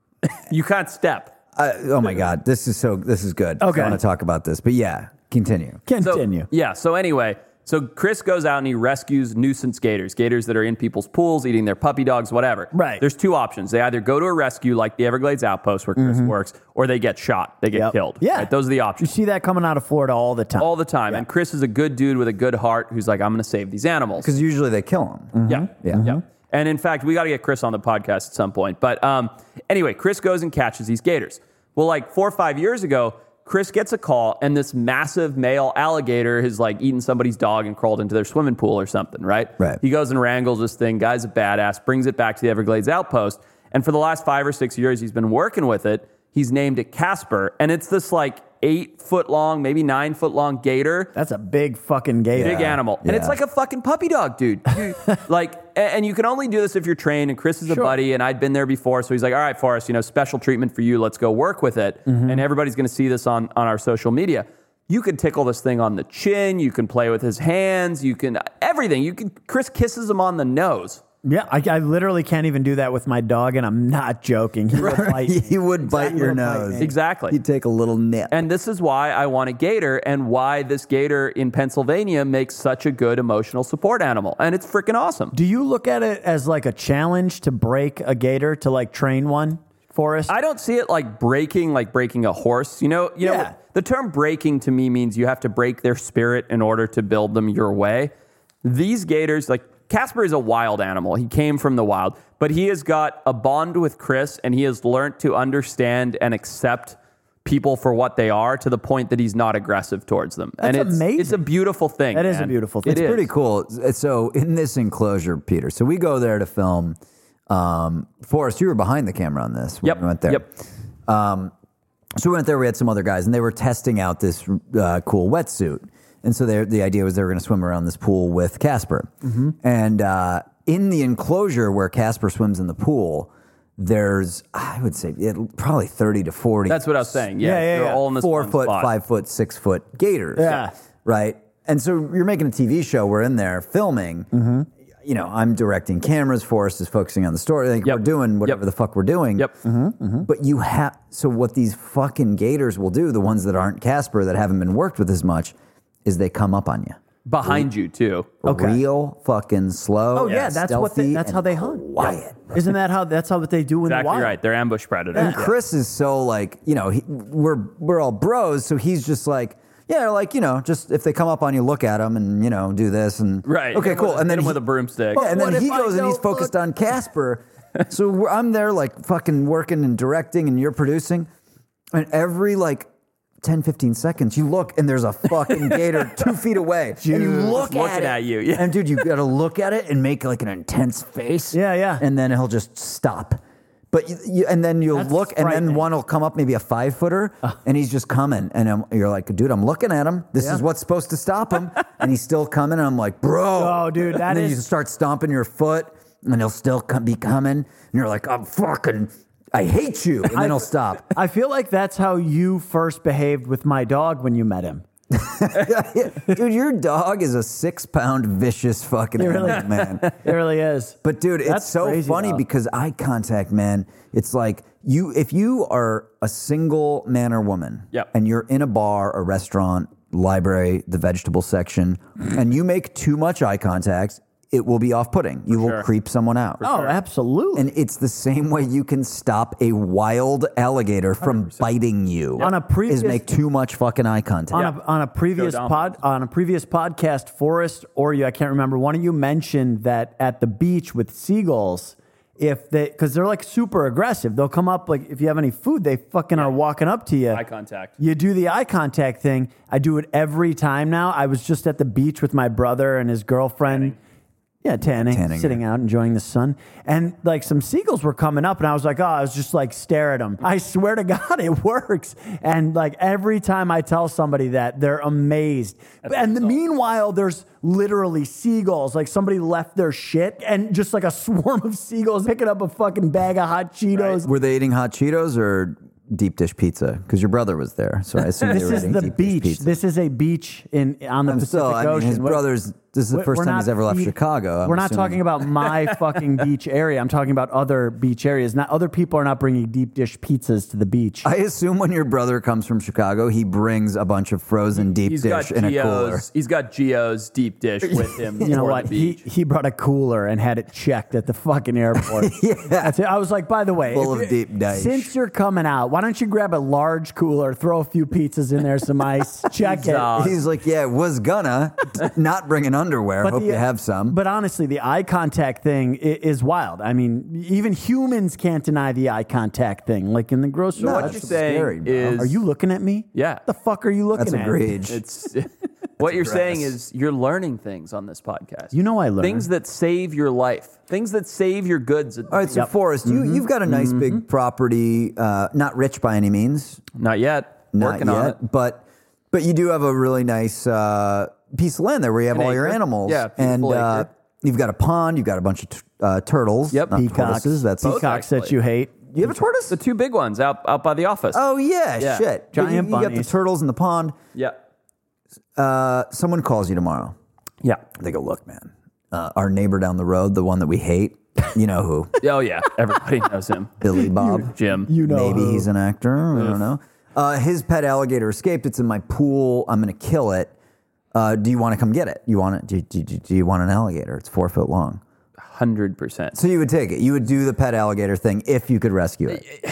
Speaker 1: You can't step.
Speaker 3: uh, oh my God, this is so this is good.
Speaker 2: Okay.
Speaker 3: I want to talk about this, but yeah, continue.
Speaker 2: Continue.
Speaker 1: So, yeah, so anyway, so Chris goes out and he rescues nuisance gators, gators that are in people's pools, eating their puppy dogs, whatever.
Speaker 2: Right.
Speaker 1: There's two options. They either go to a rescue like the Everglades Outpost where Chris mm-hmm. works, or they get shot. They get
Speaker 2: Yep.
Speaker 1: killed.
Speaker 2: Yeah.
Speaker 1: Right? Those are the
Speaker 2: You
Speaker 1: options.
Speaker 2: see that coming out of Florida all the time.
Speaker 1: All the time.
Speaker 2: Yeah.
Speaker 1: And Chris is a good dude with a good heart who's like, I'm going to save these animals.
Speaker 3: Because usually they kill them.
Speaker 1: Yeah.
Speaker 3: Yeah.
Speaker 1: Yeah. And in fact, we got to get Chris on the podcast at some point. But um, anyway, Chris goes and catches these gators. Well, like four or five years ago, Chris gets a call and this massive male alligator has like eaten somebody's dog and crawled into their swimming pool or something, right?
Speaker 3: Right.
Speaker 1: He goes and wrangles this thing. Guy's a badass, brings it back to the Everglades Outpost. And for the last five or six years, he's been working with it. He's named it Casper. And it's this like eight foot long, maybe nine foot long gator.
Speaker 2: That's a big fucking gator.
Speaker 1: Big animal. And
Speaker 3: Yeah.
Speaker 1: it's like a fucking puppy dog, dude. You- like, a- and you can only do this if you're trained. And Chris is a
Speaker 2: Sure.
Speaker 1: buddy, and I'd been there before. So he's like, all right, Forrest, you know, special treatment for you. Let's go work with it.
Speaker 2: Mm-hmm.
Speaker 1: And everybody's going to see this on, on our social media. You can tickle this thing on the chin. You can play with his hands. You can, everything. You can, Chris kisses him on the nose.
Speaker 2: Yeah, I, I literally can't even do that with my dog, and I'm not joking. He would bite me.
Speaker 3: He would bite
Speaker 2: Exactly.
Speaker 3: your
Speaker 2: He would bite
Speaker 3: nose.
Speaker 2: me.
Speaker 1: Exactly.
Speaker 3: He'd take a little nip.
Speaker 1: And this is why I want a gator and why this gator in Pennsylvania makes such a good emotional support animal. And it's freaking awesome.
Speaker 2: Do you look at it as like a challenge to break a gator, to like train one? Forrest?
Speaker 1: I don't see it like breaking, like breaking a horse. You know, you
Speaker 2: Yeah.
Speaker 1: know, the term breaking to me means you have to break their spirit in order to build them your way. These gators, like Casper is a wild animal. He came from the wild, but he has got a bond with Chris, and he has learned to understand and accept people for what they are to the point that he's not aggressive towards them.
Speaker 2: That's
Speaker 1: and it's,
Speaker 2: amazing.
Speaker 1: It's a beautiful thing.
Speaker 2: That is
Speaker 1: man.
Speaker 2: a beautiful thing.
Speaker 1: It
Speaker 3: It's
Speaker 1: is.
Speaker 3: pretty cool. So in this enclosure, Peter, so we go there to film. Um, Forrest, you were behind the camera on this when
Speaker 1: Yep.
Speaker 3: we went there.
Speaker 1: Yep.
Speaker 3: Um, so we went there. We had some other guys, and they were testing out this uh, cool wetsuit. And so they- the idea was they were going to swim around this pool with Casper.
Speaker 1: Mm-hmm.
Speaker 3: And uh, in the enclosure where Casper swims in the pool, there's I would say it, probably thirty to forty.
Speaker 1: That's what I was saying. Yeah,
Speaker 2: Yeah, yeah,
Speaker 1: they're
Speaker 2: yeah.
Speaker 1: all in this
Speaker 3: four
Speaker 1: one
Speaker 3: foot,
Speaker 1: spot.
Speaker 3: five foot, six foot gators.
Speaker 2: Yeah.
Speaker 3: Right. And so you're making a T V show. We're in there filming.
Speaker 1: Mm-hmm.
Speaker 3: You know, I'm directing cameras. Forrest is focusing on the story. Like
Speaker 1: Yep.
Speaker 3: we're doing whatever
Speaker 1: Yep.
Speaker 3: the fuck we're doing.
Speaker 1: Yep.
Speaker 3: But you have so what these fucking gators will do, the ones that aren't Casper that haven't been worked with as much, is they come up on you.
Speaker 1: Behind you too.
Speaker 2: Okay.
Speaker 3: Real fucking slow.
Speaker 2: Oh yeah,
Speaker 3: and
Speaker 2: that's what they,
Speaker 3: stealthy
Speaker 2: that's
Speaker 3: and
Speaker 2: how they hunt.
Speaker 3: Quiet.
Speaker 2: Isn't that how that's how what they do in the
Speaker 1: Exactly
Speaker 2: wild?
Speaker 1: right. They're ambush predators.
Speaker 3: And Chris is so like, you know, he, we're we're all bros, so he's just like, yeah, like, you know, just if they come up on you, look at them and, you know, do this and
Speaker 1: Right.
Speaker 3: Okay,
Speaker 1: Hit
Speaker 3: cool.
Speaker 1: with a-
Speaker 3: and then
Speaker 1: hit him
Speaker 3: he-
Speaker 1: with a broomstick.
Speaker 3: Yeah, and
Speaker 2: What
Speaker 3: then he
Speaker 2: if I
Speaker 3: goes and he's
Speaker 2: don't
Speaker 3: focused
Speaker 2: look?
Speaker 3: on Casper. So we're, I'm there like fucking working and directing, and you're producing, and every like ten, fifteen seconds, you look and there's a fucking gator two feet away. And you
Speaker 2: Dude.
Speaker 3: look
Speaker 1: Just looking
Speaker 3: at,
Speaker 1: at
Speaker 3: it,
Speaker 1: you, yeah.
Speaker 3: And dude, you got to look at it and make like an intense face.
Speaker 2: Yeah, yeah.
Speaker 3: And then he'll just stop. But you, you, and then you'll
Speaker 2: That's
Speaker 3: look, and
Speaker 2: frightening.
Speaker 3: then one will come up, maybe a five footer, and he's just coming, and I'm, you're like, dude, I'm looking at him. This
Speaker 2: Yeah.
Speaker 3: is what's supposed to stop him, and he's still coming, and I'm like, bro,
Speaker 2: Oh, dude, that
Speaker 3: and then
Speaker 2: is-
Speaker 3: you start stomping your foot, and he'll still come, be coming, and you're like, I'm fucking, I hate you, and then he'll stop.
Speaker 2: I feel like that's how you first behaved with my dog when you met him.
Speaker 3: Dude, your dog is a six pound vicious fucking
Speaker 2: really-
Speaker 3: animal, man.
Speaker 2: It really is.
Speaker 3: But dude, it's
Speaker 2: That's
Speaker 3: so
Speaker 2: crazy,
Speaker 3: funny
Speaker 2: though.
Speaker 3: because eye contact, man. It's like you if you are a single man or woman,
Speaker 1: Yep.
Speaker 3: and you're in a bar, a restaurant, library, the vegetable section, and you make too much eye contact, it will be off-putting. You will
Speaker 1: sure.
Speaker 3: creep someone out.
Speaker 2: Oh, absolutely.
Speaker 3: And it's the same way you can stop a wild alligator from biting you.
Speaker 2: On a previous-
Speaker 3: is make too much fucking eye contact.
Speaker 2: on a on a previous
Speaker 1: Go
Speaker 2: pod on a previous podcast, Forrest or you, I can't remember. One of you mentioned that at the beach with seagulls, if they because they're like super aggressive, they'll come up like if you have any food, they fucking are walking up to you.
Speaker 1: Eye contact.
Speaker 2: You do the eye contact thing. I do it every time now. I was just at the beach with my brother and his girlfriend. Yeah, tanning,
Speaker 3: Tanning,
Speaker 2: sitting out, enjoying the sun. And like some seagulls were coming up, and I was like, oh, I was just like stare at them. I swear to God, it works. And like every time I tell somebody that, they're amazed. And the, meanwhile, there's literally seagulls. Like somebody left their shit, and just like a swarm of seagulls picking up a fucking bag of hot Cheetos.
Speaker 3: Were they eating hot Cheetos or deep dish pizza? Because your brother was there, so I assume
Speaker 2: This
Speaker 3: they were
Speaker 2: is
Speaker 3: eating
Speaker 2: the
Speaker 3: deep dish
Speaker 2: beach.
Speaker 3: pizza.
Speaker 2: This is a beach in on the
Speaker 3: I'm
Speaker 2: Pacific
Speaker 3: still, I mean,
Speaker 2: Ocean.
Speaker 3: his
Speaker 2: What-
Speaker 3: brother's. This is the
Speaker 2: We're-
Speaker 3: first
Speaker 2: we're
Speaker 3: time
Speaker 2: not
Speaker 3: he's ever left
Speaker 2: feed-
Speaker 3: Chicago. I'm
Speaker 2: we're not
Speaker 3: assuming.
Speaker 2: talking about my fucking beach area. I'm talking about other beach areas. Not other people are not bringing deep dish pizzas to the beach.
Speaker 3: I assume when your brother comes from Chicago, he brings a bunch of frozen deep
Speaker 1: He's
Speaker 3: dish
Speaker 1: got
Speaker 3: in a cooler.
Speaker 1: Geo's. He's got Geo's deep dish with him.
Speaker 2: you know
Speaker 1: for
Speaker 2: what?
Speaker 1: The
Speaker 2: He
Speaker 1: beach.
Speaker 2: he brought a cooler and had it checked at the fucking airport. yeah, That's it. I was like, by the way,
Speaker 3: Full
Speaker 2: if
Speaker 3: of
Speaker 2: you-
Speaker 3: deep dish.
Speaker 2: since you're coming out, why don't you grab a large cooler, throw a few pizzas in there, some ice, check it.
Speaker 1: uh,
Speaker 3: He's like, yeah, was gonna not bring an underwear. Hope
Speaker 2: the-
Speaker 3: you have some.
Speaker 2: But honestly, the eye contact thing i- is wild. I mean, even humans can't deny the eye contact thing. Like in the grocery
Speaker 3: No,
Speaker 2: store.
Speaker 1: what
Speaker 3: that's
Speaker 1: you're saying
Speaker 3: scary, bro.
Speaker 1: is,
Speaker 2: Are you looking at me?
Speaker 1: Yeah.
Speaker 2: The fuck are you looking
Speaker 3: That's
Speaker 2: at?
Speaker 3: a rage.
Speaker 1: It's what you're saying is you're learning things on this podcast.
Speaker 2: You know I learn.
Speaker 1: things that save your life, things that save your goods.
Speaker 3: All right, so Forrest, you, you've got a nice big property, uh, not rich by any means,
Speaker 1: Not yet.
Speaker 3: not
Speaker 1: Working
Speaker 3: yet,
Speaker 1: on it.
Speaker 3: but but you do have a really nice uh, piece of land there where you have
Speaker 1: An
Speaker 3: all your
Speaker 1: acre.
Speaker 3: animals.
Speaker 1: Yeah,
Speaker 3: and
Speaker 1: beautiful
Speaker 3: uh,
Speaker 1: acre.
Speaker 3: you've got a pond, you've got a bunch of t- uh, turtles,
Speaker 1: Yep.
Speaker 3: not
Speaker 2: Peacocks.
Speaker 3: tortoises. That's
Speaker 1: Both.
Speaker 2: Peacocks that
Speaker 1: actually.
Speaker 2: you hate.
Speaker 3: You have a tortoise?
Speaker 1: The two big ones out out by the office.
Speaker 3: Oh yeah,
Speaker 1: Yeah.
Speaker 3: shit.
Speaker 2: Giant
Speaker 3: you, you got the
Speaker 2: bunnies.
Speaker 3: turtles in the pond.
Speaker 1: Yeah.
Speaker 3: Uh, someone calls you tomorrow.
Speaker 1: Yeah.
Speaker 3: They go, look, man, uh, our neighbor down the road, the one that we hate, you know who?
Speaker 1: Oh yeah. Everybody knows him.
Speaker 3: Billy Bob.
Speaker 1: Jim.
Speaker 2: You know
Speaker 3: Maybe
Speaker 2: who.
Speaker 3: he's an actor. I don't know. Uh, his pet alligator escaped. It's in my pool. I'm going to kill it. Uh, do you want to come get it? You want it? Do, do, do, do you want an alligator? It's four foot long.
Speaker 1: Hundred percent.
Speaker 3: So you would take it. You would do the pet alligator thing if you could rescue it.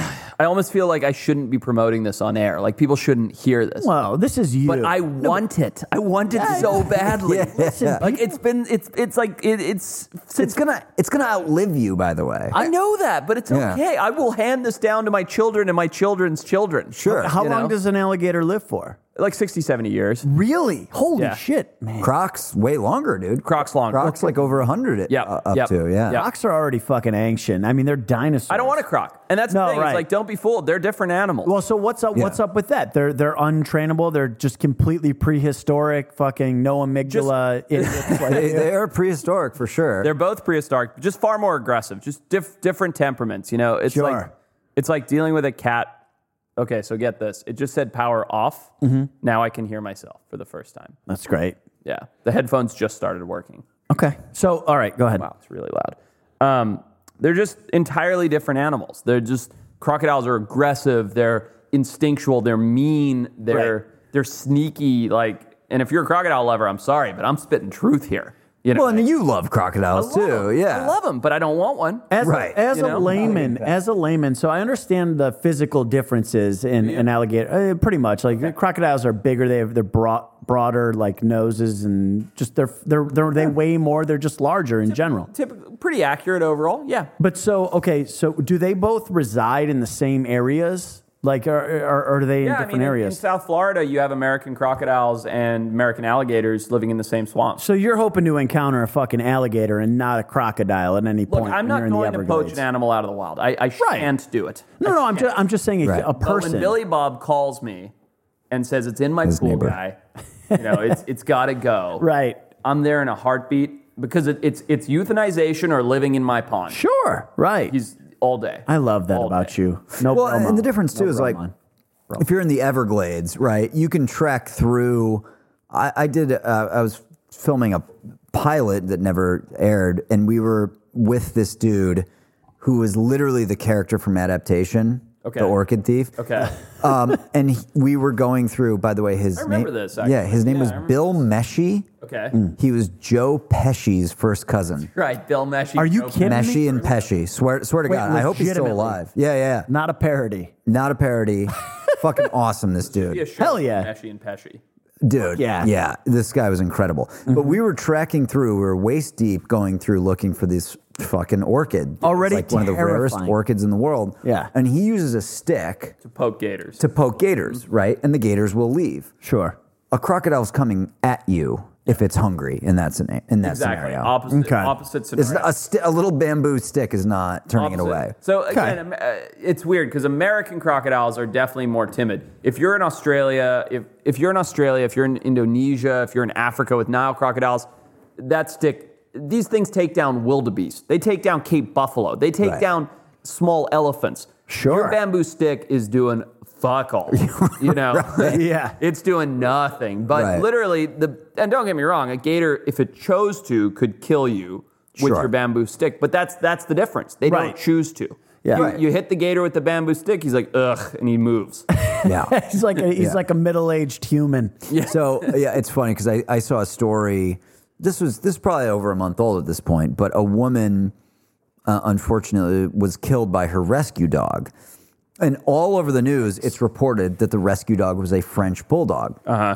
Speaker 1: I almost feel like I shouldn't be promoting this on air. Like people shouldn't hear this.
Speaker 2: Well, this is you.
Speaker 1: But I want it. I want it
Speaker 2: Yeah,
Speaker 1: so
Speaker 2: yeah.
Speaker 1: badly.
Speaker 3: Yeah,
Speaker 1: Listen,
Speaker 3: yeah.
Speaker 1: like it's been, it's it's like it, it's.
Speaker 3: It's
Speaker 1: Since,
Speaker 3: gonna it's gonna outlive you, by the way.
Speaker 1: I know that, but it's
Speaker 3: Yeah.
Speaker 1: okay. I will hand this down to my children and my children's children.
Speaker 3: Sure.
Speaker 2: How
Speaker 1: you
Speaker 2: long
Speaker 1: know?
Speaker 2: does an alligator live for?
Speaker 1: Like sixty, seventy years.
Speaker 2: Really? Holy
Speaker 1: Yeah.
Speaker 2: shit, man.
Speaker 3: Crocs way longer, dude.
Speaker 1: Crocs longer.
Speaker 3: Crocs like over a hundred.
Speaker 1: Yep,
Speaker 3: uh, up
Speaker 1: yep,
Speaker 3: to yeah.
Speaker 1: yep.
Speaker 2: Crocs are already fucking ancient. I mean, they're dinosaurs.
Speaker 1: I don't want a croc, and that's the
Speaker 2: No,
Speaker 1: thing.
Speaker 2: right.
Speaker 1: It's like don't be fooled. They're different animals.
Speaker 2: Well, so what's up? What's
Speaker 3: Yeah.
Speaker 2: up with that? They're they're untrainable. They're just completely prehistoric. Fucking no amygdala idiots. Like
Speaker 3: They,
Speaker 2: you.
Speaker 3: they are prehistoric for sure.
Speaker 1: They're both prehistoric, just far more aggressive, just diff- different temperaments. You know, it's
Speaker 2: Sure.
Speaker 1: like it's like dealing with a cat. Okay, so get this. It just said power off.
Speaker 2: Mm-hmm.
Speaker 1: Now I can hear myself for the first time.
Speaker 2: That's great.
Speaker 1: Yeah, the headphones just started working.
Speaker 2: Okay. So, all right, go ahead.
Speaker 1: Wow, it's really loud. Um, they're just entirely different animals. They're just crocodiles are aggressive. They're instinctual. They're mean. They're
Speaker 2: Right.
Speaker 1: they're sneaky. Like, and if you're a crocodile lover, I'm sorry, but I'm spitting truth here. You know,
Speaker 3: well, and you love
Speaker 1: I
Speaker 3: crocodiles
Speaker 1: love
Speaker 3: too.
Speaker 1: 'em.
Speaker 3: Yeah.
Speaker 1: I love them, but I don't want one.
Speaker 2: As
Speaker 3: Right.
Speaker 2: a, as
Speaker 1: You
Speaker 2: a
Speaker 1: know?
Speaker 2: layman, as a layman, so I understand the physical differences in an alligator. Uh, pretty much, like the crocodiles are bigger. They have they're broad, broader, like noses, and just they're they're, they're they weigh more. They're just larger in general.
Speaker 1: Typical, pretty accurate overall. Yeah.
Speaker 2: But so okay, so do they both reside in the same areas? Like, or, or, or are they in
Speaker 1: Yeah, I
Speaker 2: different
Speaker 1: mean, in, in
Speaker 2: areas?
Speaker 1: South Florida, you have American crocodiles and American alligators living in the same swamps.
Speaker 2: So you're hoping to encounter a fucking alligator and not a crocodile at any
Speaker 1: Look,
Speaker 2: point.
Speaker 1: I'm
Speaker 2: when
Speaker 1: not
Speaker 2: you're in the
Speaker 1: going to poach
Speaker 2: Everglades.
Speaker 1: an animal out of the wild. I, I shan't do it.
Speaker 2: No, no, I'm just I'm just saying a,
Speaker 3: Right.
Speaker 2: a
Speaker 1: But
Speaker 2: person.
Speaker 1: when Billy Bob calls me and says it's in my
Speaker 3: His
Speaker 1: pool,
Speaker 3: neighbor.
Speaker 1: guy, you know, it's it's got to go.
Speaker 2: Right.
Speaker 1: I'm there in a heartbeat because it, it's it's euthanization or living in my pond.
Speaker 2: Sure. Right.
Speaker 1: He's all day.
Speaker 2: I love that
Speaker 1: All
Speaker 2: about
Speaker 1: day.
Speaker 2: you. No
Speaker 3: Well,
Speaker 2: promo.
Speaker 3: and the difference too
Speaker 2: No
Speaker 3: is like
Speaker 2: promo.
Speaker 3: if you're in the Everglades, right? You can trek through. I, I did. Uh, I was filming a pilot that never aired, and we were with this dude who was literally the character from Adaptation,
Speaker 1: Okay.
Speaker 3: the Orchid Thief.
Speaker 1: Okay.
Speaker 3: Um, and he, we were going through. By the way, his
Speaker 1: I remember
Speaker 3: name.
Speaker 1: this, actually.
Speaker 3: Yeah, his name
Speaker 1: Yeah,
Speaker 3: was
Speaker 1: I remember
Speaker 3: Bill Meshy.
Speaker 1: Okay.
Speaker 3: He was Joe Pesci's first cousin.
Speaker 1: Right. Bill Meshy.
Speaker 2: Are you
Speaker 1: Joe
Speaker 2: kidding me?
Speaker 3: Meshy and Pesci. Swear, swear to
Speaker 2: Wait,
Speaker 3: God. I hope he's still
Speaker 2: legitimately?
Speaker 3: alive. Yeah, yeah.
Speaker 2: Not a parody.
Speaker 3: Not a parody. Fucking awesome, this dude.
Speaker 1: Be a show
Speaker 2: Hell
Speaker 1: with
Speaker 2: yeah.
Speaker 1: Meshy and Pesci.
Speaker 3: Dude,
Speaker 2: Yeah.
Speaker 3: yeah, this guy was incredible. But we were tracking through, we were waist deep going through looking for this fucking orchid.
Speaker 2: Already
Speaker 3: It's like one of the rarest
Speaker 2: terrifying.
Speaker 3: orchids in the world.
Speaker 2: Yeah.
Speaker 3: And he uses a stick
Speaker 1: To poke gators.
Speaker 3: to poke gators, right? And the gators will leave.
Speaker 2: Sure.
Speaker 3: A crocodile's coming at you if it's hungry in that, scena- in that
Speaker 1: exactly.
Speaker 3: scenario.
Speaker 1: Opposite,
Speaker 2: Okay.
Speaker 1: opposite
Speaker 3: It's
Speaker 1: scenario.
Speaker 3: not- a, sti- a little bamboo stick is not turning
Speaker 1: Opposite.
Speaker 3: it away.
Speaker 1: So again, Am- uh, it's weird because American crocodiles are definitely more timid. If you're in Australia, if if you're in Australia, if you're in Indonesia, if you're in Africa with Nile crocodiles, that stick, these things take down wildebeest. They take down Cape buffalo. They take
Speaker 3: Right.
Speaker 1: down small elephants.
Speaker 2: Sure.
Speaker 1: Your bamboo stick is doing fuck all. You know,
Speaker 2: Yeah.
Speaker 1: it's doing nothing. But
Speaker 3: Right.
Speaker 1: literally, the and don't get me wrong, a gator, if it chose to, could kill you with
Speaker 3: Sure.
Speaker 1: your bamboo stick. But that's that's the difference. They
Speaker 2: Right.
Speaker 1: don't choose to.
Speaker 2: Yeah.
Speaker 1: You,
Speaker 2: Right.
Speaker 1: you hit the gator with the bamboo stick, he's like, ugh, and he moves.
Speaker 3: Yeah.
Speaker 2: He's like a, he's
Speaker 3: Yeah.
Speaker 2: like a middle-aged human.
Speaker 3: So yeah, it's funny because I, I saw a story. This was this is probably over a month old at this point, but a woman uh, unfortunately was killed by her rescue dog, and all over the news it's reported that the rescue dog was a French bulldog.
Speaker 1: Uh-huh.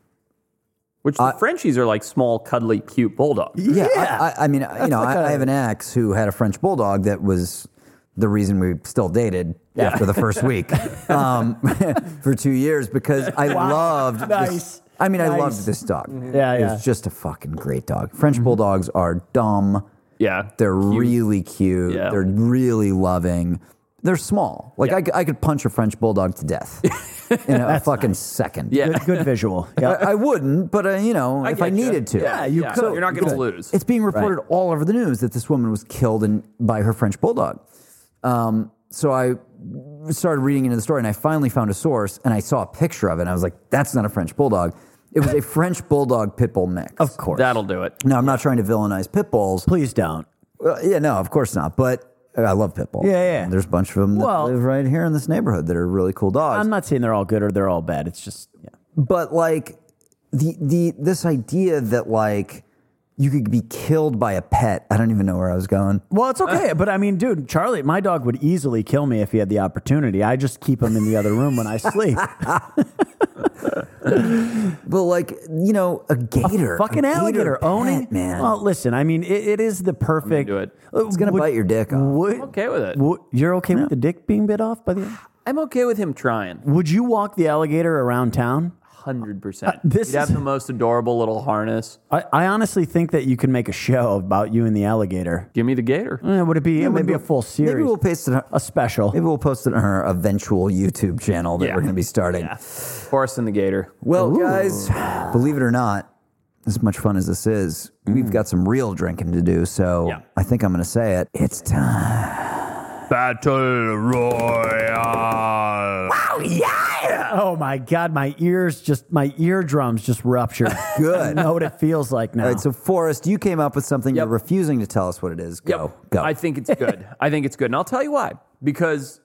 Speaker 1: Which the Frenchies are like small, cuddly, cute bulldogs.
Speaker 3: yeah,
Speaker 2: Yeah.
Speaker 3: I, I, I mean, you know,
Speaker 2: like
Speaker 3: I,
Speaker 2: a-
Speaker 3: I have an ex who had a French bulldog that was the reason we still dated after the first week um, for two years because I loved. This,
Speaker 2: Nice.
Speaker 3: I mean, I
Speaker 2: Nice.
Speaker 3: loved this dog.
Speaker 2: Yeah,
Speaker 3: it
Speaker 2: yeah.
Speaker 3: was just a fucking great dog. French bulldogs are dumb.
Speaker 1: Yeah.
Speaker 3: They're
Speaker 1: Cute.
Speaker 3: really cute.
Speaker 1: Yeah.
Speaker 3: They're really loving. They're small. Like
Speaker 1: Yeah.
Speaker 3: I c I I, could punch a French bulldog to death in a fucking second.
Speaker 1: Yeah.
Speaker 2: Good, good visual.
Speaker 3: I,
Speaker 2: Yeah.
Speaker 3: I wouldn't, but uh, you know, if I
Speaker 1: get you.
Speaker 3: needed to.
Speaker 1: Yeah,
Speaker 2: you
Speaker 1: yeah.
Speaker 2: could.
Speaker 1: You're not going to
Speaker 3: Good.
Speaker 1: lose.
Speaker 3: It's being reported all over the news that this woman was killed in, by her French bulldog. Um, so I started reading into the story, and I finally found a source, and I saw a picture of it, and I was like, "That's not a French bulldog. It was a French bulldog pit bull mix."
Speaker 2: Of course.
Speaker 1: That'll do it.
Speaker 3: Now, I'm not trying to villainize pit bulls.
Speaker 2: Please don't.
Speaker 3: Well, yeah, no, of course not. But I love pit bulls.
Speaker 2: Yeah, yeah.
Speaker 3: And there's a bunch of them that
Speaker 2: Well-
Speaker 3: live right here in this neighborhood that are really cool dogs.
Speaker 2: I'm not saying they're all good or they're all bad. It's just yeah.
Speaker 3: But like the the this idea that like you could be killed by a pet. I don't even know where I was going.
Speaker 2: Well, it's okay. But I mean, dude, Charlie, my dog would easily kill me if he had the opportunity. I just keep him in the other room when I sleep.
Speaker 3: But like, you know, a gator.
Speaker 2: A fucking
Speaker 3: a gator
Speaker 2: alligator
Speaker 3: pet,
Speaker 2: owning,
Speaker 3: man.
Speaker 2: Well, listen, I mean, it, it is the perfect.
Speaker 1: do it.
Speaker 3: It's going to bite your dick off.
Speaker 2: Would,
Speaker 1: I'm okay with it.
Speaker 2: would- you're okay with the dick being bit off by the.
Speaker 1: I'm okay with him trying.
Speaker 2: Would you walk the alligator around town?
Speaker 1: one hundred percent.
Speaker 2: Uh, this
Speaker 1: He'd have
Speaker 2: is-
Speaker 1: the most adorable little harness.
Speaker 2: I, I honestly think that you can make a show about you and the alligator.
Speaker 1: Give me the gator.
Speaker 2: Eh, would it be? it would be a full series.
Speaker 3: Maybe we'll paste it.
Speaker 2: a special.
Speaker 3: Maybe we'll post it on our eventual YouTube channel that
Speaker 1: Yeah.
Speaker 3: we're going to be starting.
Speaker 1: Yeah. Forrest and the gator.
Speaker 3: Well, guys, believe it or not, as much fun as this is, we've got some real drinking to do. So
Speaker 1: Yeah.
Speaker 3: I think I'm going to say it. It's time.
Speaker 1: Battle Royale.
Speaker 3: Oh, yeah.
Speaker 2: Oh my God, my ears just, my eardrums just ruptured.
Speaker 3: Good.
Speaker 2: I know what it feels like now.
Speaker 3: All right, so Forrest, you came up with something.
Speaker 1: Yep.
Speaker 3: You're refusing to tell us what it is. Go,
Speaker 1: Yep.
Speaker 3: go.
Speaker 1: I think it's good. I think it's good. And I'll tell you why. Because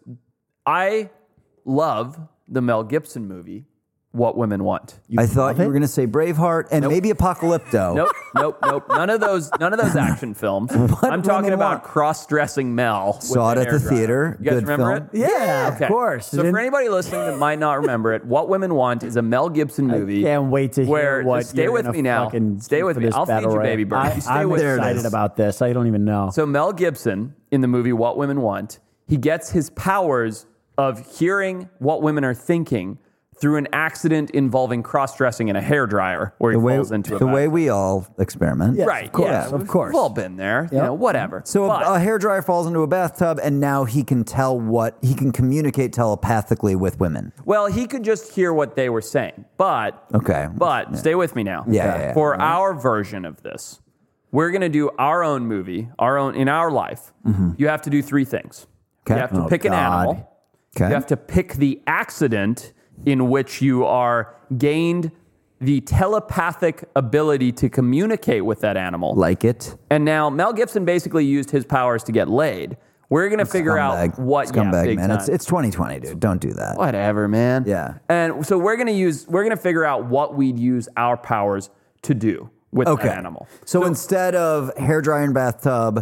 Speaker 1: I love the Mel Gibson movie, What Women Want.
Speaker 3: I thought
Speaker 2: love
Speaker 3: you
Speaker 2: it?
Speaker 3: were going to say Braveheart and maybe Apocalypto.
Speaker 1: Nope, nope, nope. None of those. None of those action films. I'm talking
Speaker 3: Women
Speaker 1: about
Speaker 3: Want?
Speaker 1: cross-dressing Mel. with
Speaker 3: Saw it
Speaker 1: an
Speaker 3: at the
Speaker 1: hairdryer.
Speaker 3: theater.
Speaker 1: You guys
Speaker 3: Good
Speaker 1: remember
Speaker 3: film.
Speaker 1: it?
Speaker 2: yeah,
Speaker 1: Okay.
Speaker 2: of course.
Speaker 1: So
Speaker 2: Didn't-
Speaker 1: for anybody listening that might not remember it, What Women Want is a Mel Gibson movie.
Speaker 2: can't wait to hear
Speaker 1: where,
Speaker 2: what
Speaker 1: just stay
Speaker 2: you're
Speaker 1: with
Speaker 2: gonna
Speaker 1: me now.
Speaker 2: fucking
Speaker 1: Stay
Speaker 2: do
Speaker 1: with
Speaker 2: for
Speaker 1: me.
Speaker 2: this
Speaker 1: I'll feed
Speaker 2: battle
Speaker 1: you,
Speaker 2: royale.
Speaker 1: baby bird.
Speaker 2: I,
Speaker 1: You stay
Speaker 2: I'm
Speaker 1: with me.
Speaker 2: excited about this. I don't even know.
Speaker 1: So Mel Gibson in the movie What Women Want, he gets his powers of hearing what women are thinking through an accident involving cross-dressing in a hairdryer where he
Speaker 3: The way,
Speaker 1: falls into a
Speaker 3: the way
Speaker 1: bath.
Speaker 3: we all experiment.
Speaker 2: Yes,
Speaker 1: Right,
Speaker 2: of course,
Speaker 1: yeah,
Speaker 2: of
Speaker 1: we've-
Speaker 2: course.
Speaker 1: We've all been there, you
Speaker 2: Yep.
Speaker 1: know, whatever.
Speaker 3: So
Speaker 1: But-
Speaker 3: a, a hairdryer falls into a bathtub, and now he can tell what he can communicate telepathically with women.
Speaker 1: Well, he could just hear what they were saying, but
Speaker 3: Okay.
Speaker 1: But stay with me now.
Speaker 3: Yeah, yeah, yeah.
Speaker 1: For our version of this, we're going to do our own movie, our own in our life. You have to do three things.
Speaker 3: Okay.
Speaker 1: You have to
Speaker 2: Oh,
Speaker 1: pick an
Speaker 2: God.
Speaker 1: animal.
Speaker 3: Okay.
Speaker 1: You have to pick the accident in which you are gained the telepathic ability to communicate with that animal.
Speaker 3: Like it.
Speaker 1: And now Mel Gibson basically used his powers to get laid. We're going to figure
Speaker 3: Scumbag.
Speaker 1: out what
Speaker 3: Scumbag,
Speaker 1: yeah, big
Speaker 3: man.
Speaker 1: time.
Speaker 3: It's it's twenty twenty, dude. Don't do that.
Speaker 1: Whatever, man.
Speaker 3: Yeah.
Speaker 1: And so we're gonna use we're gonna figure out what we'd use our powers to do with
Speaker 3: Okay.
Speaker 1: that animal.
Speaker 3: So, instead of hairdryer and bathtub,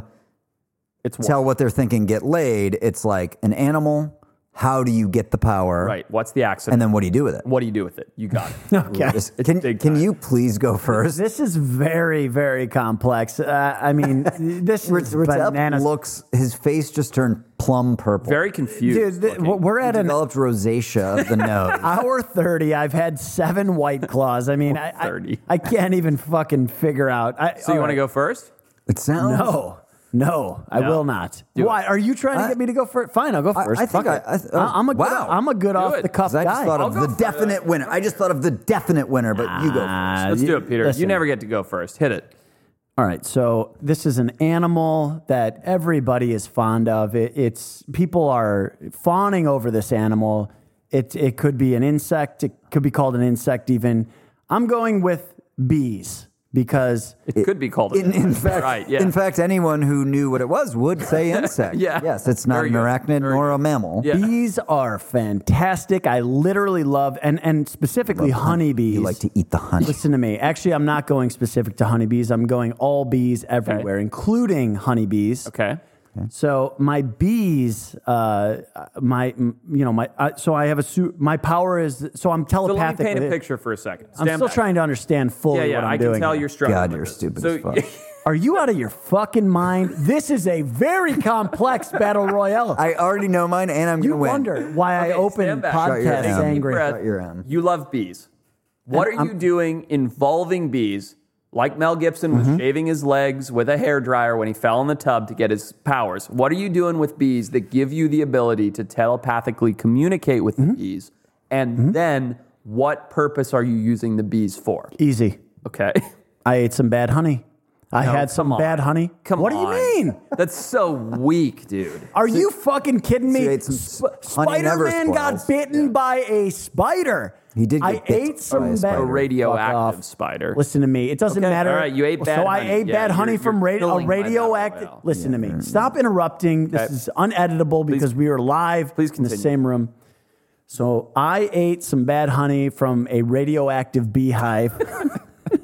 Speaker 1: It's
Speaker 3: tell what they're thinking, get laid, it's like an animal. How do you get the power?
Speaker 1: right. What's the accident?
Speaker 3: And then what do you do with it?
Speaker 1: what do you do with it? You got it.
Speaker 2: Okay.
Speaker 3: This- Can,
Speaker 1: big
Speaker 3: can
Speaker 1: time.
Speaker 3: you please go first?
Speaker 2: This is very, very complex. Uh, I mean, this is
Speaker 3: Recep
Speaker 2: bananas.
Speaker 3: looks, his face just turned plum purple.
Speaker 1: Very confused.
Speaker 2: Dude, th-
Speaker 1: looking.
Speaker 2: we're at an
Speaker 3: developed rosacea of the nose.
Speaker 2: hour thirty. I've had seven White Claws. I mean, I, I,
Speaker 1: thirty.
Speaker 2: I can't even fucking figure out. I,
Speaker 1: so you want to go first?
Speaker 3: It sounds.
Speaker 2: No. No, I
Speaker 1: No.
Speaker 2: will not.
Speaker 1: Do
Speaker 2: Why?
Speaker 1: it.
Speaker 2: Are you trying to
Speaker 3: I-
Speaker 2: get me to go first? Fine, I'll go
Speaker 3: I-
Speaker 2: first.
Speaker 3: I think
Speaker 2: Fuck
Speaker 3: I-
Speaker 2: it.
Speaker 3: I- oh,
Speaker 2: I'm a good,
Speaker 3: wow.
Speaker 2: I'm a good
Speaker 1: Do
Speaker 2: off
Speaker 1: it.
Speaker 2: the cuff
Speaker 3: 'Cause I just
Speaker 2: guy.
Speaker 3: thought
Speaker 1: I'll
Speaker 3: of
Speaker 1: go
Speaker 3: the
Speaker 1: first.
Speaker 3: definite winner. I just thought of the definite winner, but you go first.
Speaker 2: Ah,
Speaker 1: Let's
Speaker 2: you-
Speaker 1: do it, Peter.
Speaker 2: listen.
Speaker 1: You never get to go first. Hit it.
Speaker 2: All right, so this is an animal that everybody is fond of. It, it's people are fawning over this animal. It it could be an insect. It could be called an insect. Even I'm going with bees because
Speaker 1: It, could be called.
Speaker 3: In, in fact,
Speaker 1: right. Yeah.
Speaker 3: in fact, anyone who knew what it was would say insect.
Speaker 1: Yeah.
Speaker 3: Yes, it's not
Speaker 1: Very
Speaker 3: an
Speaker 1: good.
Speaker 3: arachnid
Speaker 1: Very
Speaker 3: nor
Speaker 1: good.
Speaker 3: a mammal.
Speaker 1: Yeah.
Speaker 2: bees are fantastic. I literally love and and specifically honeybees.
Speaker 3: You like to eat the honey.
Speaker 2: Listen to me. Actually, I'm not going specific to honeybees. I'm going all bees everywhere, including honeybees.
Speaker 1: Okay.
Speaker 2: So my bees, uh, my m- you know my uh, so I have a su- my power is so I'm
Speaker 1: So let me
Speaker 2: telepathic.
Speaker 1: paint a
Speaker 2: with it.
Speaker 1: picture for a second.
Speaker 2: I'm
Speaker 1: Stand
Speaker 2: still
Speaker 1: back.
Speaker 2: trying to understand fully
Speaker 1: Yeah, yeah.
Speaker 2: what I'm
Speaker 1: I
Speaker 2: doing.
Speaker 1: can tell
Speaker 2: here.
Speaker 1: you're struggling.
Speaker 3: God,
Speaker 1: with
Speaker 3: you're
Speaker 1: this.
Speaker 3: stupid
Speaker 1: So,
Speaker 3: as fuck.
Speaker 2: Are you out of your fucking mind? This is a very complex battle royale.
Speaker 3: I already know mine, and I'm
Speaker 2: you
Speaker 3: going to win.
Speaker 2: wonder why I
Speaker 1: Okay,
Speaker 2: open
Speaker 1: stand back. Shut
Speaker 3: your
Speaker 2: podcasts
Speaker 3: mouth.
Speaker 2: angry.
Speaker 1: Breath.
Speaker 3: Shut your own.
Speaker 1: You love bees. What
Speaker 2: And
Speaker 1: are you
Speaker 2: I'm-
Speaker 1: doing involving bees? Like Mel Gibson was
Speaker 2: Mm-hmm.
Speaker 1: shaving his legs with a hairdryer when he fell in the tub to get his powers. What are you doing with bees that give you the ability to telepathically communicate with
Speaker 2: Mm-hmm.
Speaker 1: the bees? And then what purpose are you using the bees for?
Speaker 2: Easy.
Speaker 1: Okay.
Speaker 2: I ate some bad honey. I
Speaker 1: No,
Speaker 2: had some
Speaker 1: come on.
Speaker 2: bad honey.
Speaker 1: Come
Speaker 2: what
Speaker 1: on.
Speaker 2: do you mean?
Speaker 1: That's so weak, dude.
Speaker 2: Are you fucking kidding
Speaker 3: So
Speaker 2: me?
Speaker 3: you ate some
Speaker 2: Sp-
Speaker 3: s- honey never
Speaker 2: Spider-Man got
Speaker 3: spoils.
Speaker 2: bitten by a spider.
Speaker 3: He did
Speaker 2: I
Speaker 3: get bit
Speaker 2: ate
Speaker 3: by
Speaker 2: some
Speaker 3: a
Speaker 2: bad
Speaker 3: spider.
Speaker 1: A
Speaker 3: Fuck
Speaker 1: radioactive
Speaker 2: off.
Speaker 1: spider.
Speaker 2: Listen to me. It doesn't
Speaker 1: Okay,
Speaker 2: matter.
Speaker 1: all right, you ate bad
Speaker 2: So I
Speaker 1: honey.
Speaker 2: ate
Speaker 1: Yeah,
Speaker 2: bad
Speaker 1: you're-
Speaker 2: honey
Speaker 1: you're
Speaker 2: from ra- a
Speaker 1: killing my
Speaker 2: radioactive.
Speaker 1: battle royale.
Speaker 2: Listen to me. Stop interrupting. This
Speaker 1: Okay.
Speaker 2: is uneditable because we were live
Speaker 1: Please
Speaker 2: in the
Speaker 1: continue.
Speaker 2: same room. So I ate some bad honey from a radioactive beehive.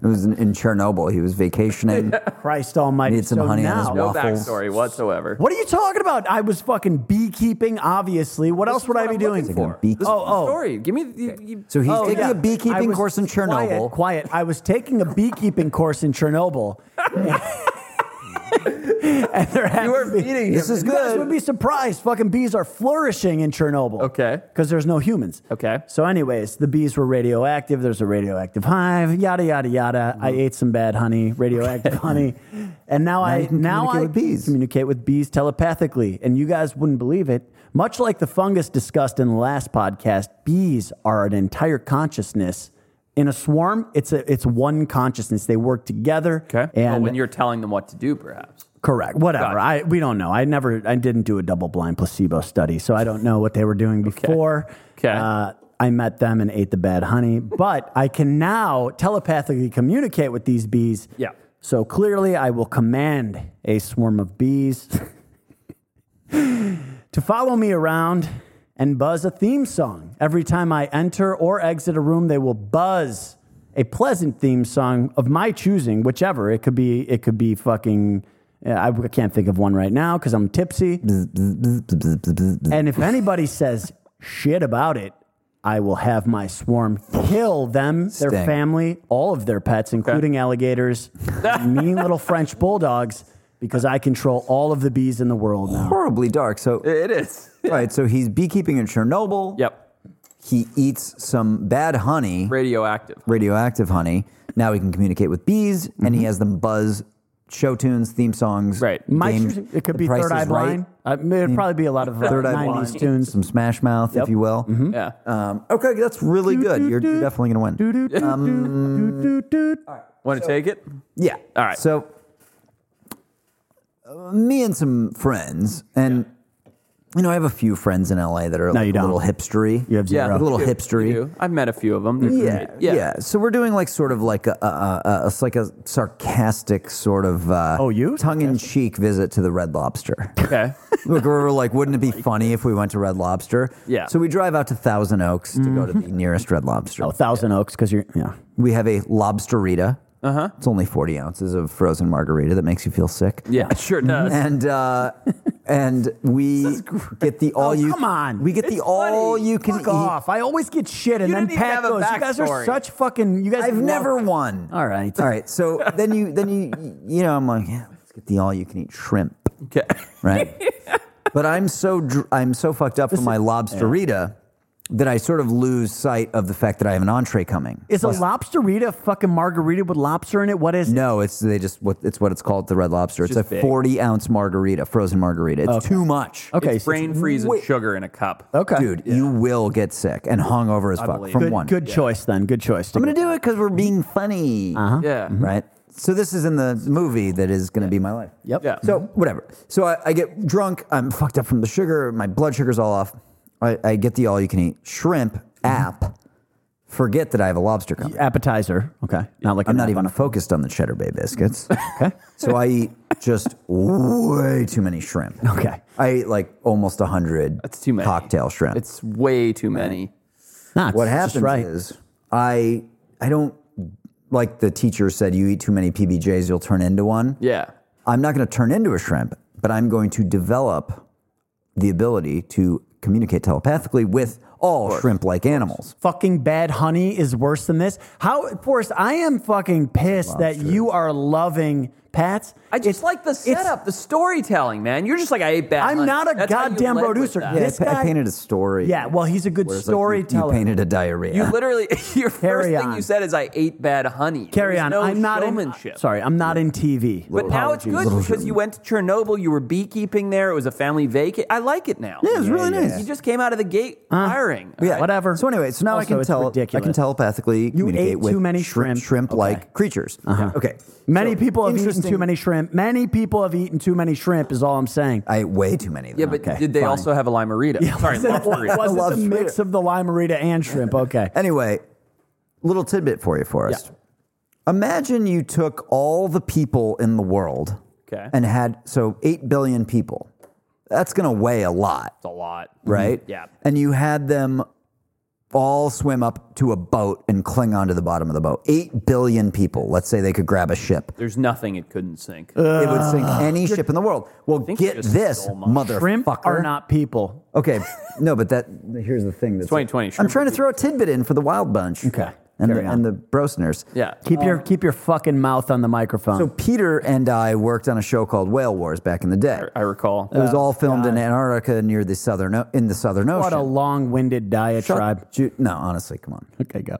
Speaker 3: It was in, in Chernobyl. He was vacationing.
Speaker 2: Christ almighty.
Speaker 3: Need some
Speaker 2: So
Speaker 3: honey on his
Speaker 2: now-
Speaker 1: No
Speaker 3: waffles.
Speaker 1: backstory whatsoever.
Speaker 2: What are you talking about? I was fucking beekeeping, obviously. What else
Speaker 1: is
Speaker 2: would
Speaker 1: what
Speaker 2: I be
Speaker 1: I'm
Speaker 2: doing
Speaker 1: looking
Speaker 2: for?
Speaker 3: for. Bee-
Speaker 1: This
Speaker 2: Oh,
Speaker 1: is the
Speaker 2: oh.
Speaker 1: story. Give me. You, you,
Speaker 3: So he's
Speaker 2: Oh,
Speaker 3: taking
Speaker 2: yeah.
Speaker 3: a beekeeping
Speaker 2: I was-
Speaker 3: course in Chernobyl.
Speaker 2: Quiet, quiet. I was taking a beekeeping course in Chernobyl. And there had
Speaker 1: you were
Speaker 2: to be-
Speaker 1: feeding
Speaker 3: This
Speaker 1: him.
Speaker 3: is
Speaker 2: You guys
Speaker 3: good.
Speaker 2: would be surprised. Fucking bees are flourishing in Chernobyl.
Speaker 1: Okay.
Speaker 2: Because there's no humans.
Speaker 1: Okay.
Speaker 2: So, anyways, the bees were radioactive. There's a radioactive hive. Yada yada yada. I ate some bad honey, radioactive honey, and now, I
Speaker 3: you can
Speaker 2: now
Speaker 3: communicate
Speaker 2: I
Speaker 3: with bees.
Speaker 2: communicate with bees telepathically. And you guys wouldn't believe it. Much like the fungus discussed in the last podcast, bees are an entire consciousness. In a swarm, it's a it's one consciousness. They work together.
Speaker 1: Okay.
Speaker 2: And
Speaker 1: Well, when you're telling them what to do, perhaps.
Speaker 2: correct, whatever.
Speaker 1: Gotcha.
Speaker 2: I we don't know. I never. I didn't do a double blind placebo study, so I don't know what they were doing before.
Speaker 1: Okay.
Speaker 2: Uh, I met them and ate the bad honey, but I can now telepathically communicate with these bees.
Speaker 1: Yeah.
Speaker 2: So clearly, I will command a swarm of bees to follow me around and buzz a theme song. Every time I enter or exit a room, they will buzz a pleasant theme song of my choosing, whichever. It could be, it could be fucking, uh, I can't think of one right now because I'm tipsy. And if anybody says shit about it, I will have my swarm kill them, their
Speaker 3: Sting.
Speaker 2: family, all of their pets, including alligators, mean little French bulldogs, because I control all of the bees in the world now.
Speaker 3: Horribly dark. So,
Speaker 1: It is.
Speaker 3: all right, so he's beekeeping in Chernobyl.
Speaker 1: Yep.
Speaker 3: He eats some bad honey,
Speaker 1: Radioactive.
Speaker 3: radioactive honey. Now he can communicate with bees, and he has them buzz show tunes, theme songs.
Speaker 1: Right.
Speaker 2: My
Speaker 3: games.
Speaker 2: choosing- it could
Speaker 3: The
Speaker 2: be
Speaker 3: Price
Speaker 2: Third
Speaker 3: is
Speaker 2: Eye
Speaker 3: Right.
Speaker 2: Blind. Uh, it'd probably be a lot of uh,
Speaker 3: Third Eye
Speaker 2: nineties
Speaker 3: Blind.
Speaker 2: tunes.
Speaker 3: Some Smash Mouth,
Speaker 2: Yep.
Speaker 3: if you will.
Speaker 1: Yeah.
Speaker 3: Um, okay, that's really good. You're, you're definitely going to win.
Speaker 1: Want to take it?
Speaker 3: Yeah.
Speaker 1: All right.
Speaker 3: So, uh, me and some friends, and you know, I have a few friends in L A that are
Speaker 2: No,
Speaker 3: like
Speaker 2: you
Speaker 3: a
Speaker 2: don't.
Speaker 3: little hipstery.
Speaker 2: You have
Speaker 1: Yeah.
Speaker 2: zero.
Speaker 3: a little
Speaker 1: You do.
Speaker 3: hipstery.
Speaker 1: You do. I've met a few of them. They're
Speaker 3: Yeah,
Speaker 1: great.
Speaker 3: yeah, So we're doing like sort of like a, a, a, a it's like a sarcastic sort of uh,
Speaker 2: Oh, you?
Speaker 3: tongue-in-cheek visit to the Red Lobster.
Speaker 1: Okay.
Speaker 3: Look, we were like, wouldn't it be funny if we went to Red Lobster?
Speaker 1: Yeah.
Speaker 3: So we drive out to Thousand Oaks to go to the nearest Red Lobster.
Speaker 2: Oh, Thousand Oaks, because you're, yeah.
Speaker 3: We have a lobsterita.
Speaker 1: Uh huh.
Speaker 3: It's only forty ounces of frozen margarita that makes you feel sick.
Speaker 1: Yeah, it sure does.
Speaker 3: And uh, and we get the all
Speaker 2: Oh,
Speaker 3: you
Speaker 2: come on.
Speaker 3: we get the
Speaker 1: It's
Speaker 3: all
Speaker 1: funny.
Speaker 3: you can
Speaker 2: Fuck
Speaker 3: eat.
Speaker 2: off. I always get shit, and
Speaker 1: You
Speaker 2: then
Speaker 1: didn't even
Speaker 2: Pat
Speaker 1: have a
Speaker 2: goes, you guys are
Speaker 1: backstory.
Speaker 2: such fucking, you guys
Speaker 3: I've
Speaker 2: love-
Speaker 3: never won.
Speaker 2: All right.
Speaker 3: All right. So then you then you you know I'm like, yeah, let's get the all you can eat shrimp,
Speaker 1: Okay.
Speaker 3: right? But I'm so dr- I'm so fucked up from my lobsterita that I sort of lose sight of the fact that I have an entree coming.
Speaker 2: Is a lobsterita fucking margarita with lobster in it? What is it?
Speaker 3: No, it's they just what it's what it's called, the Red Lobster. It's,
Speaker 1: just
Speaker 3: a
Speaker 1: big.
Speaker 3: forty ounce margarita, frozen margarita. It's
Speaker 2: Okay.
Speaker 3: too much.
Speaker 2: Okay.
Speaker 1: It's
Speaker 2: so
Speaker 1: brain freeze and
Speaker 3: wait-
Speaker 1: sugar in a cup.
Speaker 2: Okay.
Speaker 3: Dude, you will get sick and hungover as fuck
Speaker 1: believe
Speaker 3: from
Speaker 2: Good,
Speaker 3: one.
Speaker 2: good choice then. Good choice. to
Speaker 3: I'm going
Speaker 2: get-
Speaker 3: to do it because we're being funny.
Speaker 2: Uh-huh.
Speaker 1: Yeah.
Speaker 3: Right? So this is in the movie that is going to be my life.
Speaker 2: Yep.
Speaker 1: Yeah.
Speaker 3: So whatever. So I, I get drunk. I'm fucked up from the sugar. My blood sugar's all off. I, I get the all you can eat shrimp app. Forget that I have a lobster coming.
Speaker 2: Appetizer. Okay. Not like
Speaker 3: I'm
Speaker 2: an
Speaker 3: not
Speaker 2: app
Speaker 3: even
Speaker 2: on a-
Speaker 3: focused on the Cheddar Bay biscuits.
Speaker 2: Okay.
Speaker 3: So I eat just way too many shrimp.
Speaker 2: Okay.
Speaker 3: I ate like almost a hundred.
Speaker 1: That's too many.
Speaker 3: Cocktail shrimp.
Speaker 1: It's way too many.
Speaker 2: Nah, it's
Speaker 3: what
Speaker 2: just
Speaker 3: happens
Speaker 2: right.
Speaker 3: is I I don't like the teacher said. You eat too many P B Js, you'll turn into one.
Speaker 1: Yeah.
Speaker 3: I'm not going to turn into a shrimp, but I'm going to develop the ability to communicate telepathically with all shrimp-like animals.
Speaker 2: Fucking bad honey is worse than this. How, Forrest, I am fucking pissed that you are loving Pats.
Speaker 1: I just
Speaker 2: It's-
Speaker 1: like the
Speaker 2: it's-
Speaker 1: setup, the storytelling, man. You're just like, I ate bad
Speaker 2: I'm
Speaker 1: honey.
Speaker 2: not a
Speaker 1: That's how you
Speaker 2: goddamn
Speaker 1: led with
Speaker 2: producer.
Speaker 1: that.
Speaker 3: Yeah,
Speaker 2: This
Speaker 3: I, pa- I
Speaker 2: guy-
Speaker 3: painted a story.
Speaker 2: Yeah, well, he's a good
Speaker 3: where it's like you-
Speaker 2: storyteller.
Speaker 3: you, painted a diarrhea.
Speaker 1: You literally, your first
Speaker 2: Carry
Speaker 1: thing
Speaker 2: on.
Speaker 1: you said is, I ate bad honey.
Speaker 2: Carry
Speaker 1: There
Speaker 2: on.
Speaker 1: was no
Speaker 2: I'm not
Speaker 1: showmanship.
Speaker 2: in. Sorry, I'm not in T V.
Speaker 1: But now it's good
Speaker 3: Little
Speaker 1: because you went to Chernobyl, you were beekeeping there, it was a family vacation. I like it now.
Speaker 3: Yeah, it was really
Speaker 2: yeah,
Speaker 3: nice.
Speaker 2: yeah.
Speaker 1: You just came out of the gate firing.
Speaker 3: Yeah,
Speaker 2: Whatever.
Speaker 3: So anyway, so now I
Speaker 2: Also,
Speaker 3: can
Speaker 2: it's
Speaker 3: tell I
Speaker 2: ridiculous.
Speaker 3: can telepathically communicate
Speaker 2: ate
Speaker 3: with
Speaker 2: too many
Speaker 3: shrimp,
Speaker 2: shrimp.
Speaker 3: shrimp-like
Speaker 2: Okay.
Speaker 3: creatures. Okay,
Speaker 2: Many
Speaker 3: So,
Speaker 2: people have eaten
Speaker 3: interesting-
Speaker 2: too many shrimp. Many people have eaten too many shrimp. Is all I'm saying.
Speaker 3: I ate way too many. Of
Speaker 1: Yeah,
Speaker 3: them.
Speaker 1: but
Speaker 2: Okay,
Speaker 1: did they
Speaker 2: fine.
Speaker 1: also have a limerita? Sorry,
Speaker 2: was it,
Speaker 1: lobsterita.
Speaker 2: was
Speaker 3: love
Speaker 2: it a mix of the limerita and shrimp? Okay.
Speaker 3: Anyway, little tidbit for you, Forrest.
Speaker 2: Yeah.
Speaker 3: Imagine you took all the people in the world
Speaker 1: Okay.
Speaker 3: and had, so eight billion people. That's going to weigh a lot,
Speaker 1: It's a lot.
Speaker 3: right?
Speaker 1: Yeah.
Speaker 3: And you had them all swim up to a boat and cling onto the bottom of the boat. Eight billion people. Let's say they could grab a ship.
Speaker 1: There's nothing it couldn't sink.
Speaker 3: Uh, it would sink any ship in the world. Well,
Speaker 1: think
Speaker 3: get
Speaker 1: you just
Speaker 3: this,
Speaker 1: stole mine.
Speaker 3: motherfucker.
Speaker 2: Shrimp are not people.
Speaker 3: Okay, no, but that here's the thing. That's
Speaker 1: twenty twenty.
Speaker 3: I'm trying to throw a tidbit in for the Wild Bunch.
Speaker 2: Okay,
Speaker 3: and the,
Speaker 2: carry on.
Speaker 3: and the Brosners.
Speaker 1: Yeah.
Speaker 2: Keep your keep your fucking mouth on the microphone.
Speaker 3: So Peter and I worked on a show called Whale Wars back in the day.
Speaker 1: I recall.
Speaker 3: It was all filmed in Antarctica near the southern o- in the Southern Ocean.
Speaker 2: what a long-winded diatribe.
Speaker 3: Ju- no, honestly, come on.
Speaker 2: Okay, go.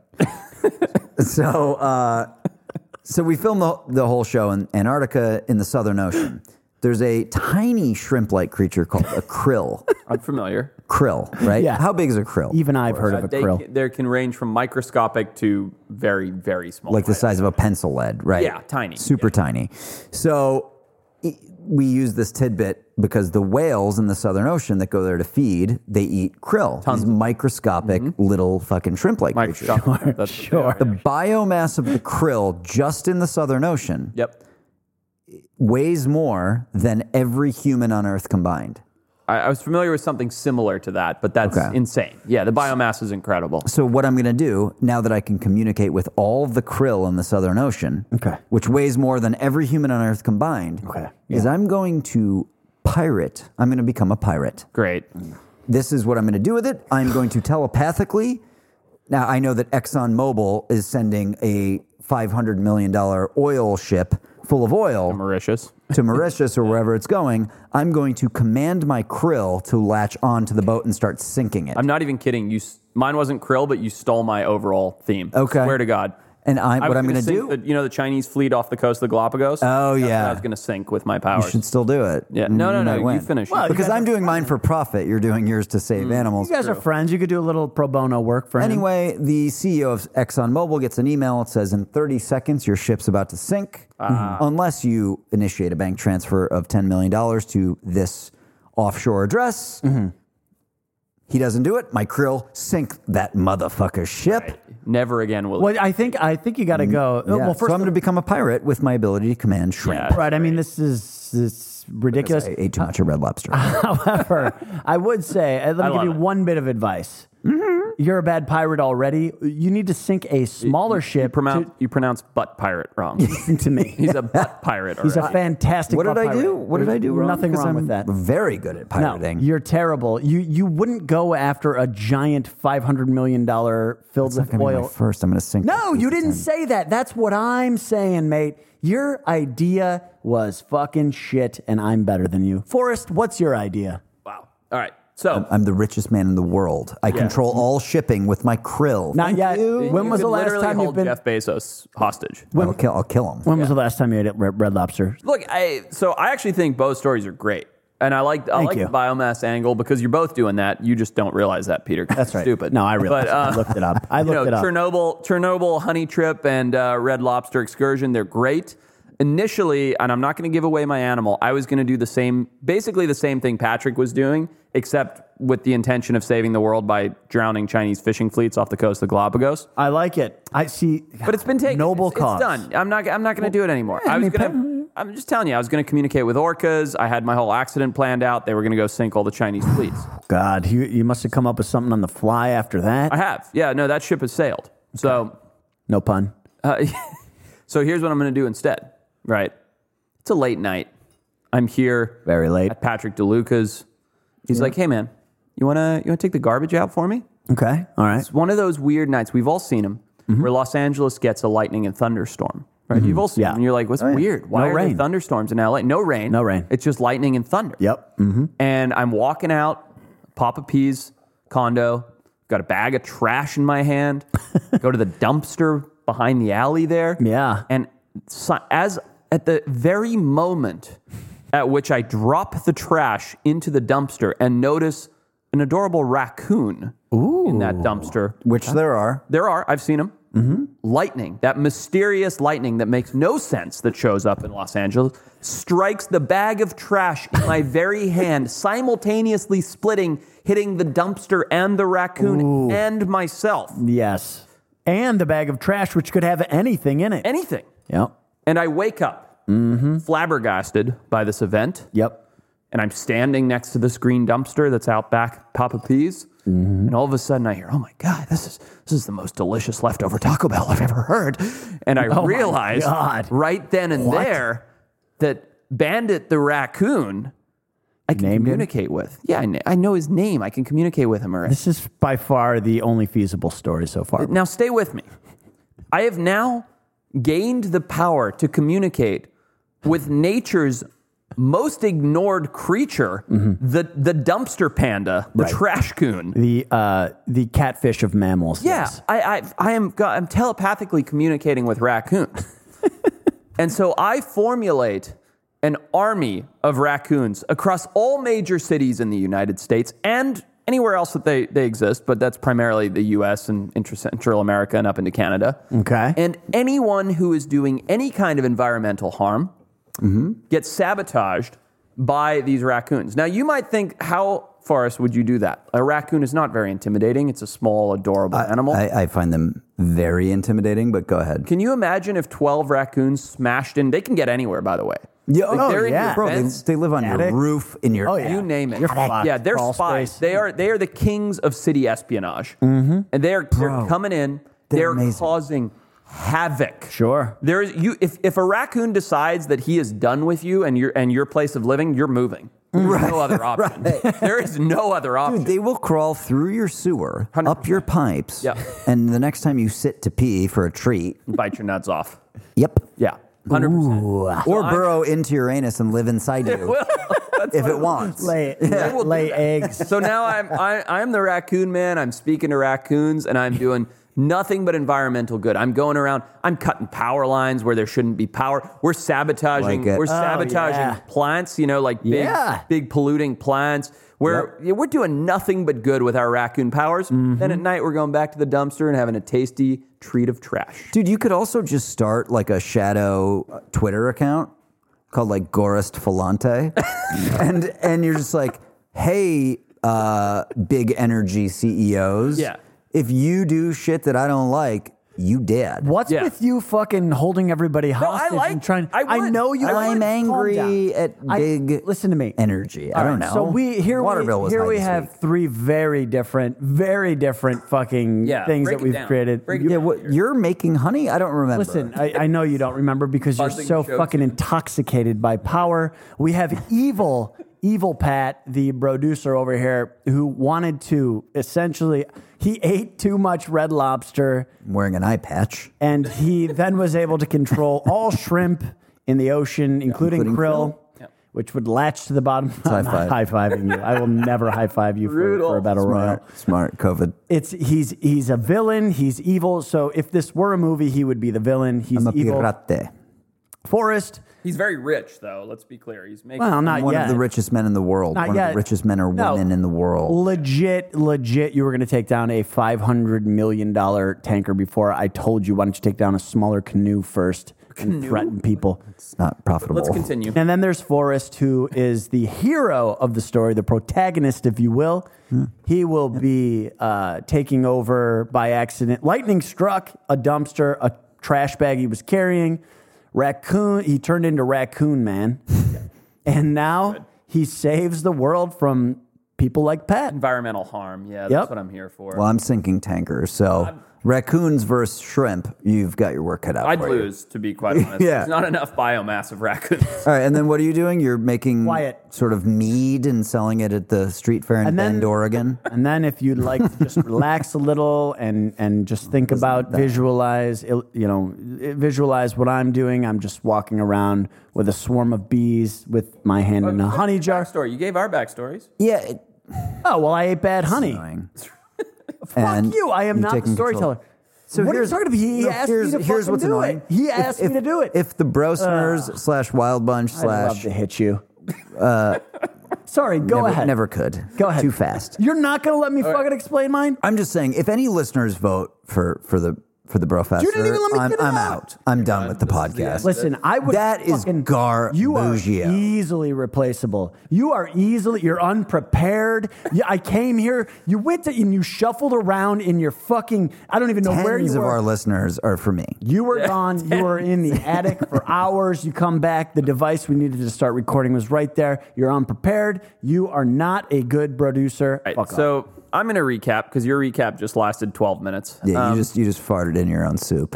Speaker 3: So, uh, so we filmed the, the whole show in Antarctica in the Southern Ocean. There's a tiny shrimp-like creature called a krill.
Speaker 1: I'm familiar.
Speaker 3: Krill, right?
Speaker 2: Yeah.
Speaker 3: How big is a krill?
Speaker 2: Even I've heard of a
Speaker 1: They,
Speaker 2: krill.
Speaker 1: They can range from microscopic to very, very small.
Speaker 3: Like the size of a pencil lead, right?
Speaker 1: Yeah, tiny.
Speaker 3: Super tiny. So i- we use this tidbit because the whales in the Southern Ocean that go there to feed, they eat krill.
Speaker 1: Tons.
Speaker 3: These microscopic little fucking shrimp-like creatures.
Speaker 1: Microscopic. That's
Speaker 2: Sure.
Speaker 3: The biomass of the krill just in the Southern Ocean
Speaker 1: Yep.
Speaker 3: weighs more than every human on Earth combined.
Speaker 1: I, I was familiar with something similar to that, but that's
Speaker 3: Okay.
Speaker 1: insane. Yeah, the biomass is incredible.
Speaker 3: So what I'm going to do, now that I can communicate with all of the krill in the Southern Ocean,
Speaker 2: Okay.
Speaker 3: which weighs more than every human on Earth combined,
Speaker 2: Okay.
Speaker 3: is I'm going to pirate. I'm going to become a pirate.
Speaker 1: Great.
Speaker 3: This is what I'm going to do with it. I'm going to telepathically. Now, I know that ExxonMobil is sending a five hundred million dollars oil ship full of oil
Speaker 1: Mauritius.
Speaker 3: to Mauritius or wherever it's going. I'm going to command my krill to latch onto the boat and start sinking it.
Speaker 1: I'm not even kidding. You, s- mine wasn't krill, but you stole my overall theme.
Speaker 3: Okay.
Speaker 1: Swear to God.
Speaker 3: And I,
Speaker 1: I
Speaker 3: what
Speaker 1: was
Speaker 3: I'm going to
Speaker 1: sink
Speaker 3: do,
Speaker 1: the- you know, the Chinese fleet off the coast of the Galapagos.
Speaker 3: Oh,
Speaker 1: That's what
Speaker 3: yeah.
Speaker 1: I was going to sink with my
Speaker 3: you
Speaker 1: powers.
Speaker 3: should still do it.
Speaker 1: Yeah. No, no,
Speaker 3: You
Speaker 1: no.
Speaker 3: might
Speaker 1: You
Speaker 3: win.
Speaker 1: finish.
Speaker 2: Well,
Speaker 3: Because
Speaker 2: you guys
Speaker 3: I'm
Speaker 2: are
Speaker 3: doing mine for profit. You're doing yours to save animals.
Speaker 2: You guys are friends. You could do a little pro bono work for him.
Speaker 3: Anyway, the C E O of ExxonMobil gets an email. It says, in thirty seconds, your ship's about to sink unless you initiate a bank transfer of ten million dollars to this offshore address. He doesn't do it. My krill sink that motherfucker's ship.
Speaker 1: Never again will.
Speaker 2: Well, I think I think you got to go.
Speaker 3: Yeah,
Speaker 2: Well,
Speaker 3: so
Speaker 2: first,
Speaker 3: I'm going to become a pirate with my ability to command shrimp.
Speaker 1: Yeah.
Speaker 2: right. I mean, this is this ridiculous.
Speaker 3: I ate too much of Red Lobster.
Speaker 2: However, I would say, uh, let
Speaker 1: I
Speaker 2: me give
Speaker 1: love
Speaker 2: you
Speaker 1: it.
Speaker 2: one bit of advice. You're a bad pirate already. You need to sink a smaller
Speaker 1: you,
Speaker 2: ship.
Speaker 1: pronounce, you pronounce butt pirate wrong.
Speaker 2: to, listen to me.
Speaker 1: He's a butt pirate.
Speaker 2: He's a
Speaker 1: already.
Speaker 2: fantastic.
Speaker 3: What did
Speaker 2: butt
Speaker 3: I
Speaker 2: pirate.
Speaker 3: do? What did I do wrong?
Speaker 2: Nothing
Speaker 3: 'Cause
Speaker 2: wrong
Speaker 3: I'm
Speaker 2: with that.
Speaker 3: very good at pirating.
Speaker 2: No, you're terrible. You you wouldn't go after a giant five hundred million dollar filled
Speaker 3: It's not
Speaker 2: with
Speaker 3: gonna be my
Speaker 2: oil.
Speaker 3: first. I'm going to sink.
Speaker 2: No,
Speaker 3: this
Speaker 2: you
Speaker 3: eight to
Speaker 2: didn't
Speaker 3: ten.
Speaker 2: say that. That's what I'm saying, mate. Your idea was fucking shit, and I'm better than you. Forrest, what's your idea?
Speaker 1: Wow. All right. So
Speaker 3: I'm the richest man in the world. I control all shipping with my krill.
Speaker 2: Not
Speaker 3: Thank
Speaker 2: yet.
Speaker 3: you.
Speaker 2: When
Speaker 1: you
Speaker 2: was
Speaker 1: could
Speaker 2: the last
Speaker 1: literally
Speaker 2: time you've
Speaker 1: hold
Speaker 2: been?
Speaker 1: Jeff Bezos hostage?
Speaker 3: I'll kill. I'll kill him.
Speaker 2: When was the last time you ate at Red Red Lobster?
Speaker 1: Look, I so I actually think both stories are great, and I like I
Speaker 2: Thank
Speaker 1: like
Speaker 2: you.
Speaker 1: the biomass angle because you're both doing that. You just don't realize that, Peter. 'cause
Speaker 2: That's
Speaker 1: you're
Speaker 2: right.
Speaker 1: Stupid.
Speaker 2: No, I realized.
Speaker 1: But, uh,
Speaker 2: I looked it up. I
Speaker 1: you
Speaker 2: looked
Speaker 1: know,
Speaker 2: it up.
Speaker 1: Chernobyl, Chernobyl, Honey Trip, and uh, Red Lobster Excursion. They're great. Initially, and I'm not going to give away my animal. I was going to do the same, basically the same thing Patrick was doing, except with the intention of saving the world by drowning Chinese fishing fleets off the coast of Galapagos.
Speaker 2: I like it. I see.
Speaker 1: But it's been taken.
Speaker 2: Noble
Speaker 1: it's,
Speaker 2: cause.
Speaker 1: It's done. I'm not. I'm not going to do it anymore.
Speaker 2: yeah, I
Speaker 1: I was
Speaker 2: mean,
Speaker 1: going
Speaker 2: pa-
Speaker 1: to. I'm just telling you. I was going to communicate with orcas. I had my whole accident planned out. They were going to go sink all the Chinese fleets.
Speaker 2: God, you you must have come up with something on the fly after that.
Speaker 1: I have. Yeah. No, that ship has sailed. So,
Speaker 2: No pun.
Speaker 1: uh, so here's what I'm going to do instead. Right. It's a late night. I'm here
Speaker 2: Very late.
Speaker 1: at Patrick DeLuca's. He's like, "Hey man, you wanna you wanna take the garbage out for me?"
Speaker 2: Okay. All right.
Speaker 1: It's one of those weird nights. We've all seen them where Los Angeles gets a lightning and thunderstorm. Right? You've all seen
Speaker 2: Yeah.
Speaker 1: them. And you're like, what's
Speaker 2: Oh, yeah.
Speaker 1: weird? Why
Speaker 2: No
Speaker 1: are
Speaker 2: rain.
Speaker 1: there thunderstorms in L A? No rain.
Speaker 2: No rain.
Speaker 1: It's just lightning and thunder.
Speaker 2: Yep. Mm-hmm.
Speaker 1: And I'm walking out, Papa P's condo, got a bag of trash in my hand, go to the dumpster behind the alley there.
Speaker 2: Yeah.
Speaker 1: And so, as at the very moment at which I drop the trash into the dumpster and notice an adorable raccoon in that dumpster.
Speaker 3: Which there are.
Speaker 1: There are. I've seen them. Mm-hmm. Lightning, that mysterious lightning that makes no sense that shows up in Los Angeles, strikes the bag of trash in my very hand, simultaneously splitting, hitting the dumpster and the raccoon
Speaker 2: Ooh.
Speaker 1: and myself.
Speaker 2: Yes. And the bag of trash, which could have anything in it.
Speaker 1: Anything.
Speaker 2: Yep.
Speaker 1: And I wake up flabbergasted by this event.
Speaker 2: Yep.
Speaker 1: and I'm standing next to this green dumpster that's out back, Papa P's, mm-hmm. and all of a sudden I hear, "Oh my God, this is this is the most delicious leftover Taco Bell I've ever heard," and I
Speaker 2: oh
Speaker 1: realized right then and what? there that Bandit the raccoon, I can
Speaker 2: Named
Speaker 1: communicate
Speaker 2: him?
Speaker 1: with. Yeah, I, I know his name. I can communicate with him already.
Speaker 2: This is by far the only feasible story so far.
Speaker 1: Now, stay with me. I have now gained the power to communicate with nature's most ignored creature, mm-hmm. the the dumpster panda, the
Speaker 2: right.
Speaker 1: trash coon,
Speaker 2: the uh, the catfish of mammals.
Speaker 1: Yeah,
Speaker 2: yes.
Speaker 1: I, I I am I'm telepathically communicating with raccoons, and so I formulate an army of raccoons across all major cities in the United States and anywhere else that they, they exist, but that's primarily the U S and Central America and up into Canada.
Speaker 2: Okay.
Speaker 1: And anyone who is doing any kind of environmental harm mm-hmm. gets sabotaged by these raccoons. Now, you might think, how, Forrest, would you do that? A raccoon is not very intimidating. It's a small, adorable
Speaker 3: I,
Speaker 1: animal.
Speaker 3: I, I find them very intimidating, but go ahead.
Speaker 1: Can you imagine if twelve raccoons smashed in? They can get anywhere, by the way.
Speaker 3: Yeah,
Speaker 1: like
Speaker 3: oh,
Speaker 1: they're
Speaker 3: yeah.
Speaker 1: in your
Speaker 3: Bro, they,
Speaker 1: fence.
Speaker 3: they live on
Speaker 2: Attic.
Speaker 3: your roof, in your...
Speaker 2: Oh, yeah.
Speaker 1: You name it.
Speaker 2: You're fucked.
Speaker 1: Yeah, they're
Speaker 2: Crawl
Speaker 1: spies.
Speaker 2: space.
Speaker 1: They are they are the kings of city espionage. Mm-hmm. And they're, they're coming in.
Speaker 3: They're
Speaker 1: They're,
Speaker 3: amazing.
Speaker 1: causing havoc.
Speaker 2: Sure.
Speaker 1: There is you if, if a raccoon decides that he is done with you and your and your place of living, you're moving. There's
Speaker 3: Right.
Speaker 1: no other option.
Speaker 3: Right.
Speaker 1: There is no other option.
Speaker 3: Dude, they will crawl through your sewer,
Speaker 1: one hundred
Speaker 3: up your pipes,
Speaker 1: Yeah.
Speaker 3: and the next time you sit to pee for a treat,
Speaker 1: Bite your nuts off.
Speaker 3: yep.
Speaker 1: Yeah. one hundred percent.
Speaker 3: Or burrow into your anus and live inside you
Speaker 1: Well, that's
Speaker 3: if
Speaker 1: what
Speaker 3: it wants.
Speaker 2: Lay,
Speaker 1: They will do
Speaker 2: lay
Speaker 1: that.
Speaker 2: eggs.
Speaker 1: So now I'm I, I'm the raccoon man. I'm speaking to raccoons, and I'm doing nothing but environmental good. I'm going around. I'm cutting power lines where there shouldn't be power. We're sabotaging.
Speaker 3: Like it.
Speaker 1: we're
Speaker 3: Oh,
Speaker 1: sabotaging
Speaker 2: yeah.
Speaker 1: plants. You know, like big,
Speaker 2: Yeah.
Speaker 1: big polluting plants. We're yeah, we're doing nothing but good with our raccoon powers.
Speaker 2: Mm-hmm.
Speaker 1: Then at night we're going back to the dumpster and having a tasty treat of trash.
Speaker 3: Dude, you could also just start like a shadow Twitter account called like Gorist Falante. and and you're just like, hey, uh, big energy C E Os.
Speaker 1: Yeah.
Speaker 3: If you do shit that I don't like, you dead.
Speaker 2: What's
Speaker 1: Yeah.
Speaker 2: with you fucking holding everybody
Speaker 1: I
Speaker 2: hostage
Speaker 1: like-
Speaker 2: and trying?
Speaker 1: I would.
Speaker 2: know you.
Speaker 3: I'm
Speaker 2: would. Calm
Speaker 3: angry
Speaker 2: down.
Speaker 3: at
Speaker 2: I-
Speaker 3: big
Speaker 2: listen to me.
Speaker 3: energy. I
Speaker 2: All
Speaker 3: don't
Speaker 2: right,
Speaker 3: know.
Speaker 2: So we here
Speaker 3: Water
Speaker 2: we
Speaker 3: bill was
Speaker 2: here
Speaker 3: high
Speaker 2: we
Speaker 3: this
Speaker 2: have
Speaker 3: week.
Speaker 2: three very different, very different fucking
Speaker 1: Yeah,
Speaker 2: things
Speaker 1: break
Speaker 2: that
Speaker 1: it
Speaker 2: we've
Speaker 1: down.
Speaker 2: created.
Speaker 1: Break it
Speaker 2: You-
Speaker 3: Yeah, what, you're making honey? I don't remember.
Speaker 2: Listen, I, I know you don't remember because you're
Speaker 1: Buzzing
Speaker 2: so
Speaker 1: jokes.
Speaker 2: fucking intoxicated by power. We have evil, evil Pat, the producer over here, who wanted to essentially, he ate too much Red Lobster,
Speaker 3: I'm wearing an eye patch.
Speaker 2: and he then was able to control all shrimp in the ocean, including,
Speaker 3: Including
Speaker 2: krill.
Speaker 3: krill.
Speaker 1: Yep.
Speaker 2: Which would latch to the bottom. I'm
Speaker 3: high
Speaker 2: not
Speaker 3: five.
Speaker 2: high-fiving you. I will never high-five you for,
Speaker 1: Brutal.
Speaker 2: for a battle royale.
Speaker 3: Smart. Smart. COVID.
Speaker 2: It's he's he's a villain. He's evil. So if this were a movie, he would be the villain. He's
Speaker 3: I'm a
Speaker 2: evil.
Speaker 3: pirate.
Speaker 2: Forrest.
Speaker 1: He's very rich, though. Let's be clear. He's making.
Speaker 2: Well, not
Speaker 3: One
Speaker 2: yet.
Speaker 3: of the richest men in the world.
Speaker 2: Not
Speaker 3: One
Speaker 2: yet.
Speaker 3: of the richest men or
Speaker 2: No.
Speaker 3: women in the world.
Speaker 2: Legit, legit. You were going to take down a five hundred million dollars tanker before I told you. Why don't you take down a smaller canoe first and threaten people?
Speaker 3: It's not profitable.
Speaker 1: Let's continue.
Speaker 2: And then there's Forrest, who is the hero of the story, the protagonist, if you will. He will be uh, taking over by accident. Lightning struck a dumpster, a trash bag he was carrying. Raccoon, he turned into Raccoon Man. And now he saves the world from people like Pat.
Speaker 1: Environmental harm. Yeah, that's
Speaker 2: Yep.
Speaker 1: what I'm here for.
Speaker 3: Well, I'm sinking tankers. So raccoons versus shrimp, you've got your work cut out
Speaker 1: I'd
Speaker 3: for you.
Speaker 1: lose, to be quite honest.
Speaker 3: Yeah.
Speaker 1: There's not enough biomass of raccoons.
Speaker 3: All right, and then what are you doing? You're making
Speaker 2: Quiet.
Speaker 3: sort of mead and selling it at the street fair in
Speaker 2: And then-
Speaker 3: Bend, Oregon.
Speaker 2: And then if you'd like to just relax a little and, and just think about, visualize, il- you know, visualize what I'm doing. I'm just walking around with a swarm of bees with my hand in a honey jar.
Speaker 1: Backstory. You gave our backstories.
Speaker 3: Yeah. It,
Speaker 2: Oh, well, I ate bad honey.
Speaker 3: annoying.
Speaker 2: Fuck
Speaker 3: And
Speaker 2: you. I am
Speaker 3: you've
Speaker 2: not the
Speaker 3: taken control.
Speaker 2: storyteller.
Speaker 3: So
Speaker 2: what are you
Speaker 3: here's,
Speaker 2: talking about? He
Speaker 3: no,
Speaker 2: asked
Speaker 3: here's,
Speaker 2: me to
Speaker 3: here's
Speaker 2: fucking
Speaker 3: what's
Speaker 2: do
Speaker 3: annoying.
Speaker 2: it. He
Speaker 3: If-
Speaker 2: asked
Speaker 3: if,
Speaker 2: me to do it.
Speaker 3: If the Brosners slash Wild Bunch
Speaker 2: I'd love
Speaker 3: slash
Speaker 2: to hit you. Sorry, go
Speaker 3: never,
Speaker 2: ahead.
Speaker 3: never could.
Speaker 2: Go ahead.
Speaker 3: Too fast.
Speaker 2: You're not going to let me fucking explain mine?
Speaker 3: I'm just saying, if any listeners vote for for the for the Brofester.
Speaker 2: You didn't even let me
Speaker 3: I'm,
Speaker 2: get it
Speaker 3: I'm
Speaker 2: out.
Speaker 3: out. I'm done with the podcast.
Speaker 2: Listen, I would.
Speaker 3: That is
Speaker 2: fucking,
Speaker 3: garbagio.
Speaker 2: You are easily replaceable. You are easily. You're unprepared. You, I came here. You went to and you shuffled around in your fucking. I don't even know
Speaker 3: Tens
Speaker 2: where you
Speaker 3: of
Speaker 2: were.
Speaker 3: our listeners are for me.
Speaker 2: You were gone. You were in the attic for hours. You come back. The device we needed to start recording was right there. You're unprepared. You are not a good producer.
Speaker 1: Right,
Speaker 2: Fuck off.
Speaker 1: so I'm going to recap because your recap just lasted twelve minutes.
Speaker 3: Yeah,
Speaker 1: Um,
Speaker 3: you just you just farted in your own soup.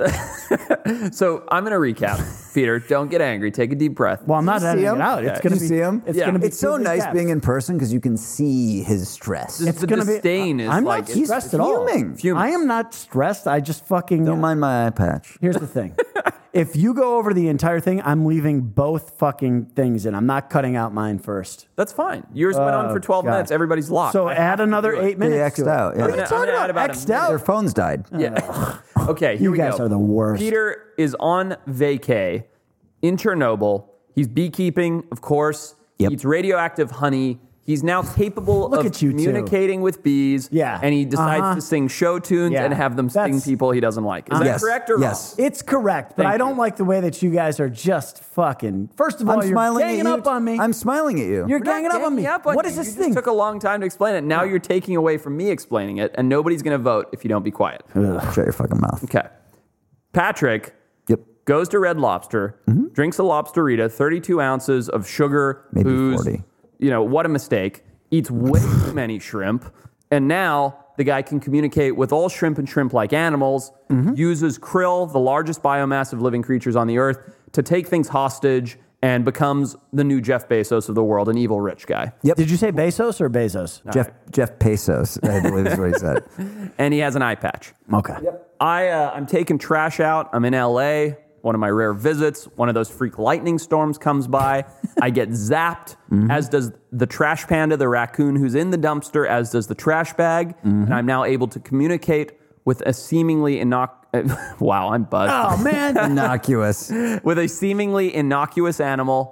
Speaker 1: so I'm going to recap. Peter, don't get angry. Take a deep breath.
Speaker 2: Well, I'm not
Speaker 3: you see
Speaker 2: editing
Speaker 3: him?
Speaker 2: it out. It's
Speaker 1: Yeah.
Speaker 2: going
Speaker 3: You
Speaker 2: to be.
Speaker 3: see him?
Speaker 2: It's
Speaker 1: Yeah.
Speaker 2: going to be.
Speaker 3: It's so
Speaker 2: two
Speaker 3: nice
Speaker 2: recaps.
Speaker 3: being in person because you can see his stress.
Speaker 1: It's
Speaker 2: It's
Speaker 1: the
Speaker 2: gonna be.
Speaker 1: disdain is
Speaker 2: I'm
Speaker 1: like
Speaker 2: not
Speaker 1: it's-
Speaker 2: stressed
Speaker 3: it's
Speaker 2: at all.
Speaker 3: fuming.
Speaker 1: Fuming.
Speaker 2: I am not stressed. I just fucking.
Speaker 3: Don't mind my eye patch.
Speaker 2: Here's the thing. If you go over the entire thing, I'm leaving both fucking things in. I'm not cutting out mine first.
Speaker 1: That's fine. Yours went on for twelve
Speaker 2: God.
Speaker 1: minutes. Everybody's locked.
Speaker 2: So
Speaker 1: I
Speaker 2: add
Speaker 1: have to
Speaker 2: another
Speaker 1: do it.
Speaker 2: eight minutes.
Speaker 3: They X'd
Speaker 2: to it.
Speaker 3: out, yeah.
Speaker 2: What are you
Speaker 1: I'm
Speaker 2: talking
Speaker 1: gonna add
Speaker 2: about?
Speaker 1: about a
Speaker 2: X'd
Speaker 1: minute.
Speaker 2: out.
Speaker 3: Their phones died.
Speaker 1: Yeah. Okay, here
Speaker 2: You
Speaker 1: we
Speaker 2: guys
Speaker 1: go.
Speaker 2: are the worst.
Speaker 1: Peter is on vacay in Chernobyl. He's beekeeping, of course.
Speaker 3: Yep.
Speaker 1: He eats radioactive honey. He's now capable
Speaker 2: Look
Speaker 1: of
Speaker 2: at you two.
Speaker 1: communicating with bees.
Speaker 2: Yeah.
Speaker 1: And he decides
Speaker 2: Uh-huh.
Speaker 1: to sing show tunes
Speaker 2: Yeah.
Speaker 1: and have them sting
Speaker 2: That's-
Speaker 1: people he doesn't like. Is that
Speaker 3: Yes.
Speaker 1: correct or
Speaker 3: Yes.
Speaker 1: wrong?
Speaker 2: It's correct, but
Speaker 1: Thank
Speaker 2: I don't
Speaker 1: you.
Speaker 2: like the way that you guys are just fucking. First of all,
Speaker 3: I'm
Speaker 2: you're
Speaker 3: smiling
Speaker 2: ganging
Speaker 3: at you.
Speaker 2: up on me.
Speaker 3: I'm smiling at you.
Speaker 2: You're
Speaker 1: We're not
Speaker 2: ganging up on me.
Speaker 1: ganging up on
Speaker 2: What
Speaker 1: you.
Speaker 2: is this
Speaker 1: You
Speaker 2: thing?
Speaker 1: just took a long time to explain it. Now you're taking away from me explaining it, and nobody's going to vote if you don't be quiet.
Speaker 3: Shut your fucking mouth.
Speaker 1: Okay. Patrick
Speaker 3: Yep.
Speaker 1: goes to Red Lobster, drinks a lobsterita, thirty-two ounces of sugar,
Speaker 3: Maybe
Speaker 1: booze.
Speaker 3: forty.
Speaker 1: You know, what a mistake. Eats way too many shrimp. And now the guy can communicate with all shrimp and shrimp-like animals, uses krill, the largest biomass of living creatures on the earth, to take things hostage and becomes the new Jeff Bezos of the world, an evil rich guy.
Speaker 3: Yep.
Speaker 2: Did you say Bezos or Bezos?
Speaker 3: Jeff Jeff Pesos, I believe is what he said.
Speaker 1: And he has an eye patch.
Speaker 2: Okay.
Speaker 1: I, uh, I'm taking trash out. I'm in L A, one of my rare visits. One of those freak lightning storms comes by. I get zapped,
Speaker 3: Mm-hmm.
Speaker 1: as does the trash panda, the raccoon who's in the dumpster, as does the trash bag.
Speaker 3: Mm-hmm.
Speaker 1: And I'm now able to communicate with a seemingly innoc... wow, I'm buzzed.
Speaker 2: Oh man.
Speaker 3: Innocuous.
Speaker 1: With a seemingly innocuous animal,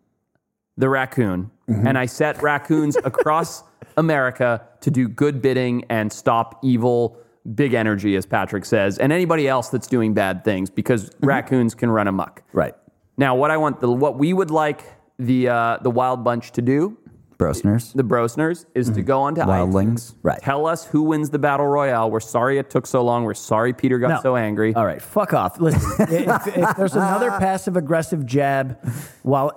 Speaker 1: the raccoon.
Speaker 3: Mm-hmm.
Speaker 1: And I set raccoons across America to do good bidding and stop evil big energy, as Patrick says, and anybody else that's doing bad things, because
Speaker 3: Mm-hmm.
Speaker 1: raccoons can run amok.
Speaker 2: Right.
Speaker 1: Now, what I want, the, what we would like the uh, the Wild Bunch to do,
Speaker 3: Brosners.
Speaker 1: the Brosners, is to go onto
Speaker 3: Wildlings.
Speaker 1: iTunes,
Speaker 2: Right.
Speaker 1: tell us who wins the battle royale. We're sorry it took so long. We're sorry Peter got
Speaker 2: No.
Speaker 1: so angry.
Speaker 2: All right, fuck off. Listen, if, if there's another passive aggressive jab, while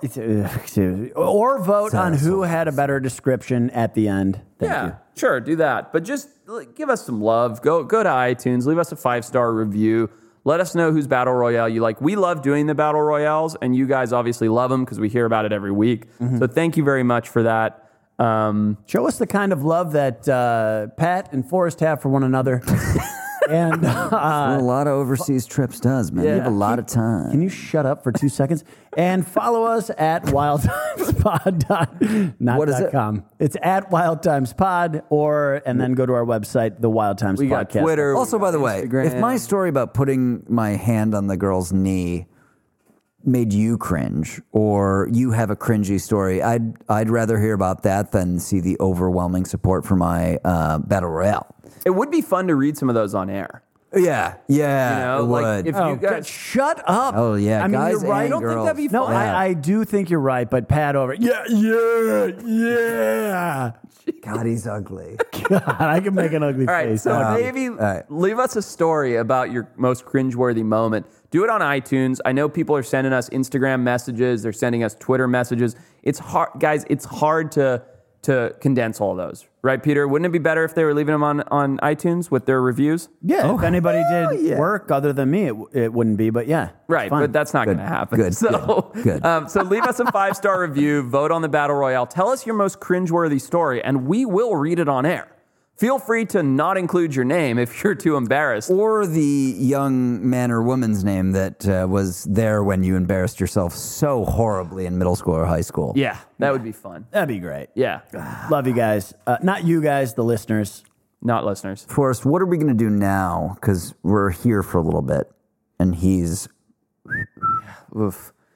Speaker 2: or vote on who had a better description at the end. Thank
Speaker 1: yeah,
Speaker 2: you.
Speaker 1: sure, do that. But just like, give us some love. Go go to iTunes, leave us a five star review. Let us know whose battle royale you like. We love doing the battle royales, and you guys obviously love them because we hear about it every week.
Speaker 2: Mm-hmm.
Speaker 1: So thank you very much for that. Um,
Speaker 2: Show us the kind of love that uh, Pat and Forrest have for one another. and uh,
Speaker 3: a lot of overseas trips does, man. You have a lot of time.
Speaker 2: Can you shut up for two seconds? And follow us at wild times pod not
Speaker 3: What is it?
Speaker 2: .com. It's at Wild Times Pod, or and then go to our website, the Wild Times
Speaker 1: we got
Speaker 2: Podcast.
Speaker 1: Twitter.
Speaker 3: Also, by the way,
Speaker 1: Instagram.
Speaker 3: if my story about putting my hand on the girl's knee made you cringe, or you have a cringy story, I'd I'd rather hear about that than see the overwhelming support for my uh, battle royale.
Speaker 1: It would be fun to read some of those on air.
Speaker 3: Yeah, yeah,
Speaker 1: You know,
Speaker 3: it
Speaker 1: like
Speaker 3: would.
Speaker 1: if
Speaker 2: Oh,
Speaker 1: you guys.
Speaker 2: shut up.
Speaker 3: Oh, yeah,
Speaker 2: I mean,
Speaker 3: guys
Speaker 2: you're right.
Speaker 3: and
Speaker 1: I don't think
Speaker 3: girls.
Speaker 1: that'd be
Speaker 2: No,
Speaker 1: fun.
Speaker 2: I, I do think you're right, but Pat over. Yeah, yeah, yeah.
Speaker 3: God, he's ugly.
Speaker 2: God, I can make an ugly
Speaker 1: All right,
Speaker 2: face.
Speaker 1: so
Speaker 2: Um,
Speaker 1: maybe
Speaker 3: right.
Speaker 1: leave us a story about your most cringeworthy moment. Do it on iTunes. I know people are sending us Instagram messages. They're sending us Twitter messages. It's hard, guys. It's hard to to condense all those, right, Peter? Wouldn't it be better if they were leaving them on, on iTunes with their reviews?
Speaker 2: yeah, if anybody did
Speaker 3: yeah.
Speaker 2: work other than me, it, w- it wouldn't be. But yeah,
Speaker 1: Right,
Speaker 2: fine.
Speaker 1: but that's not going to happen.
Speaker 3: Good,
Speaker 1: So,
Speaker 3: good, good.
Speaker 1: Um, so leave us a five star review. Vote on the battle royale. Tell us your most cringeworthy story, and we will read it on air. Feel free to not include your name if you're too embarrassed.
Speaker 3: Or the young man or woman's name that uh, was there when you embarrassed yourself so horribly in middle school or high school.
Speaker 1: Yeah, that would be fun.
Speaker 2: that'd be great.
Speaker 1: Yeah,
Speaker 2: Love you guys. Uh, not you guys, the listeners.
Speaker 1: not listeners.
Speaker 3: Forrest, what are we going to do now? Because we're here for a little bit, and he's
Speaker 1: Oof.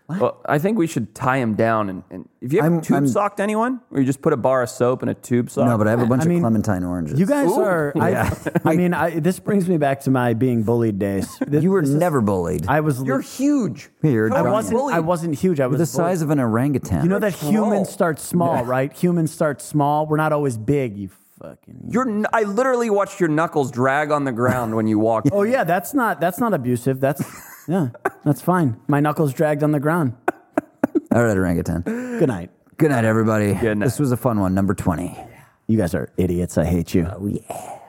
Speaker 1: Well, I think we should tie him down. And, and if you ever
Speaker 3: I'm-
Speaker 1: tube
Speaker 3: I'm-
Speaker 1: socked anyone, or you just put a bar of soap in a tube sock.
Speaker 3: No, but I have a bunch
Speaker 2: I mean,
Speaker 3: of clementine oranges.
Speaker 2: You guys
Speaker 1: Ooh.
Speaker 2: are. I, I mean, I, this brings me back to my being bullied days. This,
Speaker 3: you were
Speaker 2: this is-
Speaker 3: never bullied.
Speaker 2: I was.
Speaker 1: You're huge.
Speaker 3: You're
Speaker 2: I
Speaker 3: giant.
Speaker 2: wasn't.
Speaker 1: bullied.
Speaker 2: I wasn't huge. I was
Speaker 3: the size of an orangutan.
Speaker 2: You know that
Speaker 1: troll.
Speaker 2: humans start small, right? Humans start small. We're not always big. You fucking.
Speaker 1: You're. n- I literally watched your knuckles drag on the ground when you walked.
Speaker 2: Oh yeah, that's not. That's not abusive. That's yeah. That's fine. My knuckles dragged on the ground.
Speaker 3: All right, orangutan.
Speaker 2: Good night.
Speaker 3: Good night, everybody.
Speaker 1: Good night.
Speaker 3: This was a fun one, number twenty.
Speaker 2: You guys are idiots. I hate you.
Speaker 3: Oh, yeah.